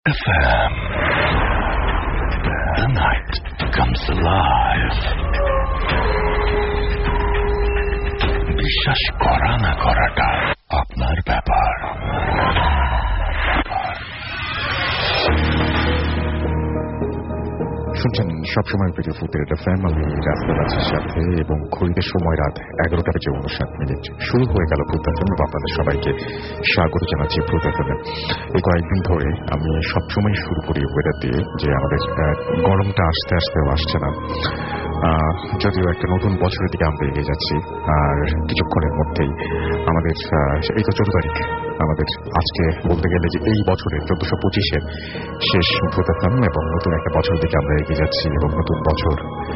FM. The night comes alive. বিশ্বাস করা না করাটা আপনার ব্যাপার। শুনছেন সবসময় ভিডিও ফুটের এটা ফ্যামিলি রাস্তাবাসীর সাথে এবং ঘড়িতে সময় রাত 11টা বেজে 59 মিনিট শুরু হয়ে গেল প্রত্যাশন। আপনাদের সবাইকে স্বাগত জানাচ্ছি প্রত্যাশনে। এই কয়েকদিন ধরে আমি সবসময় শুরু করি ওয়েদার দিয়ে যে আমাদের গরমটা আস্তে আস্তেও আসছে না, যদিও একটা নতুন বছরের দিকে আমরা এগিয়ে যাচ্ছি। আর কিছুক্ষণের মধ্যেই আমাদের এই তো 14 তারিখ, আমাদের আজকে বলতে গেলে যে এই বছরের 1425-এর শেষ প্রত্যাশন এবং নতুন একটা বছরের দিকে আমরা এগিয়ে যাচ্ছি। এবং নতুন বছর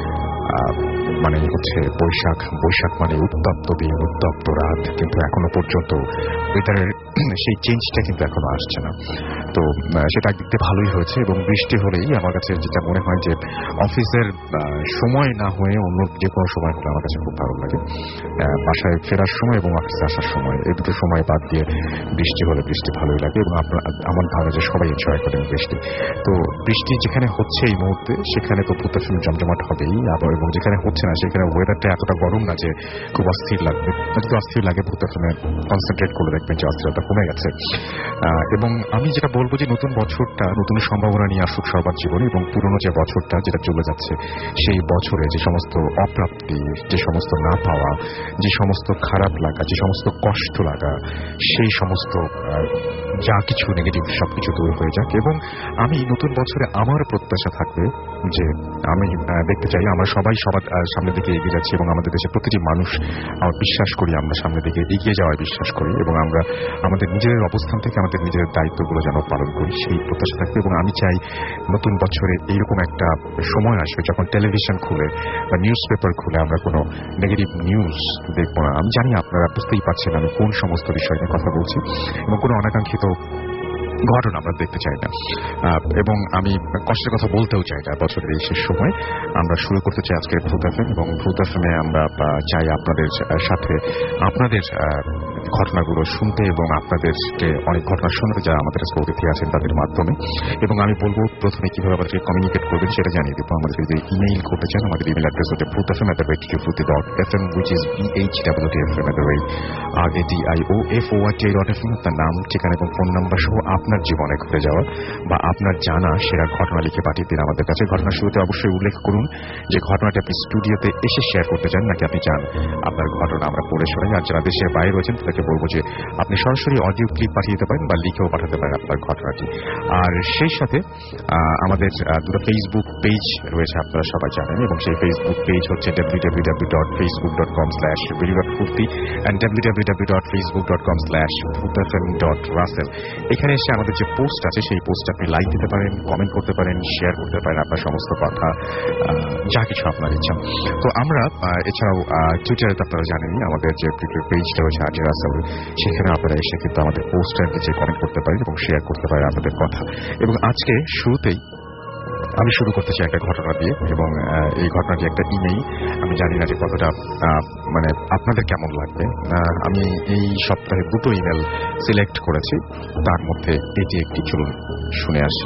মানে হচ্ছে বৈশাখ। বৈশাখ মানে উত্তপ্ত দিন, উত্তপ্ত রাত, কিন্তু এখনো পর্যন্ত ওয়েদারের সেই চেঞ্জটা কিন্তু এখনো আসছে না। তো সেটা একদিক দিয়ে ভালোই হয়েছে। এবং বৃষ্টি হলেই আমার কাছে যেটা মনে হয় যে অফিসের সময় না হয়ে অন্য যে কোনো সময় হলে আমার কাছে খুব ভালো লাগে। বাসায় ফেরার সময় এবং অফিসে আসার সময়, এই দুটো সময় বাদ দিয়ে বৃষ্টি হলে বৃষ্টি ভালোই লাগে। এবং আমার ধারণা যে সবাই এনজয় করেন বৃষ্টি। তো বৃষ্টি যেখানে হচ্ছে এই মুহূর্তে সেখানে তো প্রত্যাশন জমজমাট হবেই, আবার এবং যেখানে হচ্ছে না সেখানে ওয়েদারটা এতটা গরম না যে খুব অস্থির লাগবে। যদি অস্থির লাগে প্রত্যাশনে কনসেন্ট্রেট করে দেখবেন যে অস্থিরতা কমে গেছে। এবং আমি যেটা বলবো যে নতুন বছরটা নতুন সম্ভাবনা নিয়ে আসুক সবার জীবনে, এবং পুরনো যে বছরটা যেটা চলে যাচ্ছে সেই বছরে যে সমস্ত অপ্রাপ্তি, যে সমস্ত না পাওয়া, যে সমস্ত খারাপ লাগা, যে সমস্ত কষ্ট লাগা, সেই সমস্ত যা কিছু নেগেটিভ সবকিছু দূর হয়ে যাক। এবং আমি নতুন বছরে আমার প্রত্যাশা থাকবে যে আমি দেখতে চাই আমরা সবাই সবার সামনের দিকে এগিয়ে যাচ্ছি এবং আমাদের দেশের প্রতিটি মানুষ আমরা বিশ্বাস করি আমরা সামনের দিকে এগিয়ে যাওয়ায় বিশ্বাস করি এবং আমরা আমাদের নিজেদের অবস্থান থেকে আমাদের নিজেদের দায়িত্বগুলো যেন পালন করি, সেই প্রত্যাশা থাকবে। এবং আমি চাই নতুন বছরে এইরকম একটা সময় আসবে যখন টেলিভিশন খুলে বা নিউজ পেপার খুলে আমরা কোনো নেগেটিভ নিউজ দেখবো না। আমি জানি আপনারা বুঝতেই পারছেন আমি কোন সমস্ত বিষয় নিয়ে কথা বলছি, এবং কোনো অনাকাঙ্ক্ষিত ঘটনা আমরা দেখতে চাই না। এবং আমি কষ্টের কথা বলতেও চাই না। বছরের এই শেষ সময় আমরা শুরু করতে চাই আজকের ভূত এফএম, এবং ভূত এফএমে আমরা চাই আপনাদের সাথে আপনাদের ঘটনাগুলো শুনতে এবং আপনাদেরকে অনেক ঘটনা শোনাতে যারা আমাদের কাছে অতিথি আছেন তাদের মাধ্যমে। এবং আমি বলবো প্রথমে কিভাবে আমাদেরকে কমিউনিকেট করবেন সেটা জানিয়ে দেবো। আমাদের যদি ইমেইল করতে চান আমাদের ইমেইল অ্যাড্রেস হচ্ছে bhutfm@radio.fm, which is bhwtfm@radio.fm। তার নাম, ঠিকানা এবং ফোন নাম্বার সহ আপনার জীবনে ঘটে যাওয়া বা আপনার জানা সেরা ঘটনা লিখে পাঠিয়ে দিন আমাদের কাছে। ঘটনার শুরুতে অবশ্যই উল্লেখ করুন যে ঘটনাটি আপনি স্টুডিওতে এসে শেয়ার করতে চান নাকি আপনি চান আপনার ঘটনা আমরা পড়ে শোনাই। আর যারা দেশের বাইরে রয়েছেন তাদেরকে বলবো যে আপনি সরাসরি অডিও ক্লিপ পাঠিয়ে দিতে পারেন বা লিখেও পাঠাতে পারেন আপনার ঘটনাটি। আর সেই সাথে আমাদের দুটো ফেসবুক পেজ রয়েছে আপনারা সবাই জানেন, এবং সেই ফেসবুক পেজ হচ্ছে www.facebook.com/video.furti and www.facebook.com/bhutfm.russell। এখানে এসে আমাদের যে পোস্ট আছে সেই পোস্ট আপনি লাইক দিতে পারেন, কমেন্ট করতে পারেন, শেয়ার করতে পারেন আপনার সমস্ত কথা, যা কিছু আপনার ইচ্ছা। তো আমরা এছাড়াও টুইটারে আপনারা জানেনই আমাদের যে টুইটার পেজটা রয়েছে RJ Russell, সেখানে আপনারা এসে কিন্তু আমাদের পোস্টার নিচে কমেন্ট করতে পারেন এবং শেয়ার করতে পারেন আপনাদের কথা। এবং আজকে শুরুতেই আমি শুরু করতে চাই একটা ঘটনা দিয়ে, এবং এই ঘটনাটি একটা ইমেইল। আমি জানি না যে কতটা মানে আপনাদের কেমন লাগবে। আমি এই সপ্তাহে দুটো ইমেল সিলেক্ট করেছি, তার মধ্যে এটি একটি, চলুন শুনে আসি।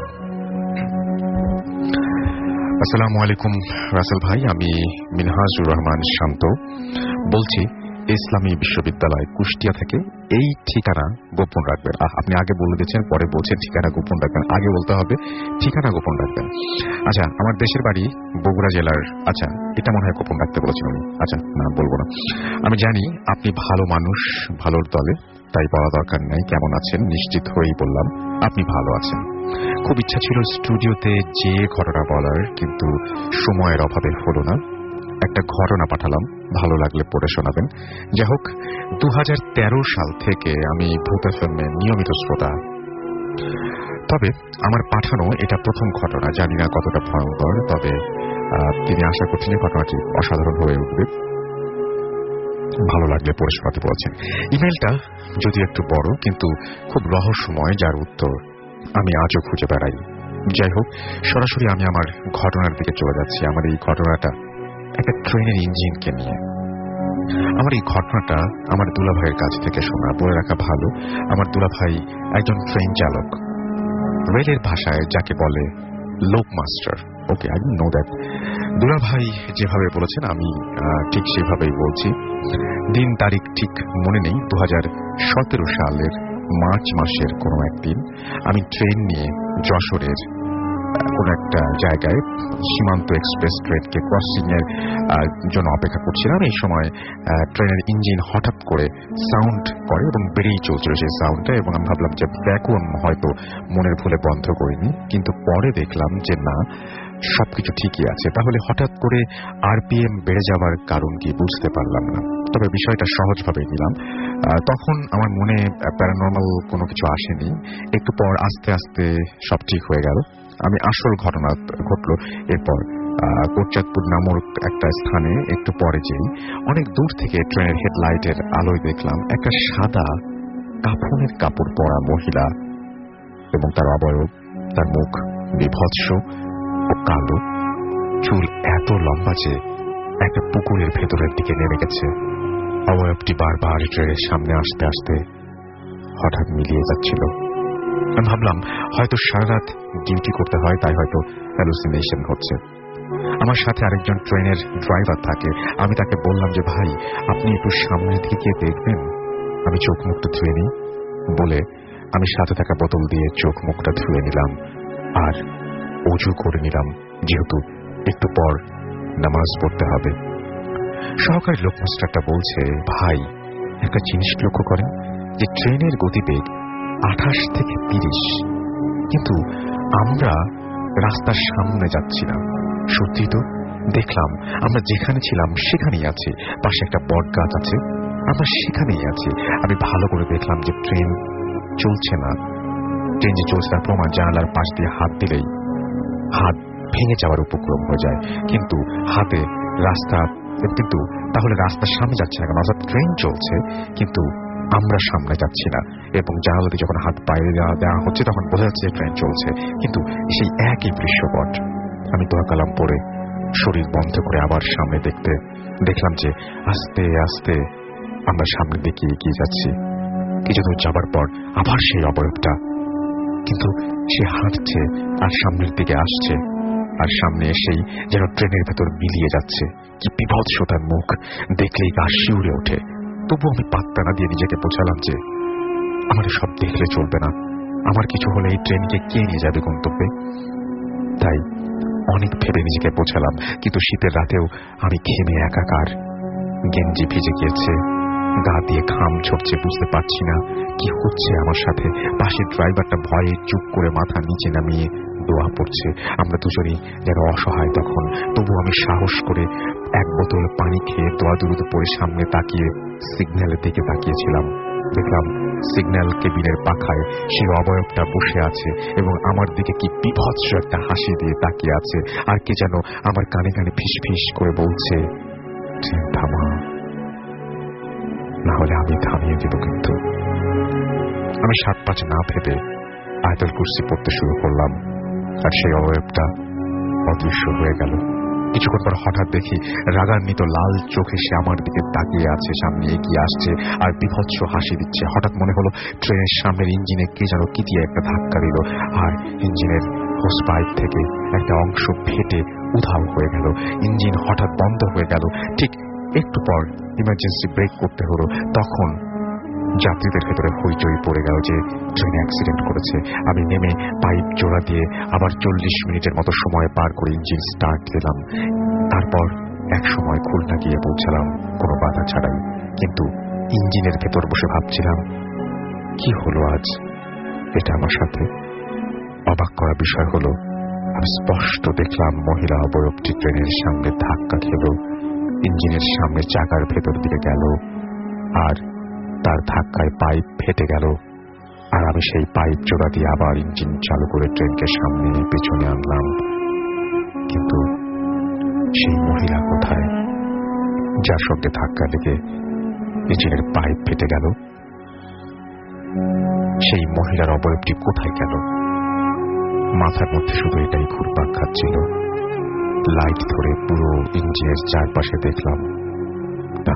আসসালামু আলাইকুম রাসেল ভাই, আমি মিনহাজুর রহমান শান্ত বলছি ইসলামী বিশ্ববিদ্যালয় কুষ্টিয়া থেকে। এই ঠিকানা গোপন রাখবেন। আপনি আগে বলে দিচ্ছেন, পরে বলছেন ঠিকানা গোপন রাখবেন। আগে বলতে হবে ঠিকানা গোপন রাখবেন। আচ্ছা, আমার দেশের বাড়ি বগুড়া জেলার। আচ্ছা, এটা মনে হয় গোপন রাখতে বলেছেন উনি। আচ্ছা, না বলবো না। আমি জানি আপনি ভালো মানুষ, ভালোর দলে, তাই বলা দরকার নাই কেমন আছেন। নিশ্চিত হয়েই বললাম আপনি ভালো আছেন। খুব ইচ্ছা ছিল স্টুডিওতে যে ঘটনা বলার, কিন্তু সময়ের অভাবে হলো না। একটা ঘটনা পাঠালাম, ভালো লাগলে পড়ে শোনাবেন। যাই হোক, 2013 সাল থেকে আমি ভূত এফএম এর নিয়মিত শ্রোতা। তবে আমার পাঠানো এটা প্রথম ঘটনা। জানি না কতটা ভয়ঙ্কর, তবে তিনি আশা করছেন ঘটনাটি অসাধারণ হয়ে উঠবে। ভালো লাগলে পড়ে শোনাতে বলছেন। ইমেলটা যদি একটু বড় কিন্তু খুব রহস্যময়, যার উত্তর আমি আজও খুঁজে বেড়াই। যাই হোক, সরাসরি আমি আমার ঘটনার দিকে চলে যাচ্ছি। আমার এই ঘটনাটা একটা ট্রেনের ইঞ্জিনকে নিয়ে। আমার এই ঘটনাটা আমার দুলাভাইয়ের কাছ থেকে শোনা। বলে রাখা ভালো, আমার দুলাভাই একজন ট্রেন চালক। রেলের ভাষায় যাকে বলে loco master. Okay, I know that. দুলা ভাই যেভাবে বলেছেন আমি ঠিক সেভাবেই বলছি। দিন তারিখ ঠিক মনে নেই। 2017 সালের মার্চ মাসের কোনো একদিন আমি ট্রেন নিয়ে যশোরের কোন একটা জায়গায় সীমান্ত এক্সপ্রেস ট্রেনকে ক্রসিং এর জন্য অপেক্ষা করছিলাম। এই সময় ট্রেনের ইঞ্জিন হঠাৎ করে সাউন্ড করে এবং বেড়েই চলছিল সেই সাউন্ডটা, এবং আমি ভাবলাম যে ভ্যাকুয়াম হয়তো মনের ভুলে বন্ধ করিনি, কিন্তু পরে দেখলাম যে না, সবকিছু ঠিকই আছে। তাহলে হঠাৎ করে আরপিএম বেড়ে যাওয়ার কারণ কি বুঝতে পারলাম না, তবে বিষয়টা সহজভাবে নিলাম। তখন আমার মনে প্যারানর্মাল কোনো কিছু আসেনি। একটু পর আস্তে আস্তে সব ঠিক হয়ে গেল। আমি আসল ঘটনা ঘটল এরপর কোটচাঁদপুর নামক একটা স্থানে একটু পরে যেই অনেক দূর থেকে ট্রেনের হেডলাইটের আলোয় দেখলাম একটা সাদা কাফনের কাপড় পরা মহিলা, এবং তার অবয়ব, তার মুখ বিভৎস ও কালো, চুল এত লম্বা যে একটা পুকুরের ভেতরের দিকে নেমে গেছে। অবয়বটি বারবার ট্রেনের সামনে আসতে আসতে হঠাৎ মিলিয়ে যাচ্ছিল। আমি ভাবলাম হয়তো সারা রাত ডিউটি করতে হয়, তাই হয়তো হ্যালুসিনেশন হচ্ছে। আমার সাথে আরেকজন ট্রেনের ড্রাইভার থাকে। আমি তাকে বললাম যে ভাই, আপনি একটু সামনের দিকে দেখবেন, আমি চোখ মুখটা ধুয়ে নিই। বলে আমি সাথে থাকা বোতল দিয়ে চোখ মুখটা ধুয়ে নিলাম আর অজু করে নিলাম, যেহেতু একটু পর নামাজ পড়তে হবে। সহকারী লোকমাস্টারটা বলছে, ভাই একটা জিনিস লক্ষ্য করেন যে ট্রেনের গতিবেগ 28 থেকে 30, কিন্তু আমরা রাস্তার সামনে যাচ্ছি না। সত্যি তো, দেখলাম আমরা যেখানে ছিলাম সেখানেই আছি, পাশে একটা বট গাছ আছে, আমরা সেখানেই আছি। আমি ভালো করে দেখলাম যে ট্রেন চলছে না। ট্রেন যে চলছে তার প্রমাণ জানালার পাশ দিয়ে হাত দিলেই হাত ভেঙে যাওয়ার উপক্রম হয়ে যায়, কিন্তু হাতে রাস্তা, কিন্তু তাহলে রাস্তার সামনে যাচ্ছে না কেন? অর্থাৎ ট্রেন চলছে কিন্তু আমরা সামনে যাচ্ছি না, এবং জানালা দিয়ে যখন হাত বাইরে দেওয়া হচ্ছে তখন বোঝা যাচ্ছে যে ট্রেন চলছে, কিন্তু সেই একই দৃশ্যপট। আমি দোয়া কালাম পড়ে শরীর বন্ধ করে আবার সামনে দেখলাম যে আস্তে আস্তে আমরা সামনের দিকে এগিয়ে যাচ্ছি। কিছু দূর যাবার পর আবার সেই অবয়বটা, কিন্তু সে হাঁটছে আর সামনের দিকে আসছে, আর সামনে এসেই যেন ট্রেনের ভেতর মিলিয়ে যাচ্ছে। কি বিভৎস তার মুখ, দেখলেই গা শিউরে ওঠে। তবু আমি পাত্তা না দিয়ে নিজেকে বোঝালাম যে আমার সব দেখলে চলবে না, আমার কিছু হলে এই ট্রেনকে কে নিয়ে যাবে গন্তব্যে। তাই অনেক ভেবে নিজেকে বোঝালাম, কিন্তু শীতের রাতেও আমি ঘেমে একাকার। গেঞ্জি ভিজে গিয়েছে, গা দিয়ে ঘাম ঝরছে, বুঝতে পারছি না কি হচ্ছে আমার সাথে। পাশের ড্রাইভারটা ভয়ে চুপ করে মাথা নিচে নামিয়ে দোয়া পড়ছে। আমরা দুজনেই যেন অসহায় তখন। তবু আমি সাহস করে এক বোতল পানি খেয়ে দোয়া দুরুদ পরে সামনে তাকিয়ে সিগন্যালের দিকে তাকিয়েছিলাম। দেখলাম সিগন্যাল কেবিনের পাখায় সেই অবয়বটা বসে আছে এবং আমার দিকে কি বিভৎস একটা হাসি দিয়ে তাকিয়ে আছে, আর কে যেন আমার কানে কানে ফিস ফিস করে বলছে, ট্রেন থামা, না হলে আমি থামিয়ে দেব। কিন্তু আমি 7-5 না ভেবে আয়াতুল কুরসি পড়তে শুরু করলাম, আর সেই অবয়বটা অদৃশ্য হয়ে গেল। কিছুক্ষণ পর হঠাৎ দেখি রাগান্বিত লাল চোখে সে আমার দিকে তাকিয়ে আছে, সামনে এগিয়ে আসছে আর বিভৎস হাসি দিচ্ছে। হঠাৎ মনে হলো ট্রেনের সামনের ইঞ্জিনে কে যেন কি দিয়ে একটা ধাক্কা দিল, আর ইঞ্জিনের হোস পাইপ থেকে একটা অংশ ফেটে উধাও হয়ে গেল। ইঞ্জিন হঠাৎ বন্ধ হয়ে গেল। ঠিক একটু পর ইমার্জেন্সি ব্রেক করতে হলো। তখন যাত্রীদের ভেতরে হইচই পড়ে গেল যে ট্রেনে অ্যাক্সিডেন্ট করেছে। আমি নেমে পাইপ জোড়া দিয়ে আবার 40 মিনিটের মতো সময় পার করে ইঞ্জিন স্টার্ট দিলাম। তারপর এক সময় খুলনা গিয়ে পৌঁছালাম কোনো বাধা ছাড়াই। কিন্তু ইঞ্জিনের ভেতর বসে ভাবছিলাম, কি হলো আজ এটা আমার সাথে। অবাক করা বিষয় হলো, আমি স্পষ্ট দেখলাম মহিলা অবয়বটি ট্রেনের সামনে ধাক্কা খেল, ইঞ্জিনের সামনে চাকার ভেতর দিকে গেল, আর তার ধাক্কায় পাইপ ফেটে গেল। আর আমি সেই পাইপ জোড়া দিয়ে আবার ইঞ্জিন চালু করে ট্রেনকে সামনে পেছনে আনলাম। কিন্তু সেই মহিলা কোথায়, যার সঙ্গে ধাক্কা লেগে ইঞ্জিনের পাইপ ফেটে গেল? সেই মহিলার অবয়বটি কোথায় গেল? মাথার মধ্যে শুধু এটাই ঘুরপাক খাচ্ছিল। লাইট ধরে পুরো ইঞ্জিনের চারপাশে দেখলাম, না,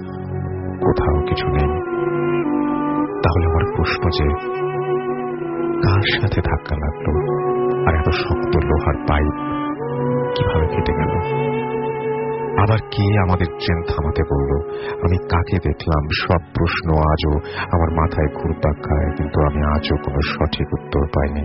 কোথাও কিছু নেই। তাহলে আমার প্রশ্ন যে কার সাথে ধাক্কা লাগলো, আর এত শক্ত লোহার পাইপ কিভাবে কেটে গেল? আবার কে আমাদের ট্রেন থামাতে বলল? আমি কাকে দেখলাম? সব প্রশ্ন আজও আমার মাথায় ঘুরপাক খায়, কিন্তু আমি আজও কোনো সঠিক উত্তর পাইনি।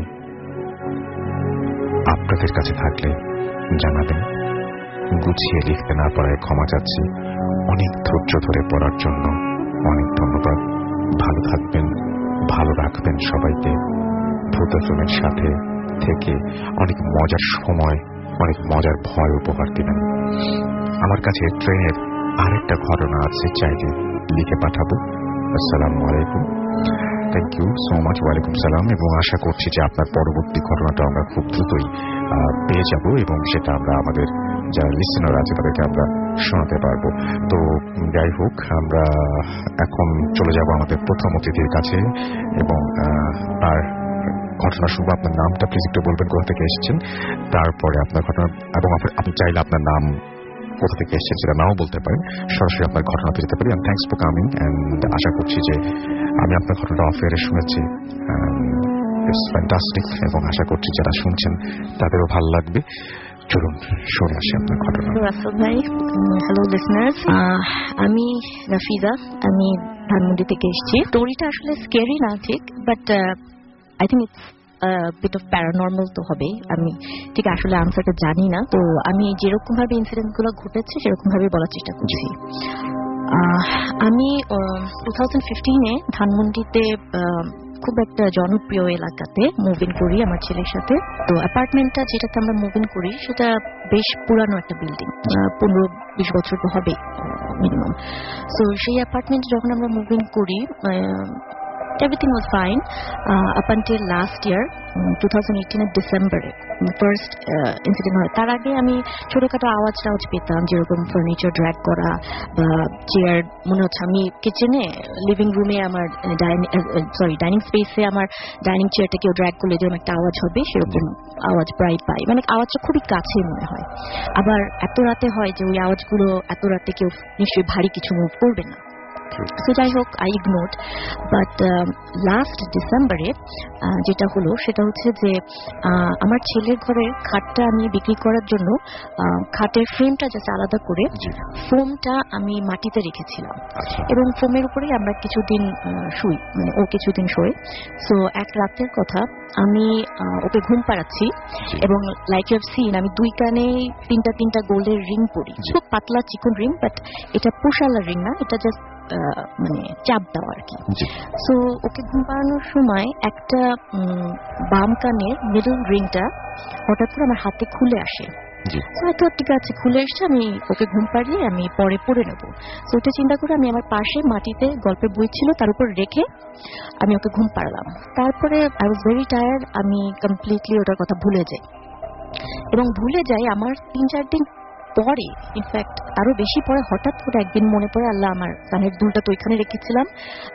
আপনাদের কাছে থাকলে জানাবেন। গুছিয়ে লিখতে না পারায় ক্ষমা চাচ্ছি। অনেক ধৈর্য ধরে পড়ার জন্য অনেক ধন্যবাদ। ভালো থাকবেন, ভালো রাখবেন সবাইকে। ভূত এফএমের সাথে থেকে অনেক মজার সময়, অনেক মজার ভয় উপহার দিবেন। আমার কাছে ট্রেনের আরেকটা ঘটনা আছে, চাইলে লিখে পাঠাবো। আসসালামু আলাইকুম। Thank you so much. ওয়ালাইকুম সালাম। এবং আশা করছি যে আপনার পরবর্তী ঘটনাটা আমরা খুব দ্রুতই পেয়ে যাব এবং সেটা আমরা আমাদের যারা লিসেনার আছে তাদেরকে আমরা শোনাতে পারবো। তো যাই হোক, আমরা এখন চলে যাব আমাদের প্রথম অতিথির কাছে এবং তার ঘটনা শুনবো। আপনার নামটা প্লিজ একটু বলবেন, কোথা থেকে এসেছেন, তারপরে আপনার ঘটনা, এবং আপনি চাইলে আপনার নাম কোথা থেকে এসেছেন সেটা নাও বলতে পারেন, সরাসরি আপনার ঘটনাতে যেতে পারি। Thanks for coming. অ্যান্ড আশা করছি যে আমি আপনার ঘটনাটা অফ এয়ারে শুনেছি, ইটস ফ্যান্টাস্টিক, এবং আশা করছি যারা শুনছেন তাদেরও ভালো লাগবে। চলুন শুনে আসি আপনার ঘটনা। হ্যালো লিসনার্স, আমি রাফিজা, আমি ধানমন্ডি থেকে এসেছি। স্টোরিটা আসলে স্ক্যারি না ঠিক, but I think it's bit of paranormal তো হবেই। আমি ঠিক আসলে আনসারটা জানি না, তো আমি যেরকম ভাবে ইনসিডেন্ট গুলো ঘটেছে সেরকম ভাবে বলার চেষ্টা করছি। আমি 2015-এ ধানমন্ডিতে খুব একটা জনপ্রিয় এলাকাতে মুভ ইন করি আমার ছেলের সাথে। তো অ্যাপার্টমেন্টটা যেটাতে আমরা মুভ ইন করি সেটা বেশ পুরানো একটা বিল্ডিং, 15-20 বছর তো হবে মিনিমাম। সো সেই অ্যাপার্টমেন্টে যখন আমরা মুভ ইন করি, everything was fine up until last year 2018 ডিসেম্বরে ফার্স্ট ইনসিডেন্ট হয়। তার আগে আমি ছোটখাটো আওয়াজ পেতাম, যেরকম ফার্নিচার ড্র্যাগ করা বা চেয়ার, মনে হচ্ছে আমি কিচেনে লিভিং রুমে আমার ডাইনিং স্পেসে আমার ডাইনিং চেয়ারটা কেউ ড্র্যাগ করলে যেরকম একটা আওয়াজ হবে সেরকম আওয়াজ প্রায় পাই। মানে আওয়াজটা খুবই কাছে মনে হয়। আবার এত রাতে হয় যে ওই আওয়াজগুলো এত রাতে কেউ নিশ্চয়ই ভারী কিছু মুভ করবে না। সো যাই হোক, আই ইগনোরড। বাট লাস্ট ডিসেম্বরে যেটা হলো সেটা হচ্ছে যে আমার ছেলের ঘরের খাটটা আমি বিক্রি করার জন্য খাটের ফ্রেমটা জাস্ট আলাদা করে ফোমটা আমি মাটিতে রেখেছিলাম, এবং ফোমের উপরেই আমরা কিছুদিন শুই, মানে ও কিছুদিন শোয়। সো এক রাতের কথা, আমি ওকে ঘুম পাড়াচ্ছি এবং লাইক ইউ হ্যাভ সিন, আমি দুই কানে তিনটা গোল্ডের রিং পরি, খুব পাতলা চিকন রিং, বাট এটা পুশালা রিং না, এটা জাস্ট মানে চাপ দেওয়া আর কি। সো ওকে ঘুম পাড়ানোর সময় একটা বাম কানের মিডল রিংটা হঠাৎ করে আমার হাতে খুলে আসে। তো ঠিক আছে, খুলে এসছে, আমি ওকে ঘুম পাড়িয়ে আমি পরে পড়ে নেবো। তো ওটা চিন্তা করে আমি আমার পাশে মাটিতে গল্পের বই ছিল তার উপর রেখে আমি ওকে ঘুম পাড়ালাম। তারপরে আই ওয়াজ ভেরি টায়ার্ড, আমি কমপ্লিটলি ওটার কথা ভুলে যাই, এবং ভুলে যাই আমার 3-4 দিন পরে, ইনফ্যাক্ট আরো বেশি পরে হঠাৎ করে একদিন মনে পড়ে, আল্লাহ আমার কানের দুলটা তো ওইখানে রেখেছিলাম।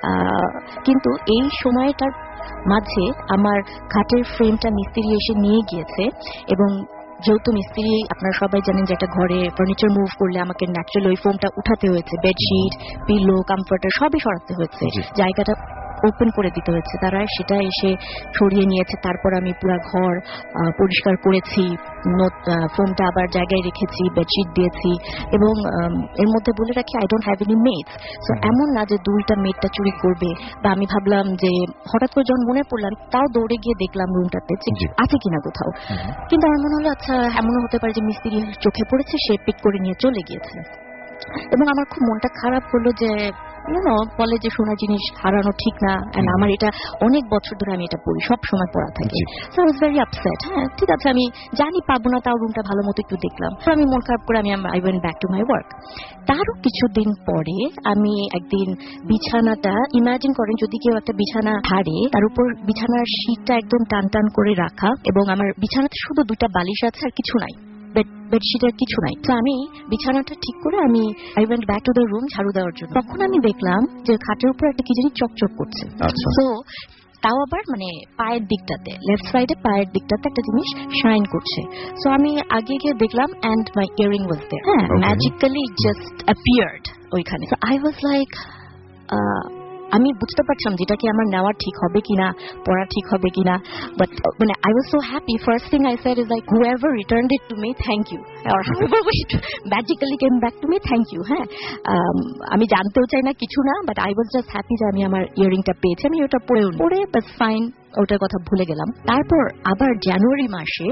কিন্তু এই সময়টার মাঝে আমার খাটের ফ্রেমটা মিস্ত্রি এসে নিয়ে গিয়েছে, এবং যেহেতু মিস্ত্রি আপনারা সবাই জানেন যে একটা ঘরে ফার্নিচার মুভ করলে আমাকে ন্যাচারালি ওই ফোমটা উঠাতে হয়েছে, বেডশিট, পিলো, কমফর্টার সবই সরাতে হয়েছে, জায়গাটা ওপেন করে দিতে হয়েছে। তারা সেটা এসে সরিয়ে নিয়েছে। তারপর আমি পুরো ঘর পরিষ্কার করেছি, ফোমটা আবার জায়গায় রেখেছি, বেডশিট দিয়েছি, এবং এর মধ্যে বলে রাখি I don't have any meds. So এমন না যে দুইটা মেডটা চুরি করবে, বা আমি ভাবলাম যে হঠাৎ করে যখন মনে পড়লাম তাও দৌড়ে গিয়ে দেখলাম রুমটাতে আছে কিনা কোথাও। কিন্তু আমার মনে হলো আচ্ছা এমনও হতে পারে যে মিস্ত্রি চোখে পড়েছে, সে পিক করে নিয়ে চলে গিয়েছে। এবং আমার খুব মনটা খারাপ হলো যে বলে যে সোনার জিনিস হারানো ঠিক না, এন্ড আমার এটা অনেক বছর ধরে আমি এটা পড়ি, সব সময় পড়া থাকে। So I was very upset. হ্যাঁ ঠিক আছে, আমি জানি পাবো না, তাও রুমটা ভালো মতো একটু দেখলাম। তো আমি মন খারাপ করে I went back to my work. তারও কিছুদিন পরে আমি একদিন বিছানাটা, ইমাজিন করেন যদি কেউ একটা বিছানা হারে, তার উপর বিছানার শীটটা একদম টান টান করে রাখা, এবং আমার বিছানাতে শুধু 2টা বালিশ আছে আর কিছু নাই, বেডশিটের কিছু নাই। তো আমি বিছানাটা ঠিক করে I went back to the room ঝাড়ু দেওয়ার জন্য। তখন আমি দেখলাম যে খাটের উপর একটা কি জানি চকচক করছে। তো তাও আবার মানে পায়ের দিকটাতে, লেফট সাইডে পায়ের দিকটাতে একটা জিনিস শাইন করছে। সো আমি আগে গিয়ে দেখলাম, and my earring was there. হ্যাঁ, ম্যাজিক্যালি জাস্ট অ্যাপিয়ার্ড ওইখানে। সো আই ওয়াজ লাইক আমি বুঝতে পারছিলাম যেটা কি আমার নেওয়া ঠিক হবে কিনা, পড়া ঠিক হবে কিনা, বাট মানে I was so happy. First thing I said is like whoever returned it to me, thank you, or however it magically came back to me, thank you. হ্যাঁ, আমি জানতেও চাই না কিছু না, but I was just happy যে আমি আমার ইয়ারিংটা পেয়েছি. আমি ওটা পরে বাস ফাইন, ওটার কথা ভুলে গেলাম. তারপর আবার জানুয়ারি মাসে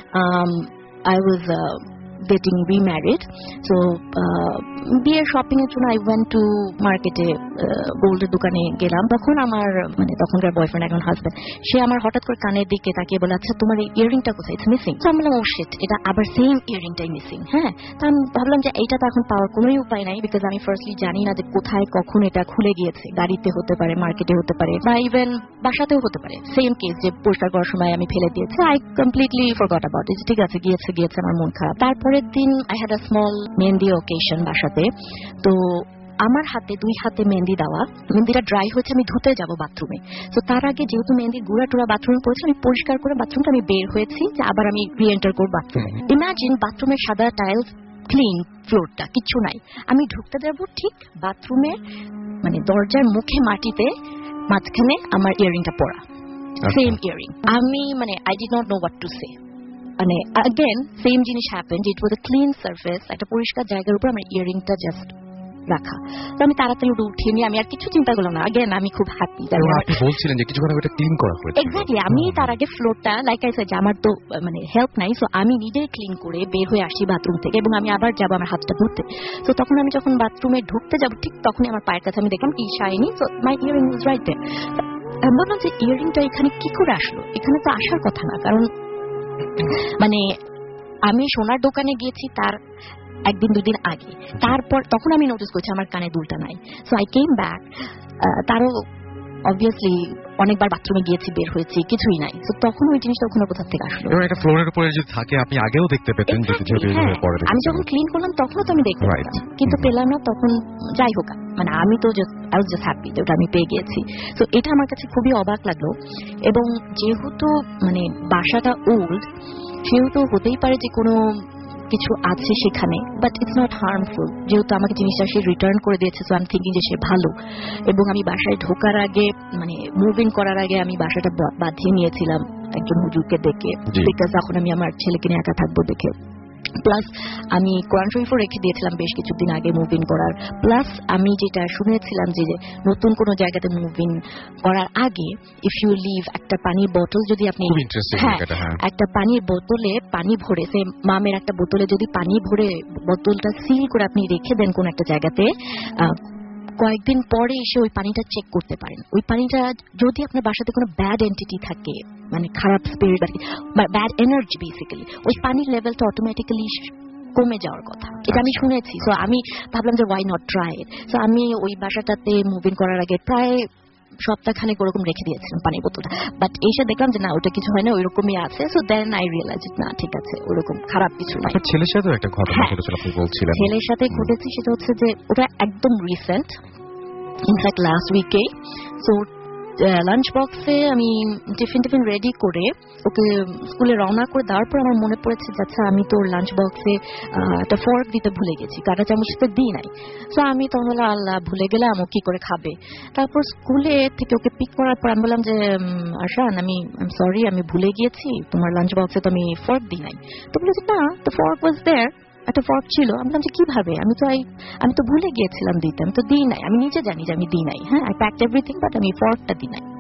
I was getting remarried, so বিয়ের শপিং এর জন্য I went to মার্কেটে, গোল্ডের দোকানে গেলাম. তখন আমার মানে তখনকার বয়ফ্রেন্ড, এখন হাজব্যান্ড, সে আমার হঠাৎ করে কানের দিকে তাকিয়ে বলে, আচ্ছা তোমার এই ইয়ারিংটা কোথায়, ইটস মিসিং. তো আমি বললাম ও শিট, এটা আবার সেম ইয়ারিংটাই মিসিং. হ্যাঁ, তো আমি ভাবলাম যে এইটা তো এখন পাওয়ার কোনো উপায় নাই, বিকজ আমি ফার্স্টলি জানি না যে কোথায় কখন এটা খুলে গিয়েছে. গাড়িতে হতে পারে, মার্কেটে হতে পারে, বা ইভেন বাসাতেও হতে পারে. সেম কেস যে পরিষ্কার করার সময় আমি ফেলে দিয়েছি. I completely forgot about it. ঠিক আছে, গিয়েছে, আমার মন খারাপ. তারপরের দিন I had a small mehndi occasion বাসাতে. তো আমার হাতে 2 হাতে মেহেন্দি দেওয়া, মেহেন্দিটা ড্রাই হয়েছে, আমি ধুতে যাব বাথরুমে. তো তার আগে যেহেতু মেহেন্দির গুঁড়া টুড়া বাথরুমে পড়েছে, আমি পরিষ্কার করে বাথরুমটা আমি বের হয়েছি যে আবার আমি রিএন্টার করব বাথরুমে. ইমাজিন বাথরুমের সাদা টাইলস, ক্লিন ফ্লোরটা, কিচ্ছু নাই. আমি ঢুকতে যাব, ঠিক বাথরুমে মানে দরজার মুখে মাটিতে মাঝখানে আমার ইয়ারিংটা পড়া, সেম ইয়ারিং. আমি মানে I did not know what to say. মানে अगेन সেম জিনিস happened. It was a clean surface, একটা পরিষ্কার জায়গার উপর আমার ইয়ারিংটা জাস্ট রাখা. তো আমি তাড়াতাড়ি উঠিয়ে নিয়ে আমি আর কিছু চিন্তা করলাম না. अगेन আমি খুব হ্যাপি. আপনি বলছিলেন যে কিছুক্ষণ আগে এটা ক্লিন করা হয়েছে. এক্স্যাক্টলি, আমি তার আগে ফ্লোরটা লাইক আই সেড আমার তো মানে হেল্প নাই, সো আমি নিজেই ক্লিন করে বের হয়ে আসি বাথরুম থেকে, এবং আমি আবার যাব আমার হাতটা ধুতে. তো তখন আমি যখন বাথরুমে ঢুকতে যাব, ঠিক তখনই আমার পায়ের কাছে আমি দেখলাম কি shiny, so my earring was right there. আমি ভাবলাম যে ইয়ারিংটা এখানে কি করে আসলো, এখানে তো আসার কথা না, কারণ মানে আমি সোনার দোকানে গিয়েছি তার 1-2 দিন আগে. তারপর তখন আমি নোটিস করছি আমার কানে দুলটা নাই. So I came back. তারও অবভিয়াসলি অনেকবার বাথরুমে গিয়েছি, বের হয়েছি, কিছুই নাই. তো তখন ওই জিনিসটা ওখানে কোথা থেকে আসলো? এটা ফ্লোরের উপরে যদি থাকে আপনি আগেও দেখতে পেতেন, আমি যখন ক্লিন করলাম তখনও তো আমি দেখতে পেলাম, কিন্তু পেলাম না. তখন যাই হোক, মানে আমি তো আই ওয়াজ জাস্ট হ্যাপি যে ওটা আমি পেয়ে গিয়েছি. তো এটা আমার কাছে খুবই অবাক লাগলো. এবং যেহেতু মানে বাসাটা ওল্ড, সেহেতু হতেই পারে যে কোনো কিছু আছে সেখানে, বাট ইটস নট হার্মফুল. যেহেতু আমাকে জিনিসটা সে রিটার্ন করে দিয়েছে, সো আই এম থিঙ্কিং যে সে ভালো. এবং আমি বাসায় ঢোকার আগে মানে মুভ ইন করার আগে আমি বাসাটা বাঁধিয়ে নিয়েছিলাম একজন হুজুরকে ডেকে, বিকজ এখন আমি আমার ছেলেকে নিয়ে একা থাকবো দেখে. প্লাস আমি কোরআন শরীফও রেখে দিয়েছিলাম বেশ কিছুদিন আগে মুভ ইন করার. প্লাস আমি যেটা শুনেছিলাম যে নতুন কোনো জায়গাতে মুভ ইন করার আগে ইফ ইউ লিভ একটা পানির বোতল যদি আপনি, একটা পানির বোতলে পানি ভরে, সে মামের একটা বোতলে যদি পানি ভরে বোতলটা সিল করে আপনি রেখে দেন কোন একটা জায়গাতে, কয়েকদিন পরে এসে ওই পানিটা চেক করতে পারেন. ওই পানিটা যদি আপনার বাসাতে কোনো ব্যাড এন্টিটি থাকে, মানে খারাপ স্পিরিট বা ব্যাড এনার্জি, বেসিক্যালি ওই পানির লেভেলটা অটোমেটিক্যালি কমে যাওয়ার কথা. এটা আমি শুনেছি. সো আমি ভাবলাম যে why not try it. So আমি ওই বাসাটাতে মুভ ইন করার আগে প্রায় সপ্তাহখানেক ওরকম রেখে দিয়েছিলাম পানির বোতলটা. বাট এসে দেখলাম যে না, ওটা কিছু হয় না, ওইরকমই আছে. সো দেন আই রিয়েলাইজ না, ঠিক আছে, ওরকম খারাপ কিছু নাই. ছেলের সাথেও একটা ঘটনা ঘটেছিল আপনি বলছিলেন. ছেলের সাথে ঘটেছে, সেটা হচ্ছে যে ওটা একদম রিসেন্ট, ইনফ্যাক্ট লাস্ট উইকে. সো লাঞ্চ বক্সে আমি টিফিন রেডি করে ওকে স্কুলে রওনা করে দেওয়ার পর আমার মনে পড়েছে যে আচ্ছা আমি তো লাঞ্চ বক্সে একটা ফর্ক দিতে ভুলে গেছি, কাঁটা চামচ তো দিই নাই. সো আমি তখন বললাম আল্লাহ, ভুলে গেলাম, ও কি করে খাবে. তারপর স্কুলে থেকে ওকে পিক করার পর আমি বললাম যে আশান, আমি সরি, আমি ভুলে গিয়েছি, তোমার লাঞ্চ বক্সে তো আমি ফর্ক দিই নাই. তো বলেছি না, দ্য ফর্ক ওয়াজ দেয়ার, একটা ফর্ক ছিল. আমি বললাম যে কিভাবে, আমি তো ভুলে গিয়েছিলাম দিতে, আমি তো দিই নাই, আমি নিজে জানি যে আমি দিই নাই. হ্যাঁ, আই প্যাকড এভরিথিং, বাট আমি ফর্কটা দিই নাই.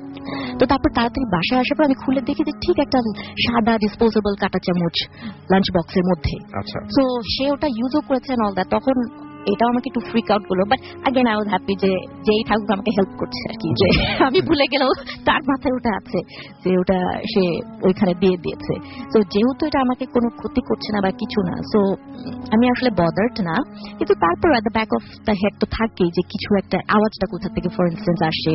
তো তারপর তাড়াতাড়ি বাসায় আসার পর আমি খুলে দেখি যে ঠিক একটা সাদা ডিসপোজেবল কাঁটা চামচ লাঞ্চ বক্সের মধ্যে. তো সে ওটা ইউজও করেছে অল দ্যাট. তখন এটাও আমাকে একটু ফ্রিক আউট করলো, but again I was happy যে যেই ঠাকুর আমাকে হেল্প করছে আর কি, যে আমি ভুলে গেলেও তার মাথায় ওটা আছে যে ওটা সে ওইখানে দিয়ে দিয়েছে. তো যেহেতু এটা আমাকে কোনো ক্ষতি করছে না বা কিছু না, সো আমি আসলে বদার্ড না. কিন্তু তারপর at the back of the head তো থাকেই যে কিছু একটা আওয়াজটা কোথা থেকে ফর ইনস্টেন্স আসে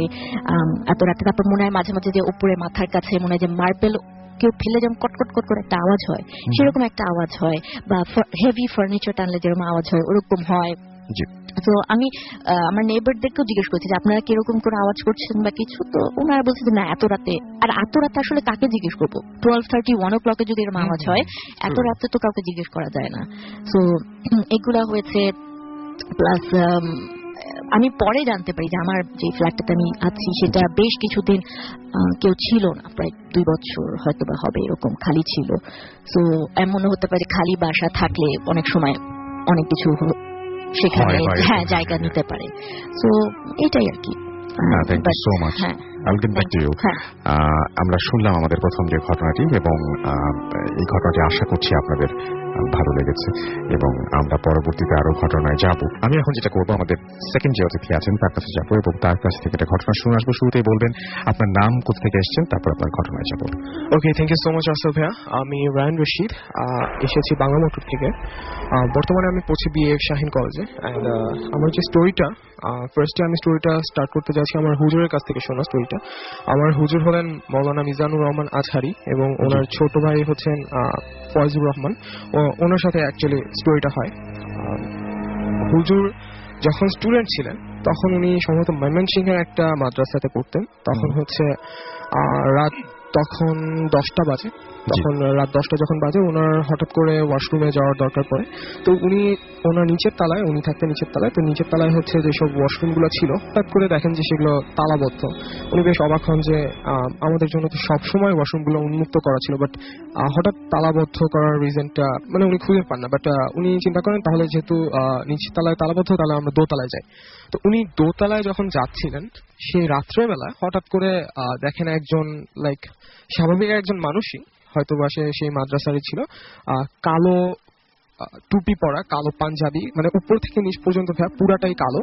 এত রাতে. তারপর মনে হয় মাঝে মাঝে যে উপরে মাথার কাছে মনে হয় যে মার্বেল কেউ ফেলে যেমন কটকট কট করে একটা আওয়াজ হয়, সেরকম একটা আওয়াজ হয়, বা হেভি ফার্নিচার টানলে যেরকম আওয়াজ হয় ওরকম হয়. তো আমি আমার নেইবারদেরকেও জিজ্ঞেস করছি যে আপনারা কিরকম করে আওয়াজ করছেন বা কিছু. তো ওনারা বলছে যে না, এত রাতে, আর এত রাতে আসলে কাকে জিজ্ঞেস করবো, 12:30 1 o'clock যদি এরকম আওয়াজ হয়, এত রাতে তো কাউকে জিজ্ঞেস করা যায় না. তো এগুলা হয়েছে. প্লাস আমি পরে জানতে পারি যে আমার যে ফ্ল্যাটটাতে আমি আছি সেটা বেশ কিছুদিন কেউ ছিল না, প্রায় 2 বছর হয়তো বা হবে এরকম খালি ছিল। সো এমনও হতে পারে খালি বাসা থাকলে অনেক সময় অনেক কিছু সেখানে জায়গা নিতে পারে। সো এটাই আর কি। Thank you so much. I'll get back to you. আমরা শুনলাম আমাদের প্রথম যে ঘটনাটি, এবং এই ঘটনাটি আশা করছি আপনাদের ভালো লেগেছে, এবং আমরা পরবর্তীতে আরো ঘটনায় যাব। আমি এখন যেটা করবো, আমাদের সেকেন্ড যে অতিথি আছেন তার কাছে যাবো এবং তার কাছ থেকে একটা ঘটনা শুনে আসবো। শুরুতেই বলবেন আপনার নাম, কোথা থেকে এসেছেন, তারপর আপনার ঘটনায় যাবো। Okay, thank you so much Asal ভাইয়া। আমি রায়ান রশিদ, এসেছি বাংলা মোটর থেকে। বর্তমানে আমি পড়ছি BF শাহিন কলেজে। অ্যান্ড আমার যে স্টোরিটা, ফার্স্টে আমি স্টোরিটা স্টার্ট করতে যাচ্ছি আমার হুজুরের কাছ থেকে শোনা স্টোরিটা। আমার হুজুর হলেন মৌলানা মিজানুর রহমান আজহারি, এবং ওনার ছোট ভাই হচ্ছেন ফয়জুর রহমান। ওনার সাথে অ্যাকচুয়ালি স্টোরিটা হয়। হুজুর যখন স্টুডেন্ট ছিলেন তখন উনি সম্ভবত ময়মনসিংহের একটা মাদ্রাসাতে পড়তেন। তখন হচ্ছে রাত 10টা বাজে। তখন রাত 10টা যখন বাজে, ওনার হঠাৎ করে ওয়াশরুমে যাওয়ার দরকার পড়ে। তো উনি ওনার নিচের তলায়, উনি থাকতেন নিচের তলায়, তো নিচের তলায় হচ্ছে যেসব ওয়াশরুমগুলো ছিল হঠাৎ করে দেখেন যে সেগুলো তালাবদ্ধ। উনি বেশ অবাক হন যে আমাদের জন্য তো সবসময় ওয়াশরুমগুলো উন্মুক্ত করা ছিল, বাট হঠাৎ তালাবদ্ধ করার রিজনটা মানে উনি খুঁজে পান না। বাট উনি চিন্তা করেন তাহলে যেহেতু নিচের তলায় তালাবদ্ধ, তাহলে আমরা দোতলায় যাই। তো উনি দোতলায় যখন যাচ্ছিলেন সেই রাত্রেবেলা হঠাৎ করে দেখেন একজন লাইক স্বাভাবিক একজন মানুষই, হয়তো বা সেই মাদ্রাসারই ছিল, কালো টুপি পরা, কালো পাঞ্জাবি, মানে উপর থেকে নিচ পর্যন্ত পুরাটাই কালো।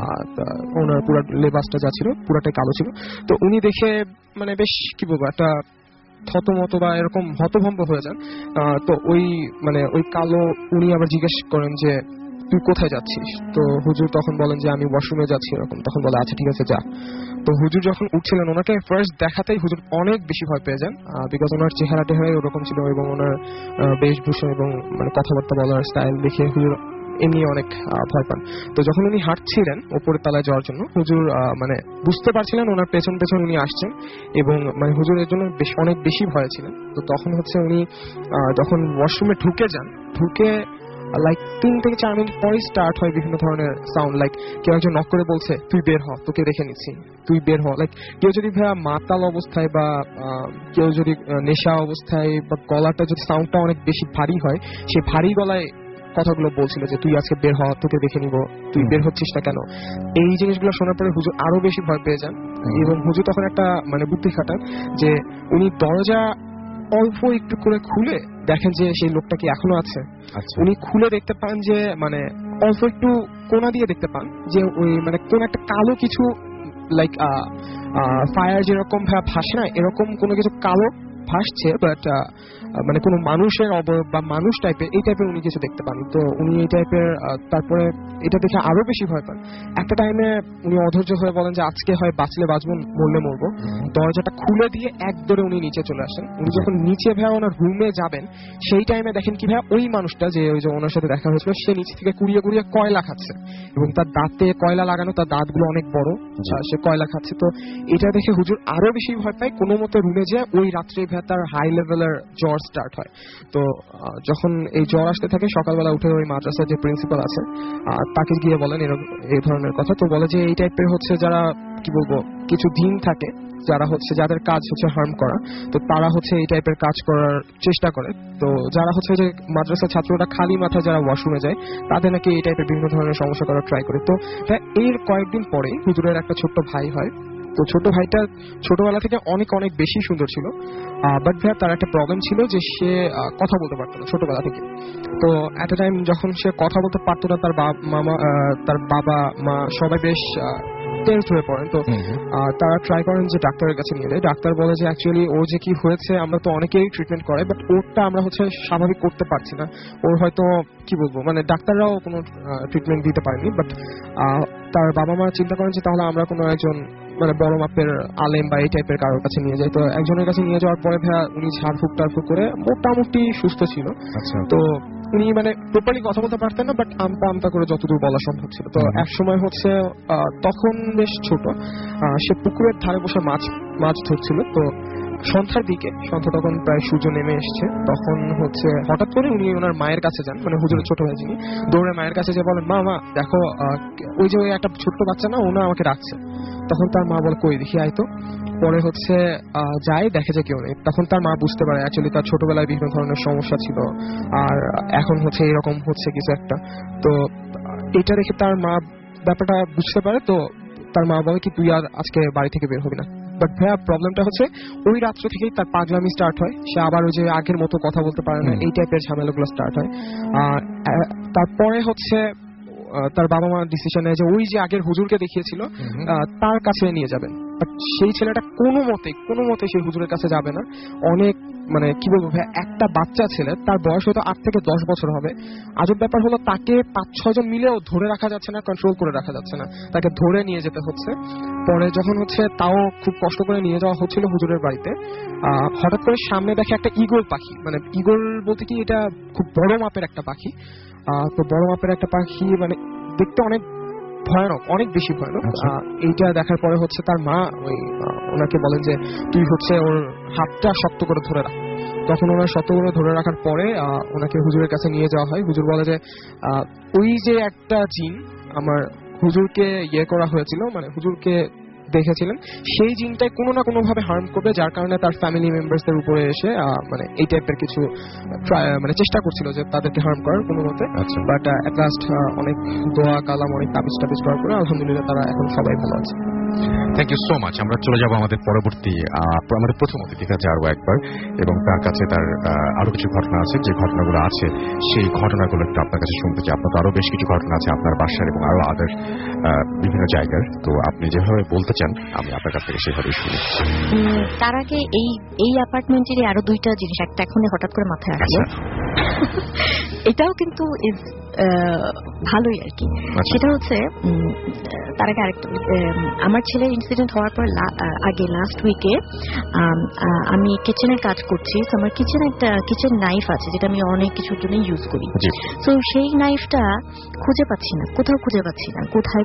ওনার পুরো লেবাসটা যা ছিল পুরাটাই কালো ছিল। তো উনি দেখে মানে বেশ কি বলবো, একটা থতমত বা এরকম হতভম্ব হয়ে যান। তো ওই কালো উনি আবার জিজ্ঞেস করেন যে তুই কোথায় যাচ্ছিস? তো হুজুর তখন বলেন যে আমি ওয়াশরুমে যাচ্ছি এরকম। তখন বলে আচ্ছা ঠিক আছে যা। তো হুজুর যখন উঠছিলেন, ওনাকে ফার্স্ট দেখাতেই হুজুর অনেক বেশি ভয় পেয়ে যান, বিকজ ওনার চেহারা টেহারাই ওরকম ছিল, এবং ওনার বেশভূষা এবং মানে কথাবার্তা বলার স্টাইল দেখে হুজুর এমনি অনেক ভয় পান। তো যখন উনি হাঁটছিলেন উপরের তলায় যাওয়ার জন্য, হুজুর মানে বুঝতে পারছিলেন ওনার পেছন পেছন উনি আসছেন, এবং মানে হুজুর এর জন্য অনেক বেশি ভয় ছিলেন। তো তখন হচ্ছে উনি যখন ওয়াশরুমে ঢুকে যান, ঢুকে লাইক 3 থেকে 4 মিনিট পরে স্টার্ট হয় বিভিন্ন ধরনের সাউন্ড, লাইক কেউ একজন নক করে বলছে তুই বের হ, তোকে রেখে নিচ্ছি, তুই বের হ। লাইক কেউ যদি ভাইয়া মাতাল অবস্থায় বা কেউ যদি নেশা অবস্থায় বা গলাটা যদি সাউন্ডটা অনেক বেশি ভারী হয়, সে ভারী গলায় কথাগুলো বলছিল যে তুই আজকে বের হ, তোকে দেখে নিব, তুই বের হচ্ছিস না কেন। এই জিনিসগুলো শোনার পরে হুজুর আরো বেশি ভয় পেয়ে যান, এবং হুজুর তখন একটা মানে বুদ্ধি খাটান যে উনি দরজা অল্প একটু করে খুলে দেখেন যে সেই লোকটা কি এখনো আছে। উনি খুলে দেখতে পান যে মানে অল্প একটু কোনা দিয়ে দেখতে পান যে ওই মানে কোন একটা কালো কিছু লাইক ফায়ার যেরকম ভাসে না, এরকম কোনো কিছু কালো ভাসছে, বাট মানে কোনো মানুষের অবয়ব বা মানুষ টাইপের এই টাইপের উনি কিছু দেখতে পান। তো উনি এই টাইপের তারপরে এটা দেখে আরো বেশি ভয় পান। একটা টাইমে উনি অধৈর্য হয়ে বলেন যে আজকে হয় বাঁচলে বাঁচবো, মরলে মরবো। দরজাটা খুলে দিয়ে এক দৌড়ে উনি নিচে চলে আসেন। উনি যখন নিচে ভাইয়া ওনার রুমে যাবেন, সেই টাইমে দেখেন কি ভাইয়া ওই মানুষটা যে ওই যে ওনার সাথে দেখা হয়েছিল, সে নিচে থেকে কুড়িয়ে কুড়িয়ে কয়লা খাচ্ছে, এবং তার দাঁতে কয়লা লাগানো, তার দাঁতগুলো অনেক বড়, সে কয়লা খাচ্ছে। তো এটা দেখে হুজুর আরো বেশি ভয় পায়। কোনো মতে রুমে যায়, ওই রাত্রে ভাইয়া তার হাই লেভেলের জ্বর স্টার্ট হয়। তো যখন এই জ্বর আসতে থাকে, সকালবেলা উঠে ওই মাদ্রাসার যে প্রিন্সিপাল আছে তাকে গিয়ে বলেন এই ধরনের কথা। তো বলে যে এই টাইপের হচ্ছে যারা কি বলবো কিছু দিন থাকে, যারা হচ্ছে যাদের কাজ হচ্ছে হার্ম করা, তো তারা হচ্ছে এই টাইপের কাজ করার চেষ্টা করে। তো যারা হচ্ছে যে মাদ্রাসার ছাত্ররা খালি মাথায় যারা ওয়াশরুমে যায়, তাদের নাকি এই টাইপের বিভিন্ন ধরনের সমস্যা করার ট্রাই করে। তো এর কয়েকদিন পরেই হুজুরের একটা ছোট্ট ভাই হয়। তো ছোট ভাইটা ছোটবেলা থেকে অনেক অনেক বেশি সুন্দর ছিল, বাট ভাইয়া তার একটা প্রবলেম ছিল যে সে কথা বলতে পারতো না ছোটবেলা থেকে। তো এট এ টাইম যখন সে কথা বলতে পারতো না, তার বাবা মা সবাই বেশ টেন্স হয়ে পড়েন। তো তারা ট্রাই করেন যে ডাক্তারের কাছে নিয়ে যায়। ডাক্তার বলে যে অ্যাকচুয়ালি ওর যে কি হয়েছে, আমরা তো অনেকেই ট্রিটমেন্ট করে, বাট ওরটা আমরা হচ্ছে স্বাভাবিক করতে পারছি না। ওর হয়তো কি বলবো মানে ডাক্তাররাও কোনো ট্রিটমেন্ট দিতে পারেনি। বাট তার বাবা মা চিন্তা করেন যে তাহলে আমরা কোনো একজন মানে বড় মাপের আলেম বা এই টাইপের কারোর কাছে নিয়ে যাই। তো একজনের কাছে নিয়ে যাওয়ার পরে ভাইয়া উনি ঝাড়ফুঁক টাড়ফুঁক করে মোটামুটি সুস্থ ছিল। তো উনি মানে প্রপারলি কথা বলতে পারতেন না, বাট আমতা আমতা করে যতদূর বলা সম্ভব ছিল। তো এক সময় হচ্ছে তখন বেশ ছোট, সে পুকুরের ধারে বসে মাছ ধরছিল। তো সন্ধ্যা তখন প্রায় সূর্য নেমে এসছে, তখন হচ্ছে হঠাৎ করে উনি ওনার মায়ের কাছে যান, মানে হুজুরের ছোট ভাই যিনি, দৌড়ে মায়ের কাছে যে বলেন, মা দেখো ওই যে একটা ছোট্ট বাচ্চা না, ওনা আমাকে ডাকছে। তখন তার মা বলে, কই দেখি আয় তো। পরে হচ্ছে যায়, দেখে যে কেউ নেই। তখন তার মা বুঝতে পারে অ্যাকচুয়ালি তার ছোটবেলায় বিভিন্ন ধরনের সমস্যা ছিল, আর এখন হচ্ছে এরকম হচ্ছে কিছু একটা। তো এটা দেখে তার মা ব্যাপারটা বুঝতে পারে। তো তার মা বলে কি, তুই আর আজকে বাড়ি থেকে বের হবি না। বাট ভাইয়া প্রবলেমটা হচ্ছে ওই রাত্র থেকেই তার পাগলামি স্টার্ট হয়, সে আবার ওই যে আগের মতো কথা বলতে পারে না, এই টাইপের ঝামেলাগুলো স্টার্ট হয়। তারপরে হচ্ছে তার বাবা মা ডিসিশন নেয় যে ওই যে আগের হুজুরকে দেখিয়েছিল তার কাছে নিয়ে যাবেন। বাট সেই ছেলেটা কোনো মতে সেই হুজুরের কাছে যাবে না। অনেক মানে কি বলবো ভাই, একটা বাচ্চা ছেলে, তার বয়স হয়তো 8 থেকে 10 বছর হবে। আজব ব্যাপার হলো তাকে 5-6 জন মিলেও ধরে রাখা যাচ্ছে না, কন্ট্রোল করে রাখা যাচ্ছে না, তাকে ধরে নিয়ে যেতে হচ্ছে। পরে যখন হচ্ছে তাও খুব কষ্ট করে নিয়ে যাওয়া হচ্ছিল হুজুরের বাড়িতে, হঠাৎ করে সামনে দেখে একটা ঈগল পাখি, মানে ঈগল বলতে কি এটা খুব বড় মাপের একটা পাখি। তো বড় মাপের একটা পাখি, মানে দেখতে অনেক ভয়ানক, অনেক বেশি ভয়ানক। এইটা দেখার পরে হচ্ছে তার মা ওনাকে বলেন যে তুই হচ্ছে ওর হাতটা শক্ত করে ধরে রাখ। তখন ওনার শক্ত করে ধরে রাখার পরে ওনাকে হুজুরের কাছে নিয়ে যাওয়া হয়। হুজুর বলে যে ওই যে একটা জিন আমার হুজুরকে করা হয়েছিল, মানে হুজুরকে দেখেছিলেন, সেই জিনটাই কোনো না কোনো ভাবে হার্ম করবে, যার কারণে তার ফ্যামিলি মেম্বারসদের উপরে এসে মানে এই টাইপের কিছু মানে চেষ্টা করছিল যে তাদেরকে হার্ম করার কোনো মতে। বাট এট লাস্ট অনেক দোয়া কালাম, অনেক তাবিজ করার পরে আলহামদুলিল্লাহ তারা এখন সবাই ভালো আছে। Thank you so much. আমরা চলে যাব আমাদের পরবর্তী, আমাদের প্রথম অতিথির কাছে আরো একবার, এবং তার কাছে তার আরো কিছু ঘটনা আছে, যে ঘটনাগুলো আছে সেই ঘটনাগুলো একটু আপনার কাছে শুনতে চাই। আপনার তো আরো বেশ কিছু ঘটনা আছে আপনার বাসার এবং আরো আদার বিভিন্ন জায়গার, তো আপনি যেভাবে বলতে চান আমি আপনার কাছ থেকে সেভাবেই শুনি। তার আগে এই অ্যাপার্টমেন্টেরই আরো দুইটা জিনিস, একটা এখন হঠাৎ করে মাথায় আসলো, এটাও কিন্তু ভালোই আর কি। সেটা হচ্ছে তার আগে আরেকটা, আমার ছেলের ইনসিডেন্ট হওয়ার পর আগে লাস্ট উইকে আমি কিচেনে কাজ করছি। তো আমার কিচেন নাইফ আছে যেটা আমি অনেক কিছুর জন্য ইউজ করি। তো সেই নাইফটা খুঁজে পাচ্ছি না, কোথাও খুঁজে পাচ্ছি না, কোথায়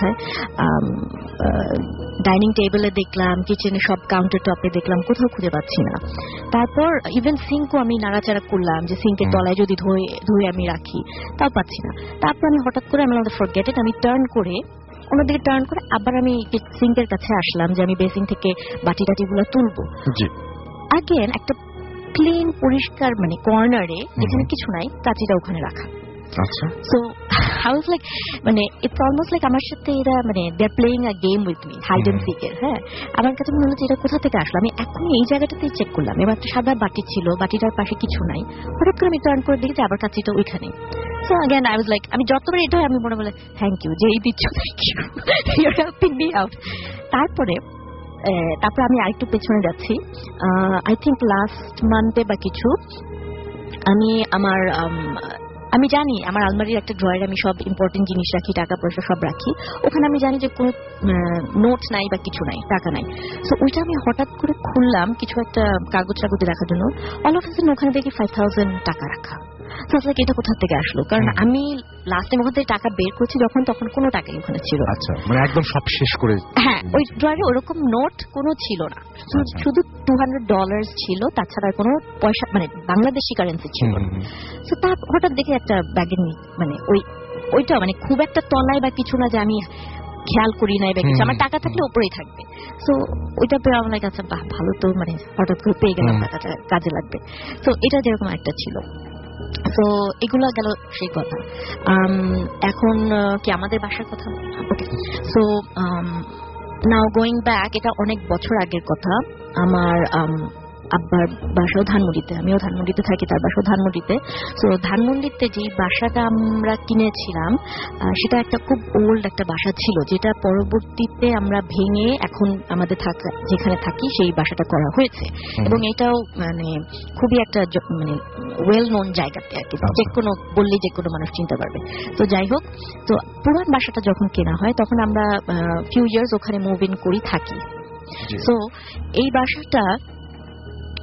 ডাইনিং টেবিলে দেখলাম, কিচেনে সব কাউন্টার টপে দেখলাম, কোথাও খুঁজে পাচ্ছি না। তারপর ইভেন সিঙ্কও আমি নাড়াচাড়া করলাম যে সিঙ্কের তলায় যদি ধুয়ে আমি রাখি, তাও পাচ্ছি না। তারপর আমি হঠাৎ করে আমি ফরগেট ইট, আমি অন্যদিকে টার্ন করে আবার আমি সিঙ্কের কাছে আসলাম যে আমি বেসিন থেকে বাটি টাটিগুলো তুলবো। আগেন একটা ক্লিন পরিষ্কার মানে কর্নারে যেখানে কিছু নাই, কাঁচিটা ওখানে রাখা। So I was like, মানে it's almost like আমার সাথে এরা মানে they're playing a game with me, hide and seek এর। হ্যাঁ, আমার কাছে মনে হচ্ছে এটা কোথা থেকে আসলো। আমি এখন এই জায়গাটাতেই চেক করলাম, এবার একটা সাদা বাটি ছিল, বাটিটার পাশে কিছু নাই, হঠাৎ করে আমি টার্ন করে দেখি যে আবার কাঁচিটা ওইখানে। So again I was like, আমি যতবার এটা আমি মনে বলে থ্যাংক ইউ যে এই দিচ্ছ, thank you, you're helping me out। তারপর আমি আরেকটু পেছনে যাচ্ছি, আই থিঙ্ক লাস্ট মান্থে বা কিছু, আমি জানি আমার আলমারির একটা ড্রয়ারে আমি সব ইম্পর্টেন্ট জিনিস রাখি, টাকা পয়সা সব রাখি, ওখানে আমি জানি যে কোনো নোটস নাই বা কিছু নাই, টাকা নাই। সো ওইটা আমি হঠাৎ করে খুললাম কিছু একটা কাগজ রাখার জন্য, অল অফ আ সাডেন ওখানে দেখি 5,000 টাকা রাখা। এটা কোথা থেকে আসলো, কারণ আমি লাস্ট টাইম ওখান থেকে টাকা বের করছি তখন কোনো টাকাই ওখানে ছিল। আচ্ছা, মানে একদম সব শেষ করে। হ্যাঁ, ওই ড্রয়ারে ওরকম নোট কোনো ছিল না, শুধু $200 ছিল, তাছাড়া কোনো পয়সা মানে বাংলাদেশি কারেন্সি ছিল না। তো তা হঠাৎ দেখে একটা ব্যাগের মানে ওইটা মানে খুব একটা তলায় বা কিছু না যে আমি খেয়াল করি নাই বা কিছু, আমার টাকা থাকলে উপরেই থাকবে। সো ওইটা পেয়ে আমার কাছে বাহ ভালো, তো মানে হঠাৎ করে পেয়ে গেলাম, টাকাটা কাজে লাগবে। তো এটা যেরকম একটা ছিল। তো এগুলো গেল সেই কথা। এখন কি আমাদের বাসার কথা? Okay, so now going back, এটা অনেক বছর আগের কথা। আমার আব্বার বাসাও ধানমন্ডিতে, আমিও ধানমন্ডিতে থাকি, তার বাসাও ধানমন্ডিতে। তো ধানমন্ডিতে যে বাসাটা আমরা কিনেছিলাম সেটা একটা খুব ওল্ড একটা বাসা ছিল, যেটা পরবর্তীতে আমরা ভেঙে এখন আমাদের যেখানে থাকি সেই বাসাটা করা হয়েছে। এবং এটাও মানে খুবই একটা মানে ওয়েল নোন জায়গাতে আর কি, যে কোনো বললেই যে কোনো মানুষ চিনতে পারবে। তো যাই হোক, তো পুরান বাসাটা যখন কেনা হয় তখন আমরা ফিউ ইয়ার্স ওখানে মুভ ইন করি থাকি। তো এই বাসাটা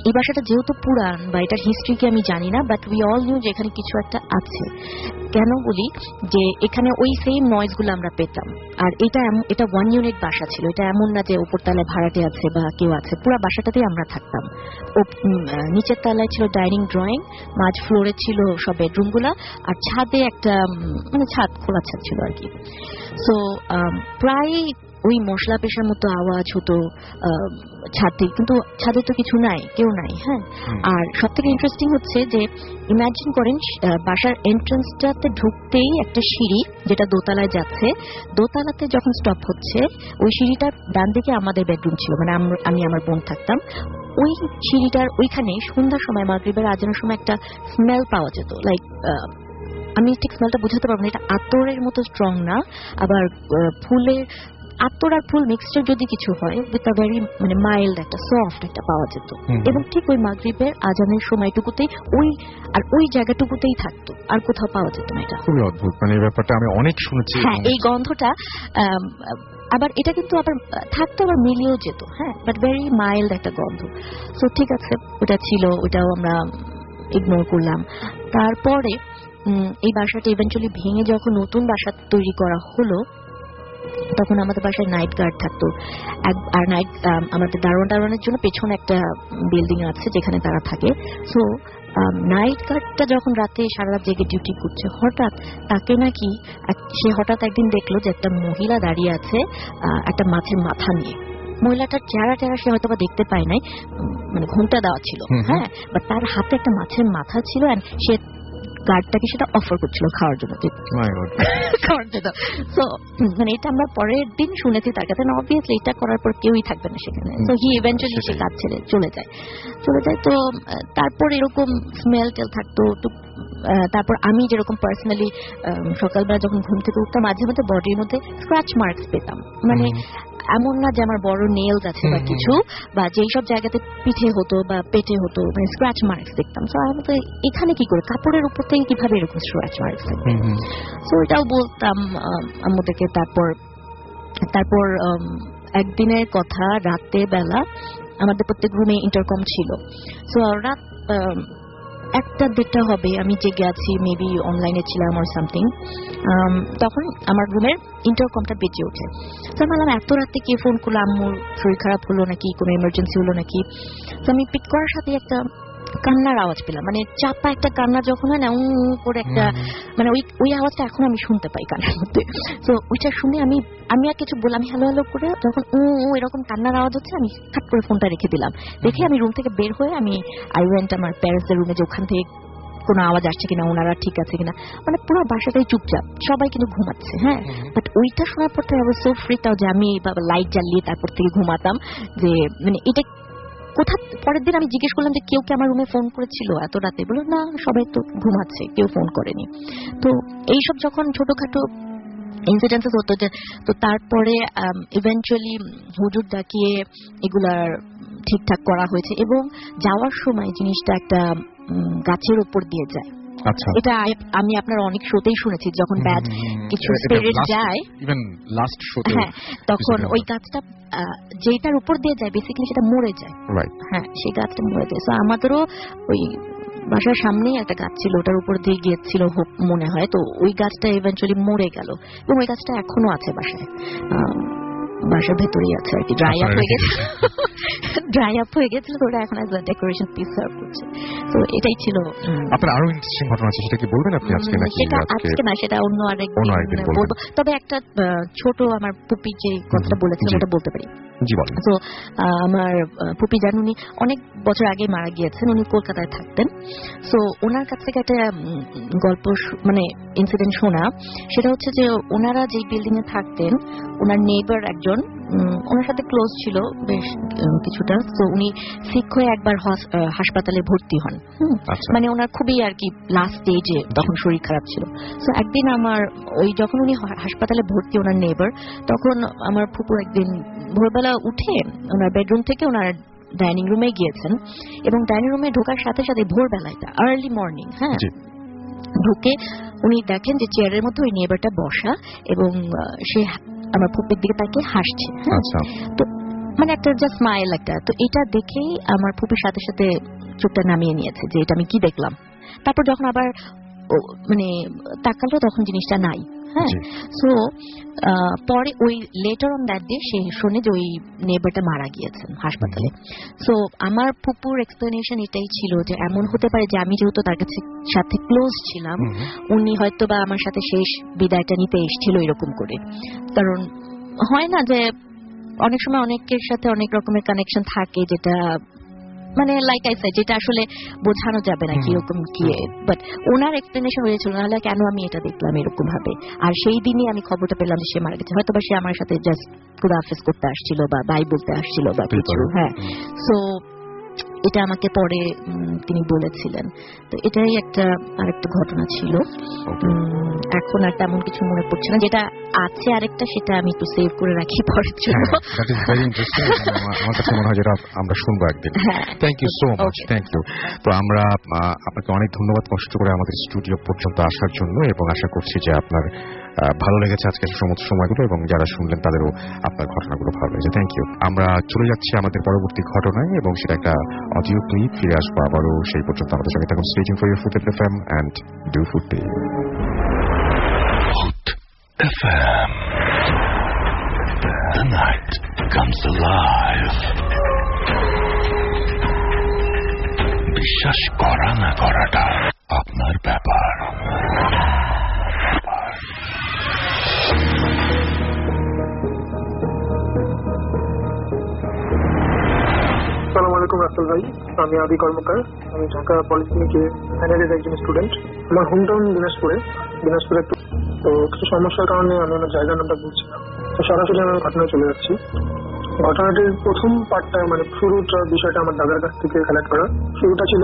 এই বাসাটা যেহেতু পুরান বা এটার হিস্ট্রি কি আমি জানি না, বাট উই অল নিউ যে এখানে কিছু একটা আছে। কেন বলি যে এখানে ওই সেম নয়েজগুলো আমরা পেতাম। আর এটা 1 ইউনিট বাসা ছিল, এটা এমন না যে উপর তলায় ভাড়াটে আছে বা কেউ আছে, পুরো বাসাটাতেই আমরা থাকতাম। নিচের তলায় ছিল ডাইনিং ড্রয়িং, মাঝ ফ্লোরে ছিল সব বেডরুমগুলা, আর ছাদে একটা মানে ছাদ, খোলা ছাদ ছিল আর কি। সো প্রায় ওই মশলা পেশার মতো আওয়াজ হতো ছাদে, কিন্তু ছাদে তো কিছু নাই, কেউ নাই। হ্যাঁ, আর সব থেকে ইন্টারেস্টিং হচ্ছে যে ইমাজিন করেন বাসার এন্ট্রান্সটাতে ঢুকতেই একটা সিঁড়ি যেটা দোতলায় যাচ্ছে, দোতলাতে যখন স্টপ হচ্ছে ওই সিঁড়িটার ডান দিকে আমাদের বেডরুম ছিল, মানে আমি আমার বোন থাকতাম। ওই সিঁড়িটার ওইখানে সন্ধ্যার সময় মাগরিবের আজানের সময় একটা স্মেল পাওয়া যেত, লাইক আমি ঠিক স্মেলটা বুঝাতে পারবো না, এটা আতরের মতো স্ট্রং না, আবার ফুলের আতর আর ফুল মিক্সচার যদি কিছু হয়, উইথ আ ভেরি মানে মাইল্ড একটা সফট একটা পাওয়া যেত। এবং ঠিক ওই মাগরিবের আজানের সময়টুকুতেই ওই জায়গাটুকুতেই থাকতো, আর কোথাও পাওয়া যেত না। এটা খুবই অদ্ভুত, মানে এই ব্যাপারটা আমি অনেক শুনেছি। হ্যাঁ, এই গন্ধটা আবার এটা কিন্তু আবার থাকতো, আবার মিলিয়েও যেত। হ্যাঁ, বাট ভেরি মাইল্ড একটা গন্ধ। সো ঠিক আছে, ওটা ছিল, ওটাও আমরা ইগনোর করলাম। তারপরে এই বাসাটা ইভেন্চুয়ালি ভেঙে যখন নতুন বাসা তৈরি করা হলো, তখন আমাদের বাসায় নাইট গার্ড থাকতো। আর নাইট আমাদের দারোয়ানের জন্য পেছনে একটা বিল্ডিং আছে যেখানে তারা থাকে। সো নাইট গার্ডটা যখন রাতে সারা রাত জেগে ডিউটি করছে, হঠাৎ তাকে নাকি সে হঠাৎ একদিন দেখলো যে একটা মহিলা দাঁড়িয়ে আছে একটা মাছের মাথা নিয়ে। মহিলাটার চেহারা সে হয়তো বা দেখতে পায় নাই, মানে ঘুমটা দেওয়া ছিল। হ্যাঁ, বাট তার হাতে একটা মাছের মাথা ছিল, এন্ড সে গার্ডটাকে সেটা অফার করছিল খাওয়ার জন্য। সো মানে এটা আমরা পরের দিন শুনেছি তার কাছে, অবভিয়াসলি এটা করার পর কেউই থাকবে না সেখানে। সো হি ইভেন্চুয়ালি সে কাজ ছেড়ে চলে যায়। তো তারপর এরকম স্মেল টেল থাকতো। তারপর আমি যেরকম পার্সোনালি সকালবেলা যখন ঘুম থেকে উঠতাম, মাঝে মধ্যে বডির মধ্যে স্ক্র্যাচ মার্কস পেতাম। মানে এমন না যে আমার বড় নেলস আছে বা কিছু, বা যেই সব জায়গাতে পিঠে হতো বা পেটে হতো, মানে স্ক্র্যাচ মার্কস দেখতাম। সো আমি তো এখানে কি করে, কাপড়ের উপর থেকে কিভাবে এরকম স্ক্র্যাচ মার্কস থাকবে? সো এটাও বলতাম আমাদেরকে। তারপর একদিনের কথা, রাতে বেলা আমাদের প্রত্যেক রুমে ইন্টারকম ছিল। সো রাত 1টা-1:30 হবে, আমি জেগে আছি, মেবি অনলাইনে ছিলাম আর সামথিং। তখন আমার রুমের ইন্টারকমটা বেজে ওঠে। তো আমি বললাম এত রাতে কে ফোন করলো, আম্মুর শরীর খারাপ হলো নাকি, কোনো এমার্জেন্সি হলো নাকি? তো আমি পিক করার সাথে একটা কান্নার আওয়াজ পেলাম, মানে চাপা একটা কান্না যখন হয় না, করে একটা, মানে ওই আওয়াজটা এখন আমি শুনতে পাই কান্নার মধ্যে। তো ওইটা শুনে আমি আর কিছু বললাম, আমি হ্যালো হ্যালো করে, যখন এরকম কান্নার আওয়াজ হচ্ছে, আমি খাট করে ফোনটা রেখে দিলাম। দেখে আমি রুম থেকে বের হয়ে আই ওয়েন্ট আমার প্যারেন্টসদের রুমে, যে ওখান থেকে কোনো আওয়াজ আসছে কিনা, ওনারা ঠিক আছে কিনা। মানে পুরো বাসাটাই চুপচাপ, সবাই কিন্তু ঘুমাচ্ছে। হ্যাঁ, বাট ওইটা শোনার পর থেকে আবার সো ফ্রিকড যে আমি লাইট জ্বালিয়ে তারপর থেকে ঘুমাতাম। যে মানে এটা কোথা, পরের দিন আমি জিজ্ঞেস করলাম যে কেউ কি আমার রুমে ফোন করেছিল এত রাতে? বলল না, সবাই তো ঘুমাচ্ছে, কেউ ফোন করেনি। তো এইসব যখন ছোটখাটো ইনসিডেন্সেস হতো, তো তারপরে ইভেন্চুয়ালি হুজুর ডাকিয়ে এগুলার ঠিকঠাক করা হয়েছে। এবং যাওয়ার সময় জিনিসটা একটা গাছের উপর দিয়ে যায়। আচ্ছা, এটা আমি আপনার অনেক শোতেই শুনেছি, যখন ব্যাড কিছু স্পিরিট যায়, ইভেন লাস্ট শোতে, হ্যাঁ, তখন ওই গাছটা যেটার উপর দিয়ে যায় বেসিক্যালি সেটা মরে যায়। হ্যাঁ, সেই গাছটা মরে যায়। সো আমাদেরও ওই বাসার সামনেই একটা গাছ ছিল, ওটার উপর দিয়ে গিয়েছিল মনে হয়। তো ওই গাছটা ইভেন্চুয়ালি মরে গেল, এবং ওই গাছটা এখনো আছে বাসার ভেতরেই আছে আর কি। ড্রাই আপ হয়ে গেছিল, তো ওটা এখন as a decoration piece serve করছে। তো এটাই ছিল। আপনার আরো ইন্টারেস্টিং ঘটনা আছে, সেটা কি বলবেন আপনি আজকে নাকি? সেটা আজকে না, সেটা অন্য আরেকদিন বলবো। তবে একটা ছোট আমার পুপি যে কথাটা বলেছিলাম ওটা বলতে পারি। জি বলেন। তো আমার পুপি যান, উনি অনেক বছর আগে মারা গিয়েছেন, উনি কলকাতায় থাকতেন। সো ওনার কাছ থেকে একটা গল্প, মানে ইনসিডেন্ট শোনা, সেটা হচ্ছে যে ওনারা যে বিল্ডিং এ থাকতেন, ওনার নেইবার একজন ওনার সাথে ক্লোজ ছিল বেশ কিছুটা। তো উনি সিক হয়ে একবার হাসপাতালে ভর্তি হন। মানে ওনার খুবই আর কি লাস্ট স্টেজে, তখন শরীর খারাপ ছিল। তো একদিন আমার যখন উনি হাসপাতালে ভর্তি, ওনার নেইবার, তখন আমার ফুপু একদিন ভোরবেলা উঠে ওনার বেডরুম থেকে ওনার ডাইনিং রুমে গিয়েছেন, এবং ডাইনিং রুমে ঢোকার সাথে সাথে ভোরবেলায়, আর্লি মর্নিং, হ্যাঁ, ঢুকে উনি দেখেন যে চেয়ারের মধ্যে ওই নেইবারটা বসা, এবং সে আমার ফুপির দিকে তাকে হাসছে। তো মানে একটা জাস্ট স্মাইল একটা। তো এটা দেখেই আমার ফুপির সাথে সাথে চোখটা নামিয়ে নিয়েছে যে এটা আমি কি দেখলাম। তারপর যখন আবার মানে তাকালো তখন জিনিসটা নাই। হ্যাঁ, সো পরে ওই লেটার অন দ্যাট ডে সে শুনে যে ওই নেবারটা মারা গিয়েছেন হাসপাতালে। সো আমার ফুপুর এক্সপ্লেনেশন এটাই ছিল যে এমন হতে পারে যে আমি যেহেতু তার কাছে সাথে ক্লোজ ছিলাম, উনি হয়তো বা আমার সাথে শেষ বিদায়টা নিতে এসেছিল এরকম করে। কারণ হয় না যে অনেক সময় অনেকের সাথে অনেক রকমের কানেকশন থাকে যেটা মানে লাইক আই সেড যেটা আসলে বোঝানো যাবে না কিরকম কি, বাট ওনার এক্সপ্লেনেশন হয়েছিল নাহলে কেন আমি এটা দেখলাম এরকম ভাবে। আর সেই দিনই আমি খবরটা পেলাম যে সে মারা গেছে। হয়তো বা সে আমার সাথে জাস্ট খুদাহাফেজ করতে আসছিল বা বাই বলতে আসছিল বা কিছু। হ্যাঁ, সো এটা আমাকে পরে তিনি বলেছিলেন। তো এটাই আরেকটা ঘটনা ছিল। এখন আর তেমন কিছু মনে পড়ছে না, যেটা আছে আরেকটা সেটা আমি একটু সেভ করে রাখি পরের জন্য। That is very interesting. আমার কাছে মনে হয় যেটা আমরা শুনবো একদিন। Thank you so much, thank you. তো আমরা আপনাকে অনেক ধন্যবাদ কষ্ট করে আমাদের স্টুডিও পর্যন্ত আসার জন্য, এবং আশা করছি যে আপনার ভালো লেগেছে আজকের সমস্ত সময়গুলো, এবং যারা শুনলেন তাদেরও আপনার ঘটনাগুলো ভালো লেগেছে। Thank you. আমরা চলে যাচ্ছি আমাদের পরবর্তী ঘটনায়, এবং সেটা একটা অডিও ক্লিপ। ফিরে আসবো আবারও, সেই পর্যন্ত আমাদের সঙ্গে থাকুন। Stay tuned for your Food FM and do food day. Food FM. The night comes alive. বিশ্বাস করা না করাটা আপনার ব্যাপার। আসসালামু আলাইকুম রাসেল ভাই, আমি আদি কর্মকার। আমি ঢাকা পলিটেকনিকে ফাইনালের একজন স্টুডেন্ট। আমার হোম টাউন দিনাজপুরে। তো কিছু সমস্যার কারণে আমি আমার জায়গার নামটা বুঝছিলাম। তো সরাসরি আমি ঘটনায় চলে যাচ্ছি। ঘটনাটির প্রথম পার্টটা মানে শুরুটা বিষয়টা আমার দাদার কাছ থেকে কালেক্ট করা। শুরুটা ছিল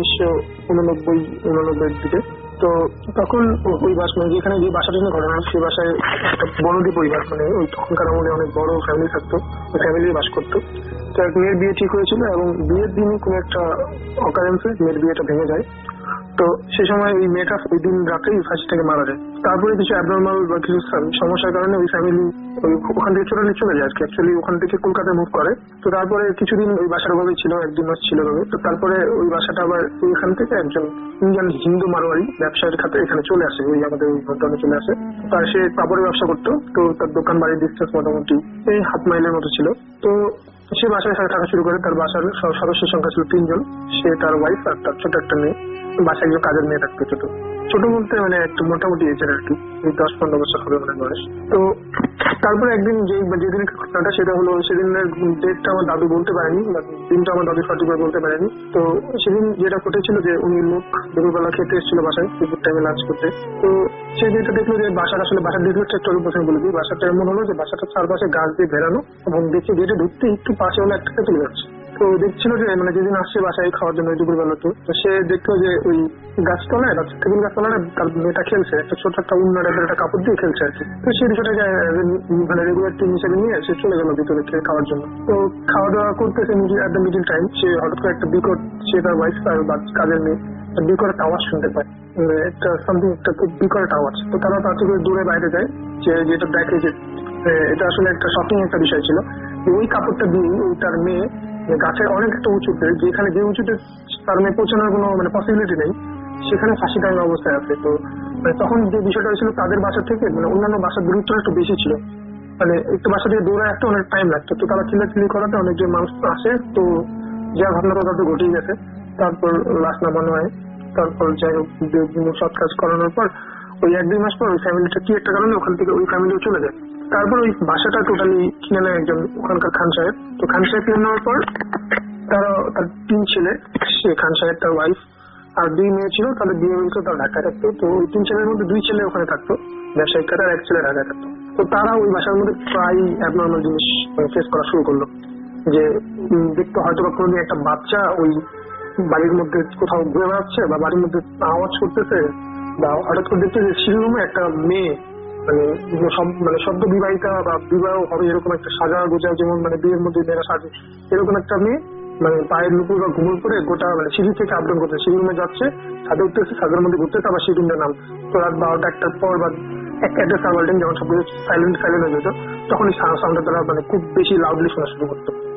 1989-90 দিকে। তো তখন ওই মানে যেখানে যে বাসাটা নিয়ে ঘটনা, সেই বাসায় একটা বনদী পরিবার, মানে ওই তখনকার আমলে অনেক বড় ফ্যামিলি থাকতো, ওই ফ্যামিলি বাস করতো। তো এক মেয়ের বিয়ে ঠিক হয়েছিল, এবং বিয়ের দিনে কোনো একটা অকারেন্সে মেয়ের বিয়েটা ভেঙে যায়। তো সে সময় ওই মেয়েটা ওই দিন রাতেই ফাঁসি থেকে মারা যায়। তারপরে কিছু অ্যাবনর্মাল বা কিছু সমস্যার কারণে ওই ফ্যামিলি ওখান থেকে চলে যায়। অ্যাকচুয়ালি ওখান থেকে কলকাতায় মুভ করে। তো তারপরে কিছুদিন ওই বাসার ভাবে ছিল, 1-2 মাস ছিল ভাবে। তো তারপরে ওই বাসাটা আবার ওইখান থেকে একজন ইন্ডিয়ান হিন্দু মারোয়ারি ব্যবসায়ের খাতে এখানে চলে আসে, ওই আমাদের ওই ঘটনা চলে আসে। তার সে কাপড়ের ব্যবসা করতো। তো তার দোকান বাড়ির ডিস্টেন্স মোটামুটি এই 1/2 মাইলের মতো ছিল। তো সে বাসায় থাকা শুরু করে। তার বাসার সদস্যের সংখ্যা ছিল 3 জন। সে, তার ওয়াইফ আর তার ছোট একটা মেয়ে। বাসায় একজন কাজের মেয়ে থাকতো, ছোট বলতে মানে একটু মোটামুটি এজের আর কি, 10-15 বছর হবে মানে বয়স। তো তারপরে একদিন যেদিন ঘটনাটা সেটা হলো, সেদিনের ডেটটা আমার দাদু বলতে পারেনি, দিনটা আমার দাদু সঠিকভাবে বলতে পারেনি। তো সেদিন যেটা ঘটেছিল যে উনি লোক দুপুরবেলা খেতে এসেছিল বাসায়, দুপুর টাইমে লাঞ্চ করতে। তো সে যেটা দেখলো যে বাসার ডিটেলসটা একটু প্রথমে বলে দিই। বাসাটা এমন হলো যে বাসাটা চারপাশে গাছ দিয়ে ঘেরানো, এবং দেখে যেটা ঢুকতে একটু পাশে হলো একটা চলে যাচ্ছে। তো দেখছিল যে মানে যেদিন আসছে বাসায় খাওয়ার জন্য দুপুরবেলা, তো সে দেখলো যে ওই গাছতলায় টেবিল গাছতলায় তার মেয়েটা খেলছে, একটা ছোট একটা উন্না টাইপের একটা কাপড় দিয়ে খেলছে আর কি। তো সেই বিষয়টাকে মানে রেগুলার টিম হিসেবে নিয়ে সে চলে গেল ভিতরে খাওয়ার জন্য। তো খাওয়া দাওয়া করতেছে এট দ্য মিডিল টাইম, সে হঠাৎ করে একটা বিকট, সে তার ওয়াইফ আর কাজের মেয়ে বিকট একটা আওয়াজ শুনতে পায়, একটা সামথিং একটা খুব বিকট আওয়াজ। তো তারা তার থেকে দূরে বাইরে যায়, যেটা দেখে যে এটা আসলে একটা শকিং একটা বিষয় ছিল। ওই কাপড়টা দিয়ে তার মেয়ে গাছের অনেক একটা উঁচুতে, যেখানে যে উঁচুতে তার মেয়ে পৌঁছানোর কোনো মানে পসিবিলিটি নেই, সেখানে ফাঁসি টাঙানো অবস্থায় আছে। তো মানে তখন যে বিষয়টা হয়েছিল, তাদের বাসা থেকে মানে অন্যান্য বাসার দূরত্বটা একটু বেশি ছিল, মানে একটু বাসা থেকে দৌড়ে একটা অনেক টাইম লাগতো। তো তারা চিল্লাচিল্লি করাতে অনেকজন মানুষ আসে। তো যা ঘটনাটা তাদের ঘটেই গেছে। তারপর লাশ নামানো হয়। তারপর যাই হোক সৎ কাজ করানোর পর ওই 1-2 মাস পর ওই ফ্যামিলিটা কি একটা কারণে ওখান থেকে ওই ফ্যামিলিও চলে যায়। তারপর ওই বাসাটা টোটালি কিনে নেয় একজন ওখানকার খান সাহেব। তো খান সাহেব কিনে নেওয়ার পর তার 3 ছেলে, সে খান সাহেব, তার ওয়াইফ আর 2 মেয়ে ছিল, তাদের বিয়ে হয়েছিল, তার ঢাকায় থাকতো। তো ওই 3 ছেলের মধ্যে 2 ছেলে ওখানে থাকতো ব্যবসায়িক কাজে, আর 1 ছেলে ঢাকায় থাকতো। তো তারা ওই বাসার মধ্যে প্রায় অ্যাবনর্মাল জিনিস ফেস করা শুরু করলো। যে দেখতো হয়তো বা কোনোদিন একটা বাচ্চা ওই বাড়ির মধ্যে কোথাও ঘুরে বেড়াচ্ছে, বা বাড়ির মধ্যে আওয়াজ করতেছে, বা হঠাৎ করে দেখতে যে সিঁড়িরুমে একটা মেয়ে মানে সদ্য বিবাহিতা বা বিবাহ হবে এরকম একটা সাজা গোজা, যেমন মানে বিয়ের মধ্যে মেয়েরা সাজে, এরকম একটা মেয়ে মানে পায়ের নুপুর বা ঘুমুর করে গোটা মানে সিঁড়ি থেকে আপডাউন করছে, সিঁড়ি রুমে যাচ্ছে, ছাদে উঠতেছে, ছাদের মধ্যে ঘুরতেছে, আবার সিঁড়ি রুমে নাম। তো রাত 12টা-1টার পর বা একটা সার্ভার টাইম যখন সব সাইলেন্ট হয়ে যেত, তখন এই সাউন্ডটা তারা মানে খুব বেশি লাউডলি শোনা শুরু করতো।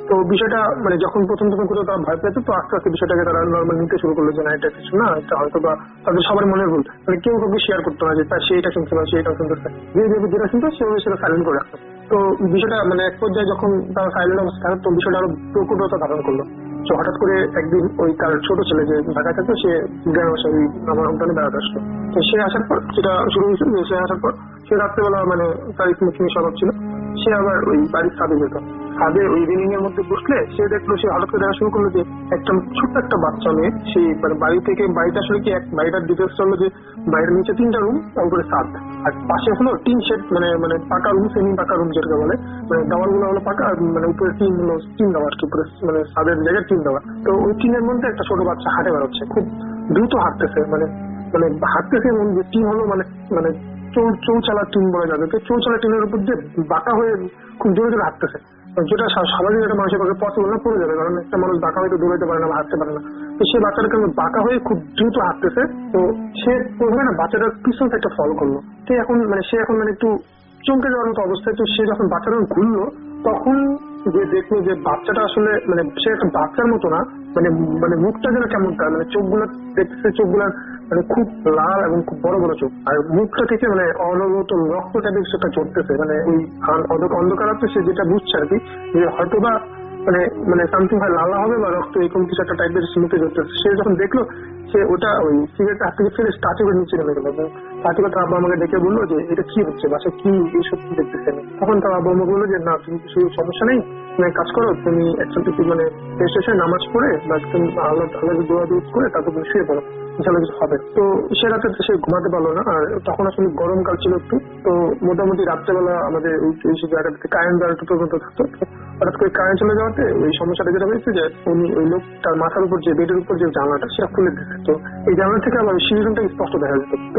তো বিষয়টা মানে যখন প্রথম কোথাও তারা ভয় পেত, তো আস্তে আস্তে বিষয়টাকে তারা নর্মাল নিতে শুরু করলো যে না এটা কিছু না, এটা হয়তো বা তাদের সবার মনের ভুল। মানে কেউ কাউকে শেয়ার করতো না যে তার সেইটা শুনতে পারে সেইটা শুনতে পারে, যেটা শুনতো সেটা সাইলেন্ট করে রাখতো। তো বিষয়টা মানে এক পর্যায়ে যখন তারা সাইলেন্ট অবস্থা, তো বিষয়টা আরো প্রকটতা ধারণ করলো। তো হঠাৎ করে একদিন ওই তার ছোট ছেলে যে ঢাকা থাকতো, সে গ্রামে বসে আমার অঙ্কানে বেড়াতে আসলো। তো সে আসার পর যেটা শুরু হয়েছিল যে সে আসার পর সে রাত্রেবেলা মানে তার স্মোকিং স্বভাব ছিল, সে আবার ওই বাড়ির ছাদে যেত। ছাদে ওই রিলিং এর মধ্যে বসলে সে দেখলো, সে হঠাৎ করে দেখা শুরু করলো যে একটা ছোট্ট একটা বাচ্চা মেয়ে, সেই মানে বাড়ি থেকে বাড়িটা আসলে কি বাড়িটার ডিটেলস হলো যে বাড়ির নিচে 3টা রুম, তারপরে ছাদ, আর পাশে হলো টিন শেড, মানে পাকা রুম, সেমি পাকা রুম যেটাকে বলে, মানে দেওয়াল গুলো হলো পাকা, মানে উপরে টিন হলো টিন দেওয়া আর কি, উপরে মানে ছাদের জায়গায় টিন দেওয়া। তো ওই টিনের মধ্যে একটা ছোট বাচ্চা হাঁটে বেড়াচ্ছে, খুব দ্রুত হাঁটতেছে, মানে হাঁটতেছে এবং যে টিন হলো মানে চৌচালা টিন বলা যাবে, তো চৌচালা টিনের উপর দিয়ে বাঁকা হয়ে খুব জোরে জোরে হাঁটতেছে, যেটা স্বাভাবিক একটা মানুষের পক্ষে পসিবল না, পড়ে যাবে, কারণ একটা মানুষ বাঁকা হয়তো দৌড়াতে পারে না বা হাঁটতে পারে না। তো সে বাচ্চাটা কেমন বাঁকা হয়ে খুব দ্রুত হাঁটতেছে, তো সে প্রথমে না বাচ্চাটার পিছন একটা ফলো করলো। তো এখন সে এখন একটু চমকে যাওয়ার মতো অবস্থায়। তো সে যখন বাচ্চাটা ঘুরলো, তখন যে দেখলো যে বাচ্চাটা আসলে মানে সে একটা বাচ্চার মতো না, মানে মুখটা যেন কেমন, তার মানে চোখগুলো দেখতেছে, চোখগুলার মানে খুব লাল এবং খুব বড় বড় চোখ, আর মুখটা থেকে মানে অনবরত রক্ত টাইপের সেটা চড়তেছে, মানে ওই অন্ধকার আছে, সে যেটা বুঝছে আর কি যে হয়তো বা মানে সামথিং হয় লালা হবে বা রক্ত এরকম কিছু একটা টাইপের মুখে চড়তেছে। সে যখন দেখলো, সে ওটা ওই সিগারেট হাত থেকে ফেলে স্টার্টে করে নিচে নেমে গেল, এবং তার তার আব্বা আমাকে ডেকে বললো যে এটা কি হচ্ছে, বাসা কি এইসব দেখতেছে। তখন তার আব্বা আমাকে বললো যে না, তুমি কিছু সমস্যা নেই, তুমি কাজ করো, তুমি একটু মানে শেষে নামাজ পড়ে বা তুমি আল্লাহ দোয়া করে তারপর তুমি শুয়ে পড়ো, ইনশাল্লাহ কিছু হবে। তো সে রাতে সে ঘুমাতে পারলো না, আর তখন আসলে গরমকাল ছিল একটু, তো মোটামুটি রাত্রেবেলা আমাদের ওই জায়গাটাতে কারেন্ট দেওয়ার একটু প্রবণতা থাকতো। হঠাৎ করে কারেন্ট চলে যাওয়াতে ওই সমস্যাটা যেটা হয়েছে যে উনি ওই লোক তার মাথার উপর যে বেডের উপর যে জানলাটা সেটা খুলে দিচ্ছে, তো এই জানলা থেকে আবার সিঁড়িটা স্পষ্ট দেখা যেত। তো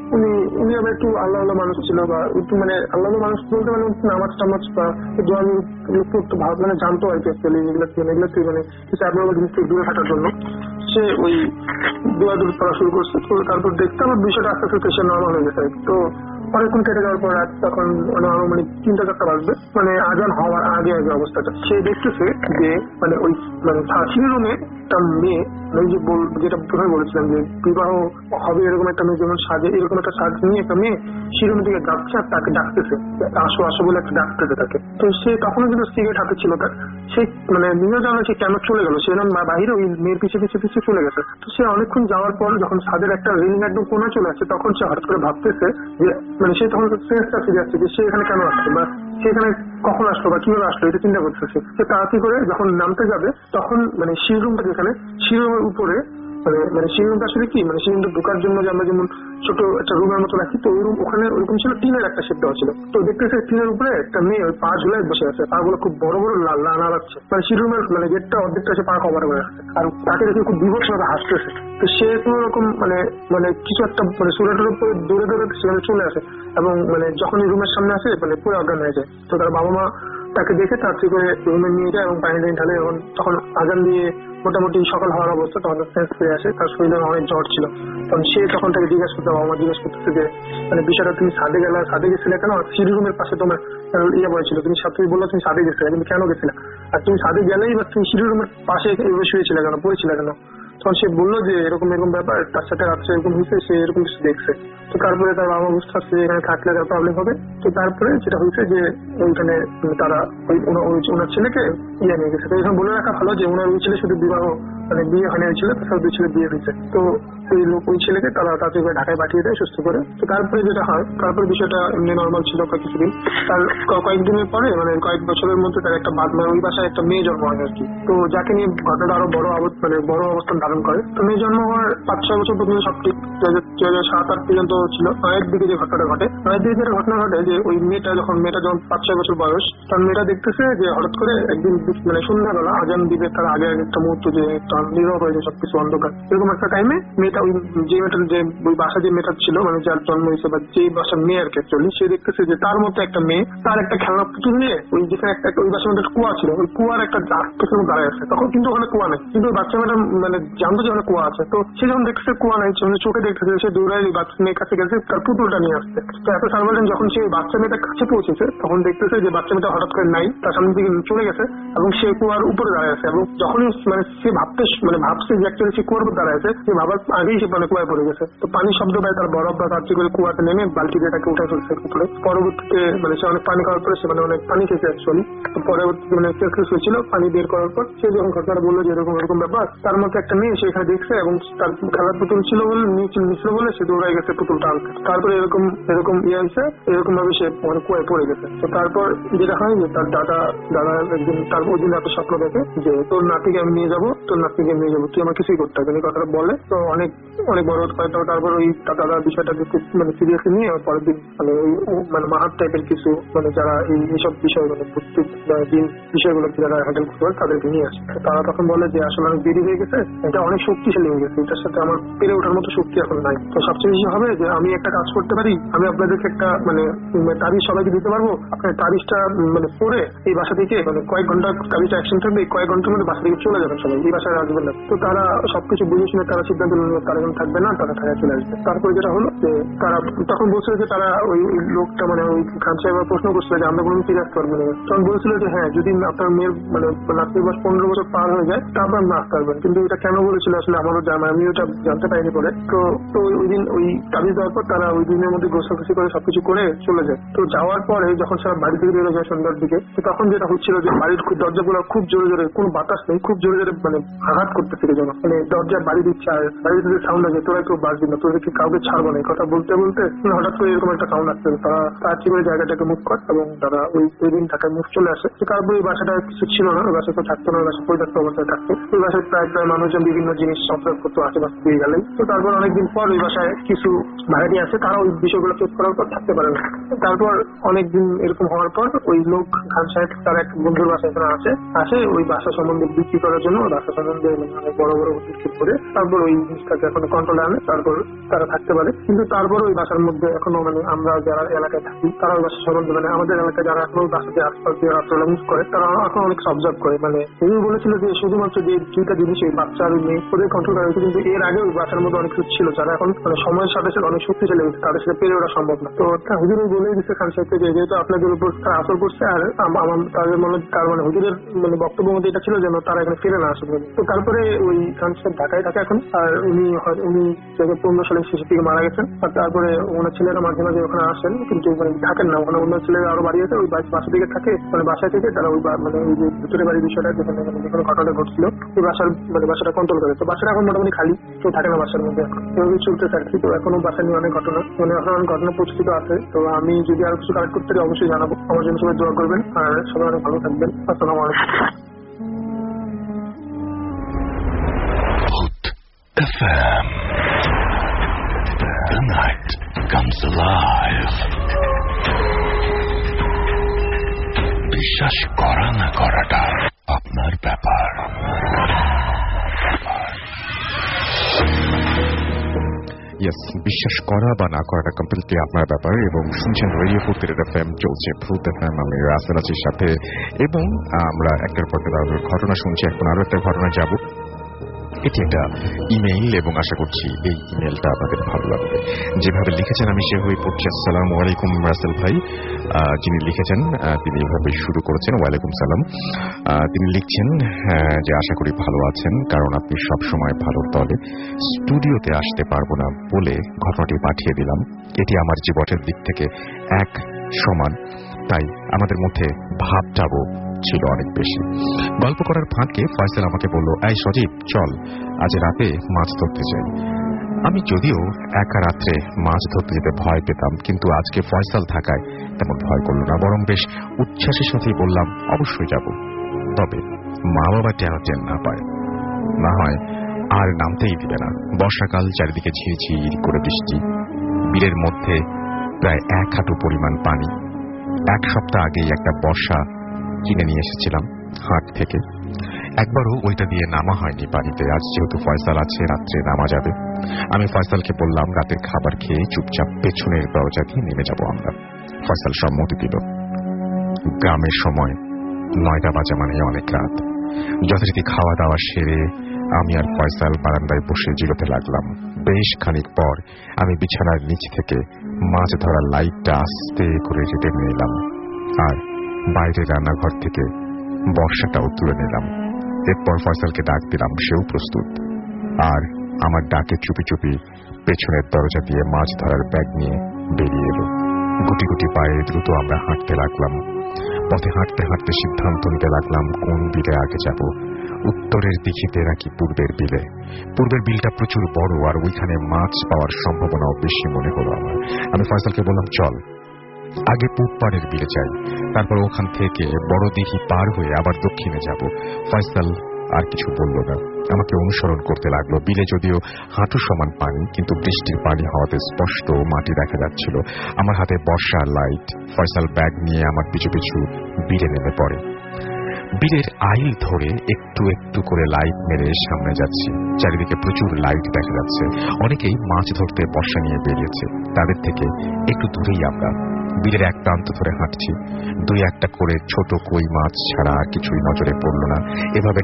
উনি আবার একটু আল্লাহ মানুষ ছিল, বা একটু মানে আল্লাহ মানুষ বলতে মানে নামাজ টামাজ বা একটু ভালো মানে জানতো আর কি, এগুলো মানে কিছু আপনার জিনিস থেকে দূরে থাকার জন্য সে ওই দোয়া করা শুরু করছে। তো তারপর দেখতে আমার বিষয়টা আস্তে আস্তে সে নর্মাল হয়ে গেছে। তো অনেকক্ষণ কেটে যাওয়ার পর রাত তখন মানে 3টা-4টা বাজবে, মানে আজান হওয়ার আগে অবস্থাটা সে দেখতেছে যে মানে ওই মানে সিঁড়ি রুমে একটা মেয়ে, ওই যে যেটা প্রথমে বলেছিলাম যে বিবাহ হবে এরকম একটা মেয়ে যেমন সাজে, এরকম একটা সাজ নিয়ে একটা মেয়ে সিঁড়ির দিকে যাচ্ছে আর তাকে ডাকতেছে, আসো আসো বলে একটা ডাকতেছে তাকে। তো সে তখনও কিন্তু সিগারেট হাতে ছিল তার, সে মানে নিজেও জানে সে কেন চলে গেল, সে বাইরে ওই মেয়ের পিছিয়ে চলে গেছে। তো সে অনেকক্ষণ যাওয়ার পর যখন ছাদের একটা রেলিং একদম কোনা চলে আসছে, তখন সে হঠাৎ করে ভাবতেছে যে মানে সে তখন সেন্সটা ফিরে আসছে যে সে এখানে কেন আসছে বা সে এখানে কখন আসলো বা কিভাবে আসলো, এটা চিন্তা করতেছে। সে তাড়াতাড়ি করে যখন নামতে যাবে, তখন মানে সিঁড়ি রুমটা যেখানে সিঁড়ি রুমের উপরে মানে সিঁড়ি রুমটা আসলে কি মানে সিঁড়ি রুমটা ঢোকার জন্য যে আমরা যেমন ছোট একটা রুমের মতো রাখি, তো ওই রুম ওখানে ওরকম ছিল, টিনের একটা শেড দেওয়া ছিল। তো দেখতেছে টিনের উপরে একটা মেয়ে ওই পা ঝুলাই বসে আছে, পা গুলো খুব বড় বড় লাগাচ্ছে, মানে সিঁড়ি রুমের মানে গেটটা অর্ধেকটা সে পা কভার করে রাখছে, আর তাকে দেখে খুব বিভৎস ভাবে হাসতেছে। তো সে কোন রকম মানে কিছু একটা মানে সুরাটের উপরে দৌড়ে সেখানে চলে আসে, এবং মানে যখন রুমের সামনে আসে মানে পুরো অজ্ঞান হয়ে যায়। তো তার বাবা মা তাকে দেখে তাড়াতাড়ি করে রুমে নিয়ে যায় এবং পানি ঢালে, এবং তখন আজান দিয়ে মোটামুটি সকাল হওয়ার অবস্থা, তখন সেন্স পেয়ে আসে, তার শরীরে অনেক জ্বর ছিল। তখন সে তখন তাকে জিজ্ঞেস করতে, বাবা মা জিজ্ঞেস করতেছে যে মানে বিষয়টা তুমি ছাদে গেছিলে কেন, সিঁড়ি রুমের পাশে তোমার বলেছিল, তুমি বললো তুমি ছাদে গেছিলে, কিন্তু কেন গেছিলে, আর তুমি ছাদে গেলেই বা তুমি সিঁড়ি রুমের পাশে শুয়েছিলে কেন, পড়েছিলে কেন। তখন সে বললো যে এরকম ব্যাপার, তার সাথে রাত্রে এরকম হয়েছে, সে এরকম কিছু দেখছে। তো তারপরে তার বাবা বুঝতে পারছে এখানে থাকলে তার প্রবলেম হবে। তো তারপরে যেটা হয়েছে যে ওইখানে তারা ওনার ছেলেকে নিয়ে গেছে। তো এখানে বলে রাখা ভালো যে ওনার ওই ছেলে শুধু মানে বিয়ে হয়নি হয়েছিল, তার দুই ছেলে বিয়ে হয়েছে। তো ওই ছেলেকে তারা তাড়াতাড়ি করে ঢাকায় পাঠিয়ে দেয় সুস্থ করে। তো তারপরে যেটা হয়, তারপরে বিষয়টা এমনি নর্মাল ছিল কিছুদিন। তার কয়েকদিনের পরে মানে কয়েক বছরের মধ্যে তার একটা ওই বাসায় একটা মেয়ে জন্ম হয় আর কি। তো যাকে নিয়ে ঘটনাটা আরো বড় অবস্থান ধারণ করে। তো মেয়ে জন্ম হওয়ার 5-6 বছর পর্যন্ত সব ঠিক, 2007-8 পর্যন্ত ছিল। নয়ের দিকে যে ঘটনাটা ঘটে, নয়ের দিকে যেটা ঘটনা ঘটে যে ওই মেয়েটা যখন 5-6 বছর বয়স, তার মেয়েটা দেখতেছে যে হঠাৎ করে একদিন মানে সন্ধ্যাবেলা আজান দিবে তার আগে একটা মুহূর্ত যে নীরব হয়েছে সবকিছু অন্ধকার, এরকম একটা টাইমে মেয়েটা ওই যে মেয়েটার যে ওই বাসা যে মেয়েটা ছিল মানে যার জন্ম হয়েছে বা যে বাসার মেয়ে আর কি অ্যাকচুয়ালি, সে দেখতেছে যে তার মধ্যে একটা মেয়ে তার একটা খেলনা পুতুল নিয়ে ওই যেখানে একটা ওই বাসার মধ্যে কুয়া ছিল, ওই কুয়ার একটা পেছনে দাঁড়ায় আছে। তখন কিন্তু ওখানে কুয়া নেই, কিন্তু বাচ্চা মেয়েটা মানে জানতো যে ওখানে কুয়া আছে। তো সে যখন দেখতেছে কুয়া নাই, চোখে দেখতেছে, সে দৌড়ায় বাচ্চা মেয়ের কাছে গেছে তার পুতুলটা নিয়ে আসছে। তো এত সার্ভালেন্ট যখন সে বাচ্চা মেয়েটার কাছে পৌঁছেছে, তখন দেখতেছে যে বাচ্চা মেয়েটা হঠাৎ করে নাই, তার সামনে দিকে চলে গেছে এবং সে কুয়ার উপরে দাঁড়ায় আছে এবং যখনই মানে সে ভাবছে যে অ্যাকচুয়ালি সে কুয়ার উপর দাঁড়ায় আছে, সে ভাবার আগেই সে মানে কুয়ায় পড়ে গেছে। তো পানির শব্দ পায়, তার বরফ বা কার্য করে কুয়াতে নেমে বালতি দিয়ে তাকে উঠে ফেলছে উপরে। পরবর্তীতে মানে সে অনেক পানি খাওয়ার পরে সে মানে অনেক পানি খেয়েছে অ্যাকচুয়ালি। তো পরবর্তীতে মানে শেষ হয়েছিল পানি বের করার পর সে যখন ঘটনাটা বললো যে এরকম ব্যাপার, তার মধ্যে একটা মেয়ে সেখানে দেখছে এবং তার খেলার পুতুল ছিল বলে নিচল বলে সে দৌড়াই গেছে পুতুলটা আনতে। তারপরে এরকম ইয়ে হয়েছে, এরকম ভাবে সে মানে কুয়ায় পড়ে গেছে। তো তারপর যেটা হয় যে তার দাদা একদিন তার ওই দিন এত স্বপ্ন দেখে যে তোর নাতিকে আমি নিয়ে যাবো, তুই আমার কিছুই করতে হবে, এই কথাটা বলে। তো অনেক বড় হয়। তারপর ওই দাদা বিষয়টাকে খুব মানে সিরিয়াসলি নিয়ে পরের দিন মানে ওই মানে মাহাত টাইপের কিছু মানে যারা এইসব বিষয় মানে প্রত্যেক দিন বিষয়গুলো যারা হ্যান্ডেল করতে পারে তাদেরকে নিয়ে আসে। তারা তখন বলে যে আসলে অনেক দেরি হয়ে গেছে, এটা অনেক শক্তিশালী হয়ে গেছে, এটার সাথে আমার পেরে ওঠার মতো শক্তি এখন নাই। তো সবচেয়ে বেশি হবে যে আমি একটা কাজ করতে পারি, আমি আপনাদেরকে একটা মানে তাবিজ সবাইকে দিতে পারবো, আপনার তাবিজটা মানে পরে এই বাসা থেকে মানে কয়েক ঘন্টা তাবিজটা অ্যাকশন থাকবে, কয়েক ঘন্টার মধ্যে বাসা থেকে চলে যাবেন সবাই, এই বাসায় আসবেন না। তো তারা সবকিছু বুঝে শুনে তারা সিদ্ধান্ত নিল তারা এখন থাকবে না, তারা ঢাকায় চলে আসবে। তারপরে যেটা হলো যে তারা তখন বলছিল যে তারা ওই লোকটা মানে ওই খান সাহেব প্রশ্ন করছিল যে আমরা কোনো ফিরে আসতে পারবো না। তখন বলছিল যে হ্যাঁ যদি আপনার মেয়ের মানে নাতির বয়স 15 বছর পার হয়ে যায় তারপর আপনি আসতে পারবেন। কিন্তু এটা কেন বলেছিল আসলে আমারও আমি ওটা জানতে পারিনি পরে। তো ওই দিন ওই তাবিজ দেওয়ার পর তারা ওই দিনের মধ্যে গোছাগুছি করে সবকিছু করে চলে যায়। তো যাওয়ার পরে যখন সারা বাড়ি থেকে বেরো যায় সন্ধ্যার দিকে, তো তখন যেটা হচ্ছিল যে বাড়ির দরজাগুলো খুব জোরে জোরে, কোনো বাতাস নেই, খুব জোরে জোরে মানে আঘাত করতেছে যেন মানে দরজা বাড়ি দিচ্ছে। আর বাড়িতে যে সাউন্ড আছে তোরা কেউ বাঁচবি না, তোদেরকে কাউকে ছাড়বো না, কথা বলতে বলতে হঠাৎ করে এরকম একটা সাউন্ড আসছে। তারা তাড়াতাড়ি করে জায়গাটাকে মুভ করে এবং তারা ওই দিন ঢাকায় মুভ চলে আসে। তারপরে ওই বাসাটা কিছু ছিল না, ওই বাসা তো থাকতো না, ওই বাসা পরিত্যক্ত অবস্থায় থাকতো। ওই বাসায় প্রায় মানুষজন বিভিন্ন জিনিস অবজার্ভ করতো আশেপাশে দিয়ে গেলেই। তো তারপর অনেকদিন পর ওই বাসায় কিছু ভাড়াটি আছে, তারা ওই বিষয়গুলো ফেস করার পর থাকতে পারে না। তারপর অনেকদিন এরকম হওয়ার পর ওই লোক খান সাহেব তার এক বন্ধুর বাসায় এখানে আসে ওই বাসা সম্বন্ধে বিক্রি করার জন্য, বাসা সম্বন্ধে অনেক বড় বড় বিক্রি করে তারপর ওই জিনিসটাকে এখন কন্ট্রোলে আনে, তারপর তারা থাকতে পারে। কিন্তু তারপর ওই বাসার মধ্যে এখনো মানে আমরা যারা এলাকায় থাকি তারা ওই বাসা সম্বন্ধে মানে আমাদের এলাকায় যারা এখন ওই বাসাতে আশপাশ দিয়ে রাত্রে মুভ করে তারা এখন অনেক অবজার্ভ করে। মানে উনি বলেছিল যে শুধুমাত্র যে দুইটা জিনিস ওই বাচ্চা আর মেয়ে ওদের কন্ট্রোল করা হয়েছে, কিন্তু এর আগে ওই বাসার মধ্যে অনেক কিছু ছিল যারা এখন মানে সময়ের সাথে সাথে অনেক শক্তিশালী হয়েছে, তাদের সাথে পেরে ওঠা সম্ভব না। তো হুজুর বলেই দিচ্ছে খান সাহেবকে যে যেহেতু আপনাদের উপর তারা আসর করছে আর তাদের মনে তার মানে হুজুরের মানে বক্তব্য মধ্যে এটা ছিল যেন তারা এখানে ফিরে না আসে। তো তারপরে ওই খান সাহেব ঢাকায় থাকে এখন, আর উনি 2015 সালে শিশু থেকে মারা গেছেন। আর তারপরে ওনার ছেলেরা মাঝে মাঝে ওখানে আসেন কিন্তু মানে থাকেন না, ওখানে অন্য ছেলেরা আরো বাড়ি আছে ওই বাসা থেকে থাকে, মানে বাসা থেকে তারা ওই মানে ওই যে ভিতরে বাড়ির বিষয়টা যেখানে যেখানে ঘটনাটা ঘটছিল ওই বাসার মানে বাসাটা কন্ট্রোল করে। তো বাসাটা এখন মোটামুটি খালি, কেউ থাকে না বাসার মধ্যে, এভাবে চলতে থাকি। তো এখনো বাসা নিয়ে অনেক ঘটনা মানে এখন অনেক ঘটনা প্রস্তুত আছে। তো আমি যদি আরো কিছু কালেক্ট করতে পারি অবশ্যই জানাবো। আমার জন্য সবাই দোয়া করবেন আর সবাই অনেক ভালো থাকবেন। আসসালামু আলাইকুম। FM. The night comes alive. বিশ্বাস করা না করাটা আপনার ব্যাপার। ইয়েস, বিশ্বাস করা বা না করাটা কমপ্লিটলি আপনার ব্যাপার। এবং শুনছেন রেডিও ফুরফুরে এফএম, চলছে ফুরফুরে এফএম, আমি রাসেল আছির সাথে। এবং আমরা একটার পর একটা ঘটনা শুনছি, এখন আরো একটা ঘটনা যাব। এটি একটা ইমেইল এবং আশা করছি এই ইমেইলটা আপনাদের ভালো লাগবে। যেভাবে লিখেছেন আমি সেভাবেই পড়ছি। আসসালামু আলাইকুম রাসেল ভাই। যিনি লিখেছেন তিনি এভাবে শুরু করেছেন, ওয়ালাইকুম সালাম। তিনি লিখছেন যে আশা করি ভালো আছেন, কারণ আপনি সব সময় ভালোর দলে। স্টুডিওতে আসতে পারবো না বলে ঘটনাটি পাঠিয়ে দিলাম। এটি আমার জীবনের দিক থেকে এক সমান, তাই আমাদের মধ্যে ভাবটাও ছিল অনেক বেশি। গল্প করার ফাঁকে ফয়সাল আমাকে বলল, এই সজীব চল আজ রাতে মাছ ধরতে যাই। আমি যদিও একা রাত্রে মাছ ধরতে যেতে ভয় পেতাম, কিন্তু আজকে ফয়সাল থাকায় তেমন ভয় করল না, বরং বেশ উচ্ছ্বাসের সাথেই বললাম অবশ্যই যাব। তবে মা বাবা যেন না পায়, না হয় আর নামতেই দিবে না। বর্ষাকাল, চারিদিকে ঝিরঝির করে বৃষ্টি, বীরের মধ্যে প্রায় 1 হাঁটু পরিমাণ পানি। 1 সপ্তাহ আগেই একটা বর্ষা কিনে নিয়ে এসেছিলাম হাট থেকে, একবারও ওইটা দিয়ে নামা হয়নি পানিতে। আজ যেহেতু ফয়সাল আছে, রাত্রে নামা যাবে। আমি ফয়সালকে বললাম রাতের খাবার খেয়ে চুপচাপ পেছনের দরজা দিয়ে নেমে যাব আমরা। ফয়সাল সম্মতি দিল। গ্রামের সময় 9টা বাজা মানে অনেক রাত। যথারীতি খাওয়া দাওয়া সেরে আমি আর ফয়সাল বারান্দায় বসে জিরোতে লাগলাম। বেশ খানিক পর আমি বিছানার নিচ থেকে মাছ ধরার লাইটটা আস্তে করে রেটে নিয়ে এলাম, আর বাইরে রান্নাঘর থেকে বর্ষাটাও তুলে নিলাম। এরপর ফয়সালকে ডাক দিলাম, সেও প্রস্তুত। আর আমার ডাকে চুপি চুপি পেছনের দরজা দিয়ে মাছ ধরার ব্যাগ নিয়ে বেরিয়ে এলো। গুটি গুটি পায়ে দ্রুত আমরা হাঁটতে লাগলাম। পথে হাঁটতে হাঁটতে সিদ্ধান্ত নিতে লাগলাম কোন বিলে আগে যাব, উত্তরের দিঘিতে নাকি পূর্বের বিলে। পূর্বের বিলটা প্রচুর বড়, আর ওইখানে মাছ পাওয়ার সম্ভাবনাও বেশি মনে হলো আমার। আমি ফয়সালকে বললাম, চল আগে পূব পাড়ের বিলে যাই, তারপর ওখান থেকে বড় দিঘি পার হয়ে আবার দক্ষিণে যাব। ফয়সাল আর কিছু বলল না, আমাকে অনুসরণ করতে লাগলো। বিলে যদিও হাঁটু সমান পানি, কিন্তু বৃষ্টির পানি হওয়াতে স্পষ্ট মাটি দেখা যাচ্ছিল। আমার হাতে বর্ষার লাইট। ফয়সাল ব্যাগ নিয়ে আমার পিছু পিছু বিলে নেমে পড়ে। বিলের আইল ধরে একটু একটু করে লাইট মেরে সামনে যাচ্ছি। চারিদিকে প্রচুর লাইট দেখা যাচ্ছে। অনেকেই মাছ ধরতে বর্ষা নিয়ে বেরিয়েছে। তাদের থেকে একটু দূরেই আমরা বিলের এক প্রান্ত ধরে হাঁটছি। দুই একটা করে ছোট কই মাছ ছাড়া আর কিছুই নজরে পড়ল না। এভাবে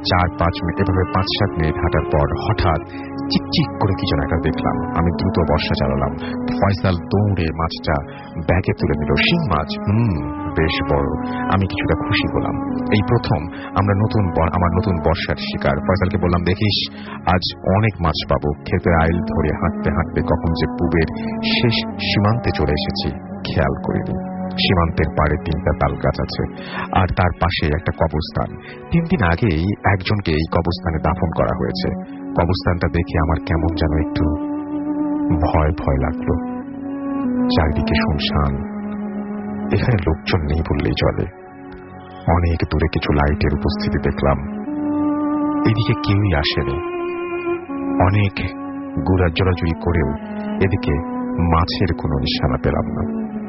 5-7 মিনিট হাঁটার পর হঠাৎ চিকচিক করে কিছু একটা দেখলাম। আমি দ্রুত বর্ষা চালালাম। ফয়সাল দৌড়ে মাছটা ব্যাগে তুলে নিল। শিং মাছ, বেশ বড়। আমি কিছুটা খুশি হলাম। এই প্রথম আমার নতুন বর্ষার শিকার। ফয়সালকে বললাম, দেখিস আজ অনেক মাছ পাবো। ক্ষেতের আইল ধরে হাঁটতে হাঁটতে কখন যে পূবের শেষ সীমান্তে চলে এসেছি খেয়াল করিনি। সীমান্তের পাড়ে 3টা তাল গাছ আছে, আর তার পাশে একটা কবরস্থান। 3 দিন আগেই একজনকে এই কবরস্থানে দাফন করা হয়েছে। কবরস্থানটা দেখে আমার কেমন যেন একটু ভয় ভয় লাগলো। চারিদিকে শুনশান, এখানে লোকজন নেই বললেই চলে। অনেক দূরে কিছু লাইটের উপস্থিতি দেখলাম। এদিকে কেউই আসেনি। অনেক গুড়া জোড়াজুড়ি করেও এদিকে মাছের কোনো নিশানা পেলাম না।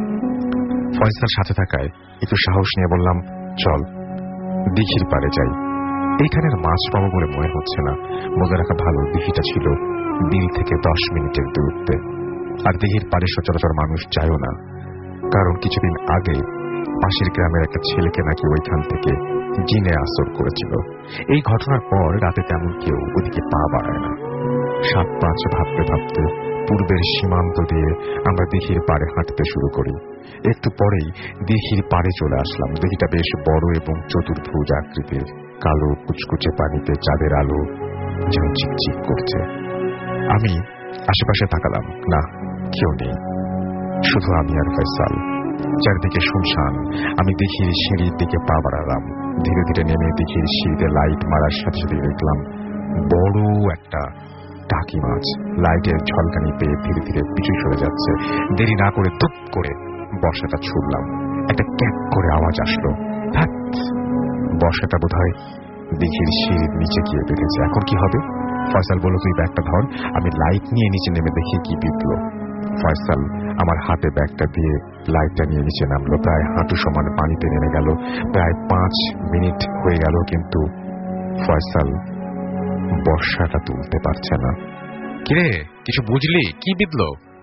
ফয়সাল সাথে থাকায় একটু সাহস নিয়ে বললাম, চল দিঘির পাড়ে যাই। এইখানের মাছ পাবো বলে মনে হচ্ছে না। মনে রাখা ভালো, দিঘিটা ছিল বিল থেকে 10 মিনিটের দূরত্বে। আর দিঘির পাড়ে সচরাচর মানুষ যায়ও না, কারণ কিছুদিন আগে পাশের গ্রামের একটা ছেলেকে নাকি ওইখান থেকে জিনে আসর করেছিল। এই ঘটনার পর রাতে তেমন কেউ ওদিকে পা বাড়ায় না। 7-5 ভাবতে ভাবতে পূর্বের সীমান্ত দিয়ে আমরা দিঘির পাড়ে হাঁটতে শুরু করি। একটু পরেই দিঘির পাড়ে চলে আসলাম। দিঘিটা বেশ বড় এবং চতুর্ভুজ আকৃতির। কালো কুচকুচে পানিতে চাঁদের আলো যেন চিকচিক করছে। আমি আশেপাশে তাকালাম, না কেউ নেই, শুধু আমি আর ফয়সাল। চারদিকে শুনশান। আমি দিঘির সিঁড়ির দিকে পা বাড়ালাম। ধীরে ধীরে নেমে দিঘির সিঁড়িতে লাইট মারার সাথে সাথে দেখলাম বড় একটা টাকি মাছ লাইটের ঝলকানি পেয়ে ধীরে ধীরে পিছু সরে যাচ্ছে। দেরি না করে ধুপ করে বর্ষাটা ছুড়লাম। একটা ক্যাক করে আওয়াজ আসলো। বর্ষাটা বোধহয় দিঘির সিঁড়ির নিচে গিয়ে বেঁধেছে। এখন কি হবে? ফয়সাল বলল, তুই ব্যাগটা ধর। আমি লাইট নিয়ে নিচে নেমে দেখি কি বিঁধল। ফয়সাল আমার হাতে ব্যাগটা দিয়ে লাইটটা নিয়ে নিচে নামলো। প্রায় হাঁটু সমান পানিতে নেমে গেল। প্রায় 5 মিনিট হয়ে গেল, কিন্তু ফয়সাল বর্ষাটা তুলতে পারছে না। কিরে, কিছু বুঝলি? কি বিঁধল?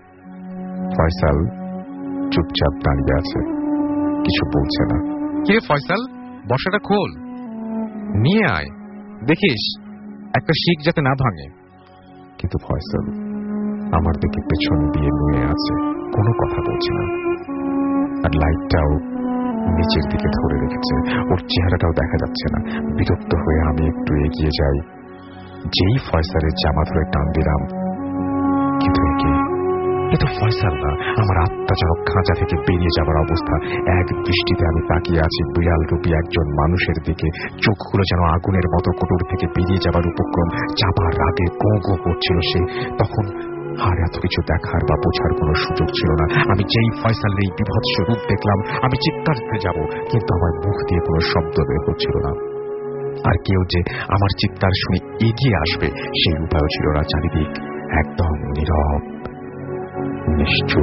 ফয়সাল চুপচাপ দাঁড়িয়ে আছে, কিছু বলছে না। কিরে ফয়সাল, বর্ষাটা খোল, নিয়ে আয়, দেখিস একটা শিক যাতে না ভাঙে। কিন্তু ফয়সাল আমার দিকে পেছন দিয়ে নুয়ে আছে, কোনো কথা বলছে না। আর লাইটটাও নিচের দিকে ধরে রেখেছে। ওর চেহারাটাও দেখা যাচ্ছে না। বিরক্ত হয়ে আমি একটু এগিয়ে যাই। যেই ফয়সালের জামা ধরে টান দিলাম, কিন্তু এ তো ফয়সাল না। আমার আত্মা যেন খাঁচা থেকে বেরিয়ে যাবার অবস্থা। এক দৃষ্টিতে আমি তাকিয়ে আছি বিড়াল রূপী একজন মানুষের দিকে। চোখগুলো যেন আগুনের মতো কোটর থেকে বেরিয়ে যাবার উপক্রম। চাপার রাগে গো গো করছিল সে। তখন আর এত কিছু দেখার বা বোঝার কোনো সুযোগ ছিল না। আমি যেই ফয়সালের এই বিভৎস রূপ দেখলাম, আমি চিৎকার দিতে যাব, কিন্তু আমার মুখ দিয়ে কোনো শব্দ বের হচ্ছিল না। আর কেউ যে আমার চিৎকার শুনে এগিয়ে আসবে সেই উপায়ও ছিল না। চারিদিক একদম নীরব, নিশ্চুপ,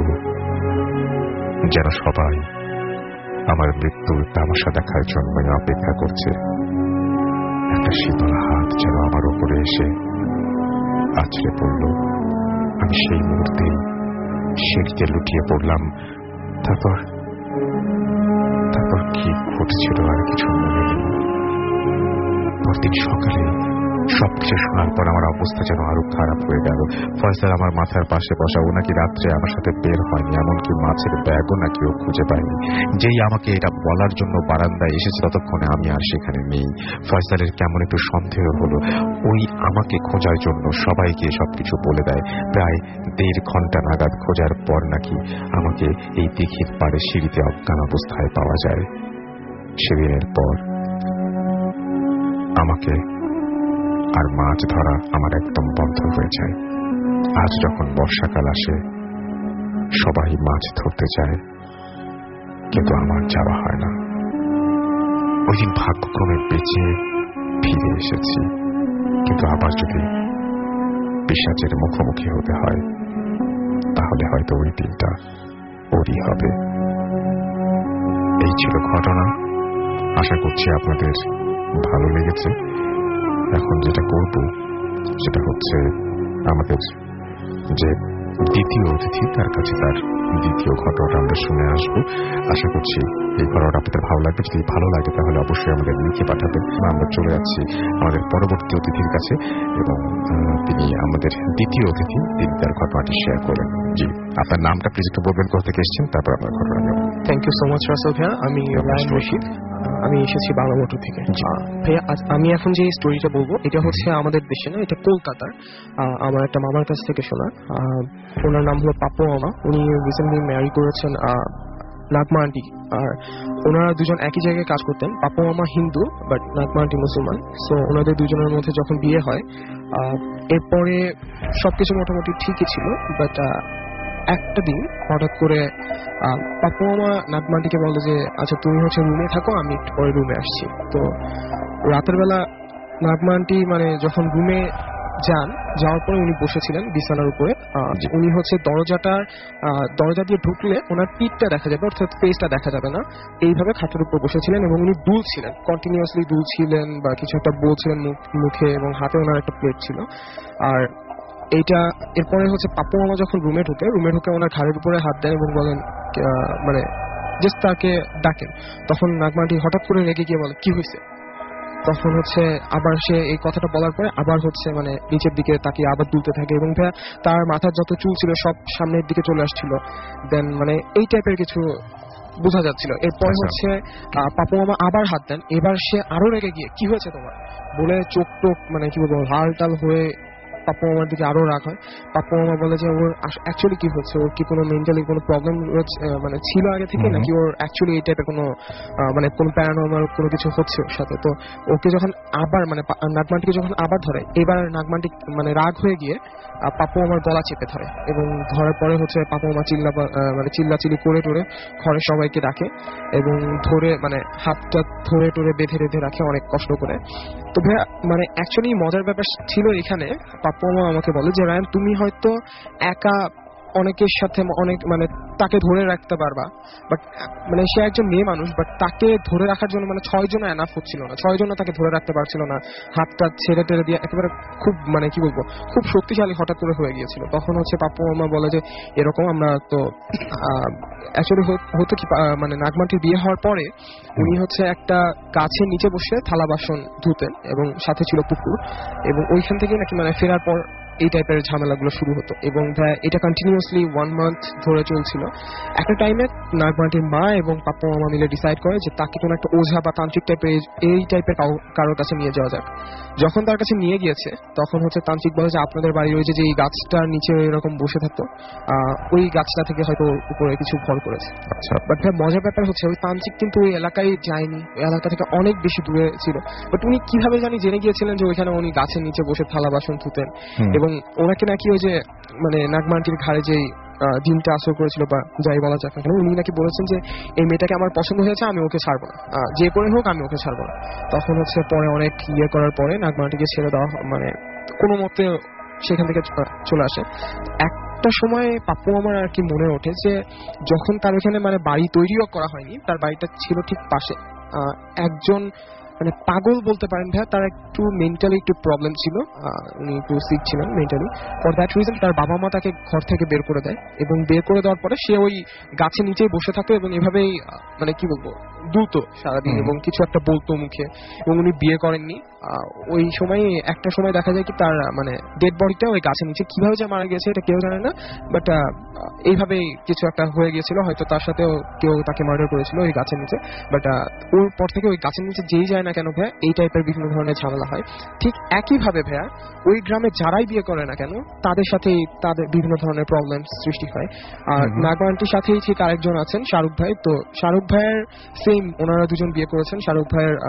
যেন সবাই আমার মৃত্যুর তামাশা দেখার জন্য অপেক্ষা করছে। একটা শীতল হাত যেন আমার উপরে এসে আছড়ে পড়ল। আমি সেই মুহূর্তেই সিঁড়িতে লুটিয়ে পড়লাম। তারপর কি ঘটেছিল আর কিছু মনে নেই। পরদিন সকালে সবকিছু শোনার পর আমার অবস্থা যেন আরো খারাপ হয়ে গেল। ফয়সাল আমার মাথার পাশে বসা, ও নাকি রাত্রে আমার সাথে বের হয়নি, এমনকি মাছের ব্যাগও নাকি ও খুঁজে পায়নি। যেই আমাকে এটা বলার জন্য বারান্দায় এসেছে ততক্ষণে আমি আর সেখানে নেই। ফয়সালের কেমন একটু সন্দেহ হলো, ওই আমাকে খোঁজার জন্য সবাইকে সবকিছু বলে দেয়। প্রায় 1.5 ঘন্টা নাগাদ খোঁজার পর নাকি আমাকে এই দিঘির পাড়ে সিঁড়িতে অজ্ঞান অবস্থায় পাওয়া যায়। সেদিনের পর আমাকে আর মাছ ধরা আমার একদম বন্ধ হয়ে যায়। আজ যখন বর্ষাকাল আসে সবাই মাছ ধরতে যায়, কিন্তু আমার যাওয়া হয় না। ওই দিন ভাগ্যক্রমে বেঁচে ফিরে এসেছি, কিন্তু আবার যদি পিশাচের মুখোমুখি হতে হয় তাহলে হয়তো ওই দিনটা ওরই হবে। এই ছিল ঘটনা। আশা করছি আপনাদের ভালো লেগেছে। এখন যেটা করব সেটা হচ্ছে আমাদের যে দ্বিতীয় অতিথি, তার কাছে তার দ্বিতীয় ঘটনাটা আমরা শুনে আসবো। আশা করছি এই ঘটনাটা আপনাদের ভালো লাগবে। যদি ভালো লাগে তাহলে অবশ্যই আমাদের লিখে পাঠাবেন। আমরা চলে যাচ্ছি আমাদের পরবর্তী অতিথির কাছে এবং তিনি আমাদের দ্বিতীয় অতিথি, তিনি তার ঘটনাটি শেয়ার করবেন। জি, আপনার নামটা প্লিজ একটু বলবেন, কোথা থেকে এসেছেন, তারপর আপনার ঘটনা নেব। Thank you so much Rasel ভাইয়া। আমি রায়ান রশিদ, আমি এসেছি বাংলা মোটর থেকে। ভাইয়া আমি এখন যে স্টোরিটা বলবো এটা হচ্ছে আমাদের দেশে না, এটা কলকাতার আমার একটা মামার কাছ থেকে শোনা। ওনার নাম হলো পাপ্পু মামা। উনি রিসেন্টলি ম্যারি করেছেন নাগমা আন্টি, আর ওনারা দুজন একই জায়গায় কাজ করতেন। পাপ্পু মামা হিন্দু বাট নাগমা আন্টি মুসলমান। সো ওনাদের দুজনের মধ্যে যখন বিয়ে হয় এরপরে সবকিছু মোটামুটি ঠিকই ছিল, বাট একটা দিন হঠাৎ করে পাপ্পু মামা নাগমা আন্টিকে বলে যে আচ্ছা তুমি হচ্ছে রুমে থাকো, আমি একটু পরে রুমে আসছি। তো রাতের বেলা নাগমা আন্টি মানে যখন রুমে যাওয়ার পরে উনি বসেছিলেন বিছানার উপরে। উনি হচ্ছে দরজা দিয়ে ঢুকলে ওনার পিঠটা দেখা যাবে, অর্থাৎ ফেসটা দেখা যাবে না। এইভাবে খাটের উপর বসেছিলেন এবং উনি দুলছিলেন, কন্টিনিউয়াসলি দুলছিলেন বা কিছু একটা বলছিলেন মুখে, এবং হাতে ওনার একটা প্লেট ছিল। আর এইটা এরপরে হচ্ছে পাপ্পু মামা যখন রুমে ঢুকে ওনার ঘাড়ের উপরে হাত দেন এবং বলেন মানে জাস্ট তাকে ডাকেন। তখন নাগমা আন্টি হঠাৎ করে রেগে গিয়ে বলে কি হয়েছে। তখন হচ্ছে আবার সে এই কথাটা বলার পরে আবার হচ্ছে মানে নিচের দিকে তাকিয়ে আবার দুলতে থাকে এবং তার মাথার যত চুল ছিল সব সামনের দিকে চলে আসছিল। দেন মানে এই টাইপের কিছু বোঝা যাচ্ছিল। এরপর হচ্ছে পাপ্পু মামা আবার হাত দেন। এবার সে আরো রেগে গিয়ে কি হয়েছে তোমার বলে চোখ টোক মানে কি বলবো লাল টাল হয়ে পাপ্পু মামার দিকে আরো রাগ হয়। পাপ্পু মামা বলে যে ওর অ্যাকচুয়ালি কি হচ্ছে, ওর কি কোনো মেন্টালি কোনো প্রবলেম মানে ছিল আগে থেকে, নাকি ওর অ্যাকচুয়ালি এই টাইপের কোনো মানে কোনো প্যারানর্মাল কোনো কিছু হচ্ছে ওর সাথে। তো ওকে যখন আবার মানে নাগমান্টিকে যখন আবার ধরে, এবার নাগমান্টি মানে রাগ হয়ে গিয়ে পাপ্পু মামার গলা চেপে ধরে এবং ধরার পরে হচ্ছে পাপ্পু মামা চিল্লাচিল্লি করে টোরে ঘরে সবাইকে ডাকে এবং ধরে মানে হাতটা ধরে টোরে বেঁধে রাখে অনেক কষ্ট করে। তো ভাইয়া মানে অ্যাকচুয়ালি মজার ব্যাপার ছিল এখানে, পাপ্পু মামা আমাকে বলে যে রায়ান তুমি হয়তো একা অনেকের সাথে অনেক মানে তাকে ধরে রাখতে পারবা, বাট মানে সে একজন মেয়ে মানুষ, বাট তাকে ধরে রাখার জন্য মানে 6 জন এনাফ হচ্ছিল না, 6 জন তাকে ধরে রাখতে পারছিল না। হাতটা ছেড়ে টেড়ে দিয়ে একেবারে খুব মানে কি বলবো খুব শক্তিশালী হঠাৎ করে হয়ে গিয়েছিল। তখন হচ্ছে পাপ্পু মামা বলে যে এরকম আমরা তো অ্যাকচুয়ালি হতো কি মানে নাগমান্টির বিয়ে হওয়ার পরে উনি হচ্ছে একটা গাছের নিচে বসে থালা বাসন ধুতেন এবং সাথে ছিল পুকুর, এবং ওইখান থেকে নাকি মানে ফেরার পর এই টাইপের ঝামেলাগুলো শুরু হতো এবং এটা কন্টিনিউয়াসলি 1 মান্থ ধরে চলছিল। একটা টাইমে নাগমান্টির মা এবং পাপ্পু মামা মিলে ডিসাইড করে যে তাকে কোনো একটা ওঝা বা তান্ত্রিক টাইপের এই টাইপের কারোর কাছে নিয়ে যাওয়া যাক। যখন তার কাছে নিয়ে গিয়েছে তখন হচ্ছে তান্ত্রিক বলে যে আপনাদের বাড়ির ওই যে এই গাছটার নিচে এরকম বসে থাকতো ওই গাছটা থেকে হয়তো উপরে কিছু ভর করেছে। আচ্ছা, বাট মজার ব্যাপার হচ্ছে ওই তান্ত্রিক কিন্তু ওই এলাকায় যায়নি, ওই এলাকা থেকে অনেক বেশি দূরে ছিল। বাট উনি কিভাবে জেনে গিয়েছিলেন যে ওইখানে উনি গাছের নিচে বসে থালা বাসন ধুতেন এবং ওনাকে নাকি ওই যে মানে নাগমান্টির ঘাড়ে যে দিনটা আসর করেছিল বা যাই বলা যাক না কেন, উনি নাকি বলেছেন যে এই মেয়েটাকে আমার পছন্দ হয়েছে, আমি ওকে ছাড়বো না, যে করে হোক আমি ওকে ছাড়বো না। তখন হচ্ছে পরে অনেক করার পরে নাগমান্টিকে ছেড়ে দেওয়া মানে কোনো মতে সেখান থেকে চলে আসে। একটা সময় পাপ্পু মামার আর কি মনে ওঠে যে যখন তার ওখানে মানে বাড়ি তৈরিও করা হয়নি, তার বাড়িটা ছিল ঠিক পাশে, একজন মানে পাগল বলতে পারেন ভাইয়া, তার একটু মেন্টালি একটু প্রবলেম ছিল, উনি একটু সিক ছিলেন মেন্টালি। ফর দ্যাট রিজন তার বাবা মা তাকে ঘর থেকে বের করে দেয়, এবং বের করে দেওয়ার পরে সে ওই গাছের নিচেই বসে থাকতো এবং এভাবেই মানে কি বলবো দুলতো সারাদিন এবং কিছু একটা বলতো মুখে। এবং উনি বিয়ে করেননি। ওই সময় একটা সময় দেখা যায় কি তার মানে ডেড বডিটা ওই গাছের নিচে কিভাবে যে মারা গেছে এটা কেউ জানে না, বাট এইভাবেই কিছু একটা হয়ে গিয়েছিল, হয়তো তার সাথেও কেউ তাকে মার্ডার করেছিল ওই গাছের নিচে। বাট ওর পর থেকে ওই গাছের নিচে যেই যায় না কেন ভাইয়া এই টাইপের বিভিন্ন ধরনের ঝামেলা হয়। ঠিক একইভাবে ভাইয়া ওই গ্রামে যারাই বিয়ে করে না কেন তাদের সাথেই তাদের বিভিন্ন ধরনের প্রবলেম সৃষ্টি হয়। আর নাগা আন্টির সাথেই ঠিক আরেকজন আছেন শাহরুখ ভাই, তো শাহরুখ ভাইয়ের সেম ওনারা দুজন বিয়ে করেছেন, শাহরুখ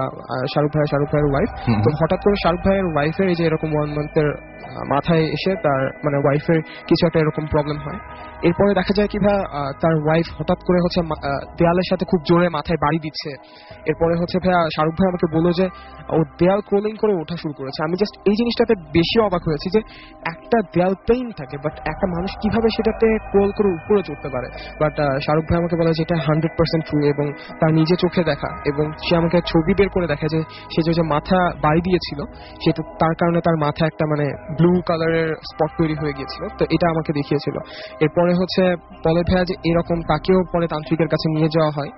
ভাইয়ের ওয়াইফ। তো হঠাৎ করে শাহরুখ ভাইয়ের ওয়াইফের এই যে এরকম 1 মান্থের মাথায় এসে তার মানে ওয়াইফের কিছু একটা এরকম প্রবলেম হয়। এরপরে দেখা যায় কি ভাইয়া তার ওয়াইফ হঠাৎ করে হচ্ছে দেয়ালের সাথে খুব জোরে মাথায় বাড়ি দিচ্ছে। এরপরে হচ্ছে ভাইয়া শাহরুখ ভাই আমাকে বললো যে ও দেয়াল ক্রোলিং করে ওঠা শুরু করেছে। আমি জাস্ট এই জিনিসটাতে বেশি অবাক হয়েছি যে একটা দেয়াল প্লেন থাকে, বাট একটা মানুষ কিভাবে সেটাতে ক্রোল করে উপরে চড়তে পারে। বাট শাহরুখ ভাই আমাকে বলে যে এটা 100% ট্রু, এবং তার নিজে চোখে দেখা, এবং সে আমাকে ছবি বের করে দেখা যে সে যে মাথা বাড়ি দিয়েছিল সেটা তার কারণে তার মাথা একটা মানে ব্লু কালারের স্পট তৈরি হয়ে গিয়েছিল। তো এটা আমাকে দেখিয়েছিল। এরপরে হচ্ছে বলে ভাইয়া যে এরকম তাকেও পরে তান্ত্রিকের কাছে নিয়ে যাওয়া হয়।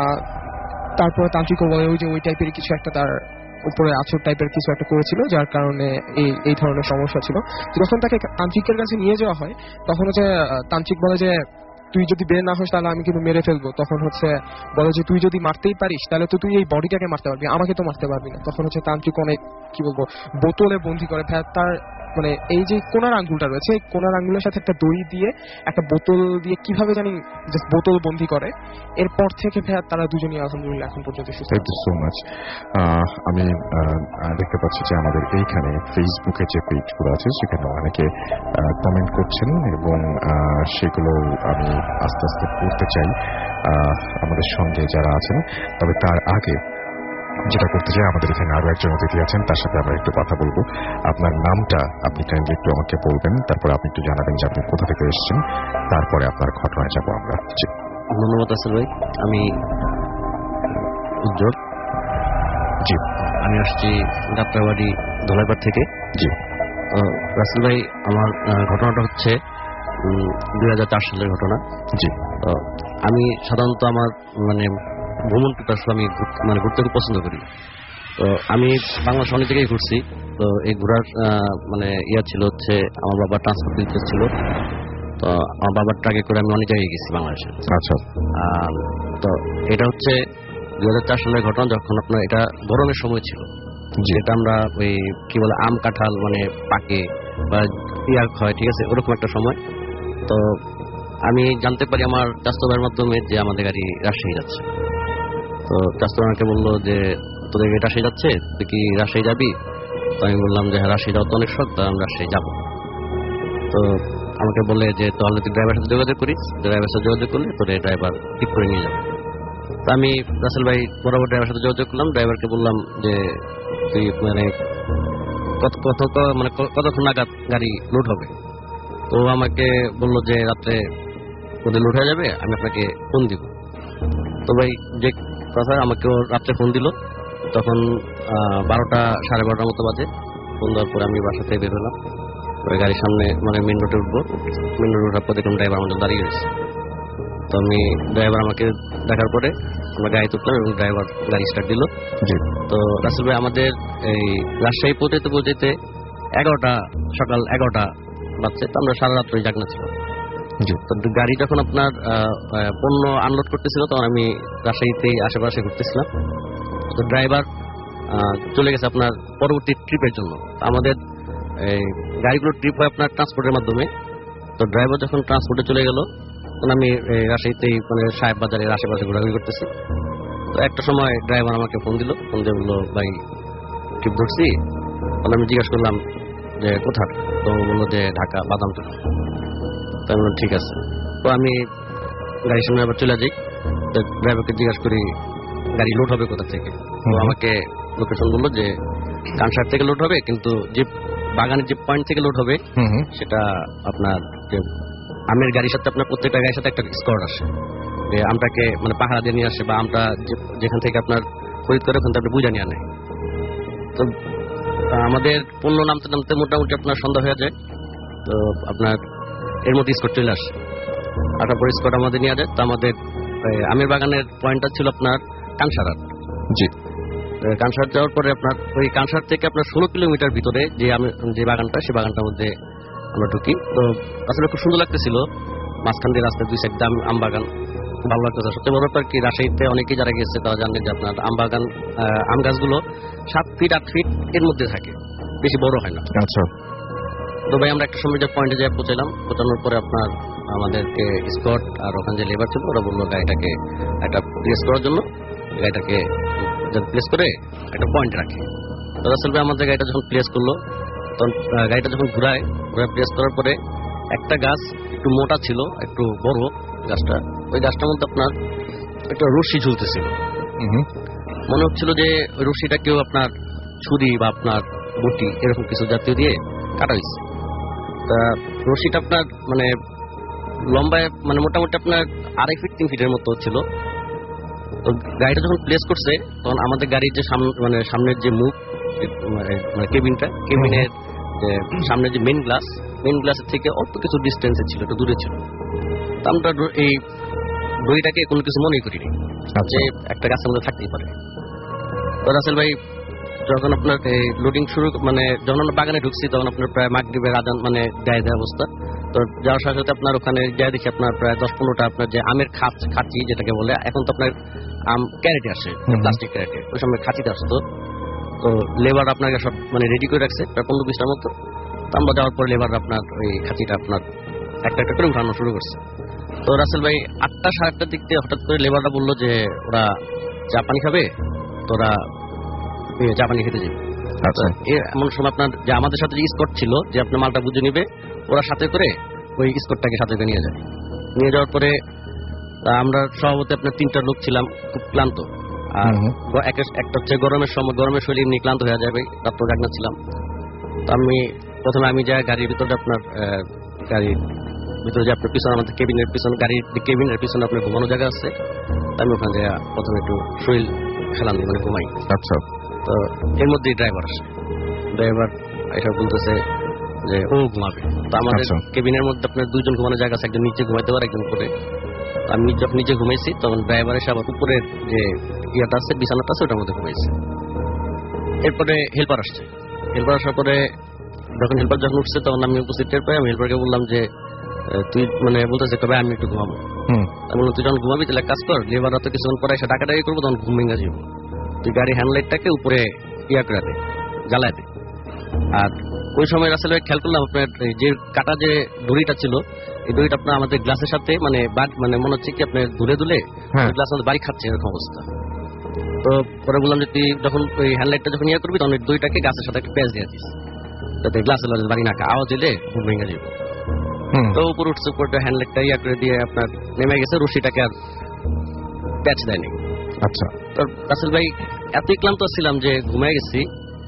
তারপরে তান্ত্রিকও বলে ওই যে ওই টাইপের কিছু একটা তার উপরে আছর টাইপের কিছু একটা করেছিল, যার কারণে এই ধরনের সমস্যা ছিল। যখন তাকে তান্ত্রিকের কাছে নিয়ে যাওয়া হয় তখন হচ্ছে তান্ত্রিক বলে যে তুই যদি বের না হোস তাহলে আমি কিন্তু মেরে ফেলবো। তখন হচ্ছে বলে যে তুই যদি মারতেই পারিস তাহলে তো তুই এই বডিটাকে মারতে পারবি, আমাকে তো মারতে পারবি না। তখন হচ্ছে তান্ত্রিক অনেক কি বলবো বোতলে বন্দি করে তার মানে এই যে কোনার আঙ্গুলটা রয়েছে এই কোনার আঙ্গুলের সাথে একটা দড়ি দিয়ে একটা বোতল দিয়ে কিভাবে জানি জাস্ট বোতল বন্দি করে। এরপর থেকে ভাইয়া তারা দুজনই আলহামদুলিল্লাহ এখন পর্যন্ত সুস্থ। Thank you so much. আমি দেখতে পাচ্ছি যে আমাদের এইখানে ফেসবুকে যে পেজগুলো আছে সেখানে অনেকে কমেন্ট করছেন এবং সেগুলো আমি আস্তে আস্তে পড়তে চাই আমাদের সঙ্গে যারা আছেন। তবে তার আগে যেটা করতে চাই, আমাদের এখানে আরো একজন অতিথি আছেন, তার সাথে আমরা একটু কথা বলবো। আপনার নামটা আপনি কাইন্ডলি একটু আমাকে বলবেন, তারপরে আপনি একটু জানাবেন যে আপনি কোথা থেকে এসেছেন, তারপরে আপনার ঘটনায় যাবো আমরা। ধন্যবাদ আসল ভাই। আমি উজ্জ্বল। জি, আমি আসছি যাত্রাবাড়ি ধোলাইপাড় থেকে। জি রাসেল ভাই, আমার ঘটনাটা হচ্ছে 2004 সালের ঘটনা। জি। আমি সাধারণত আমার মানে ভ্রমণ পিপাসু, আমি মানে ঘুরতে খুব পছন্দ করি। তো আমি বাংলাদেশ অনেক জায়গায় ঘুরছি। তো এই ঘোরার মানে ছিল হচ্ছে আমার বাবার ট্রান্সপোর্ট বিজনেস ছিল। তো আমার বাবার ট্রাকে করে আমি অনেক জায়গায় গেছি বাংলাদেশে। আচ্ছা। তো এটা হচ্ছে 2004 সালের ঘটনা, যখন আপনার এটা গরমের সময় ছিল, যেটা আমরা ওই কি বলে আম কাঁঠাল মানে পাকে বা পিয়ার হয়, ঠিক আছে, ওরকম একটা সময়। তো আমি জানতে পারি আমার চাচাতো ভাইয়ের মাধ্যমে যে আমাদের গাড়ি রাজশাহী যাচ্ছে। তো চাচাতো আমাকে বললো যে তোদের গাড়ি রাজশাহী যাচ্ছে, তুই কি রাজশাহী যাবি? তো আমি বললাম যে হ্যাঁ, রাজশাহী যাওয়া তো অনেক শখ, তো আমি রাজশাহী যাবো। তো আমাকে বলে যে তাহলে তুই ড্রাইভারের সাথে যোগাযোগ করিস, ড্রাইভারের সাথে যোগাযোগ করলে তোর ড্রাইভার ঠিক করে নিয়ে যাবে। তো আমি রাসেল ভাই বরাবর ড্রাইভারের সাথে যোগাযোগ করলাম। ড্রাইভারকে বললাম যে তুই মানে কতক্ষণ নাগাদ গাড়ি লোড হবে। তো আমাকে বললো যে রাত্রে ওদের লোড হয়ে যাবে, আমি আপনাকে ফোন দিব। তো ভাই যে কথা, আমাকে রাত্রে ফোন দিল। তখন 12টা সাড়ে 12টার মতো বাজে। ফোন দেওয়ার পরে আমি বাসা থেকে বের হলাম। ওই গাড়ির সামনে মানে মেন রোডে উঠবো। মেন রোডে ওঠার পর দেখলাম ড্রাইভার আমাদের দাঁড়িয়ে রয়েছে। তো আমি ড্রাইভার আমাকে দেখার পরে আমরা গাড়ি তুললাম এবং ড্রাইভার গাড়ি স্টার্ট দিল। তো রাসেল ভাই আমাদের এই রাজশাহী পৌঁছাতে সকাল 11টা বাজছে। তো আমরা সারা রাত্রে জাগনা ছিল। তো গাড়ি যখন আপনার পণ্য আনলোড করতেছিল তখন আমি রাজশাহীতে আশেপাশে ঘুরতেছিলাম। তো ড্রাইভার চলে গেছে আপনার পরবর্তী ট্রিপের জন্য। আমাদের গাড়িগুলোর ট্রিপ হয় আপনার ট্রান্সপোর্টের মাধ্যমে। তো ড্রাইভার যখন ট্রান্সপোর্টে চলে গেল তখন আমি রাজশাহীতেই মানে সাহেব বাজারের আশেপাশে ঘোরাঘুরি করতেছি। তো একটা সময় ড্রাইভার আমাকে ফোন দিয়ে বললো ভাই ট্রিপ ধরছি। তাহলে আমি জিজ্ঞাসা করলাম যে কোথায়? তো বললো যে ঢাকা বাদামপুর। তো আমি বললাম ঠিক আছে। তো আমি গাড়ির সামনে আবার চলে যাই। তো ড্রাইভারকে জিজ্ঞাসা করি গাড়ি লোড হবে কোথা থেকে। তো আমাকে লোকেশন বললো যে কানসার থেকে লোড হবে, কিন্তু যে বাগানের যে পয়েন্ট থেকে লোড হবে সেটা আপনার যে আমের গাড়ির সাথে আপনার প্রত্যেকটা গাড়ির সাথে একটা স্কোয়াড আসে, যে আমটাকে মানে পাহারা দিয়ে নিয়ে আসে, বা আমটা যেখান থেকে আপনার খরিদ করে ওখান থেকে আপনি বুঝা নিয়ে আনে। তো আমাদের পণ্য নামতে নামতে মোটামুটি আপনার সন্ধ্যা হয়ে যায়। তো আপনার এর মধ্যে স্কট চলে আসে, আসার পর স্কট আমাদের নিয়ে যায়। তো আমাদের আমের বাগানের পয়েন্টটা ছিল আপনার কানসারাত। জি। কানসার যাওয়ার পরে আপনার ওই কানসার থেকে আপনার 16 কিলোমিটার ভিতরে যে বাগানটা, সেই বাগানটার মধ্যে আমরা ঢুকি। তো আসলে খুব সুন্দর লাগতেছিল, মাঝখান দিয়ে রাস্তায় 2 সাইড আম বাগান, খুব ভালো লাগতেছে। সত্যি বড় ব্যাপার কি, রাজশাহীতে অনেকেই যারা গেছে তারা জানেন যে আপনার আম বাগান, আম গাছগুলো 7 ফিট 8 ফিট এর মধ্যে থাকে, বেশি বড় হয় না। আচ্ছা। তো ভাই আমরা একটা সময় যে পয়েন্টে যাই পৌঁছালাম, পৌঁছানোর পরে আপনার আমাদেরকে স্কট আর ওখানে যে লেবার ছিল ওরা বললো গাড়িটাকে একটা প্লেস করার জন্য, গাড়িটাকে প্লেস করে একটা পয়েন্ট রাখে। তো আসলে আমাদের গাড়িটা যখন প্লেস করলো, তখন গাড়িটা যখন ঘুরায় প্লেস করার পরে একটা গাছ একটু মোটা ছিল, একটু বড় গাছটা, ওই গাছটার মধ্যে আপনার একটা রশি ঝুলতেছিল। মনে হচ্ছিল যে ওই রশিটা কেউ আপনার ছুরি বা আপনার বটি এরকম কিছু জাতীয় দিয়ে কাটা হয়েছে। তা রশিটা আপনার মানে লম্বায় মানে মোটামুটি আপনার 2.5 ফিট 3 ফিটের মতো ছিল। তো গাড়িটা যখন প্লেস করছে তখন আমাদের গাড়ির যে সামনের যে মুখ মানে কেবিনের সামনের যে মেইন গ্লাসের থেকে অল্প কিছু ডিস্টেন্সে ছিল, একটু দূরে ছিল। তো আমরা এই দড়িটাকে কোনো কিছু মনে করিনি যে একটা গাছের মধ্যে থাকতেই পারে। তো রাসেল ভাই যখন আপনার এই লোডিং শুরু যখন আমরা বাগানে ঢুকছি তখন আপনার প্রায় মাগরিবের আজান গায়ে দেওয়া অবস্থা। তো যাওয়ার সাথে সাথে আপনার ওখানে যাই দেখি আপনার প্রায় 10-15টা আপনার যে আমের খাঁচি যেটাকে বলে, এখন তো আপনার আম ক্যারেটে আসে, প্লাস্টিক ক্যারেটে, ওই সময় খাঁচিতে আসতো। তো লেবার আপনাকে সব রেডি করে রাখছে প্রায় 15-20টার মতো। তো আমরা যাওয়ার পরে লেবার আপনার ওই খাঁচিটা আপনার একটা একটা করে উঠানো শুরু করছে। তো রাসেল ভাই 8টা 8:30টার দিক দিয়ে হঠাৎ করে লেবাররা বললো যে ওরা চা পানি খাবে, তো ওরা চা পানি খেতে যাবে। আচ্ছা। এমন সময় আপনার যে আমাদের সাথে যে স্কট ছিল যে আপনার মালটা বুঝে নিবে, ওরা সাথে করে ওই স্কটটাকে সাথে করে নিয়ে যায়। নিয়ে যাওয়ার পরে আমরা সভাপতি আপনার 3টা লোক ছিলাম, খুব ক্লান্ত। আর একটা হচ্ছে গরমের শরীর এমনি ক্লান্ত হয়ে যাবে, রাত্র জাগনা ছিলাম। তো প্রথমে আমি যাই গাড়ির ভিতরে আপনার গাড়ির ভিতরে যে আপনার পিছনে আমাদের গাড়ির কেবিনের পিছনে আপনার ঘুমানো জায়গা আছে, আমি ওখানে যাই প্রথমে একটু শরীর খেলাম ঘুমাই। আচ্ছা। তো এর মধ্যেই ড্রাইভার এসব বলতেছে যে ও ঘুমাবে। তো আমাদের কেবিনের মধ্যে আপনার 2জন ঘুমানোর জায়গা আছে, একজন নিচে ঘুমাইতে পারে, একজন উপরে। আমি যখন নিচে ঘুমাইছি তখন ড্রাইভার এসে আবার উপরের যে ইয়াটা আছে, বিছানাটা আছে, ওটার মধ্যে ঘুমাইছে। এরপরে হেল্পার আসার পরে যখন উঠছে তখন আমি উপস্থিত টের পাই। আমি হেল্পারকে বললাম যে তুই বলতেছে কবে আমি একটু ঘুমাবো। আমি বললাম তুই যখন ঘুমাবি তাহলে কাজ কর, লেবাররা তো কিছুক্ষণ পরে এসে ডাকাডাকি করবো, তখন ঘুম ভেঙে যাবো। তুই গাড়ি হ্যান্ডলাইটটাকে উপরে করে দে, জ্বালায় দে। আর ওই সময় আসলে খেয়াল করলাম আপনার যে কাটা যে দড়িটা ছিল, এই দড়িটা আপনার আমাদের গ্লাসের সাথে মনে হচ্ছে কি আপনার ধুলে গ্লাস আমাদের বাড়ি খাচ্ছে, এরকম অবস্থা। তো পরে বললাম যে তুই যখন ওই হ্যান্ডলাইটটা যখন করবি তখন ওই দড়িটাকে গ্লাসের সাথে একটা প্যাচ দিয়ে দিস, যাতে গ্লাসের বাড়ি না আওয়াজ দিলে ঘুম ভেঙে যাবে। তো উপরে উঠছে, উপরটা হ্যান্ডলাইটটা করে দিয়ে আপনার নেমে গেছে, রশিটাকে আর প্যাচ দেয়নি। আচ্ছা। তো রাসেল ভাই এতই ক্লান্ত ছিলাম যে ঘুমিয়ে গেছি।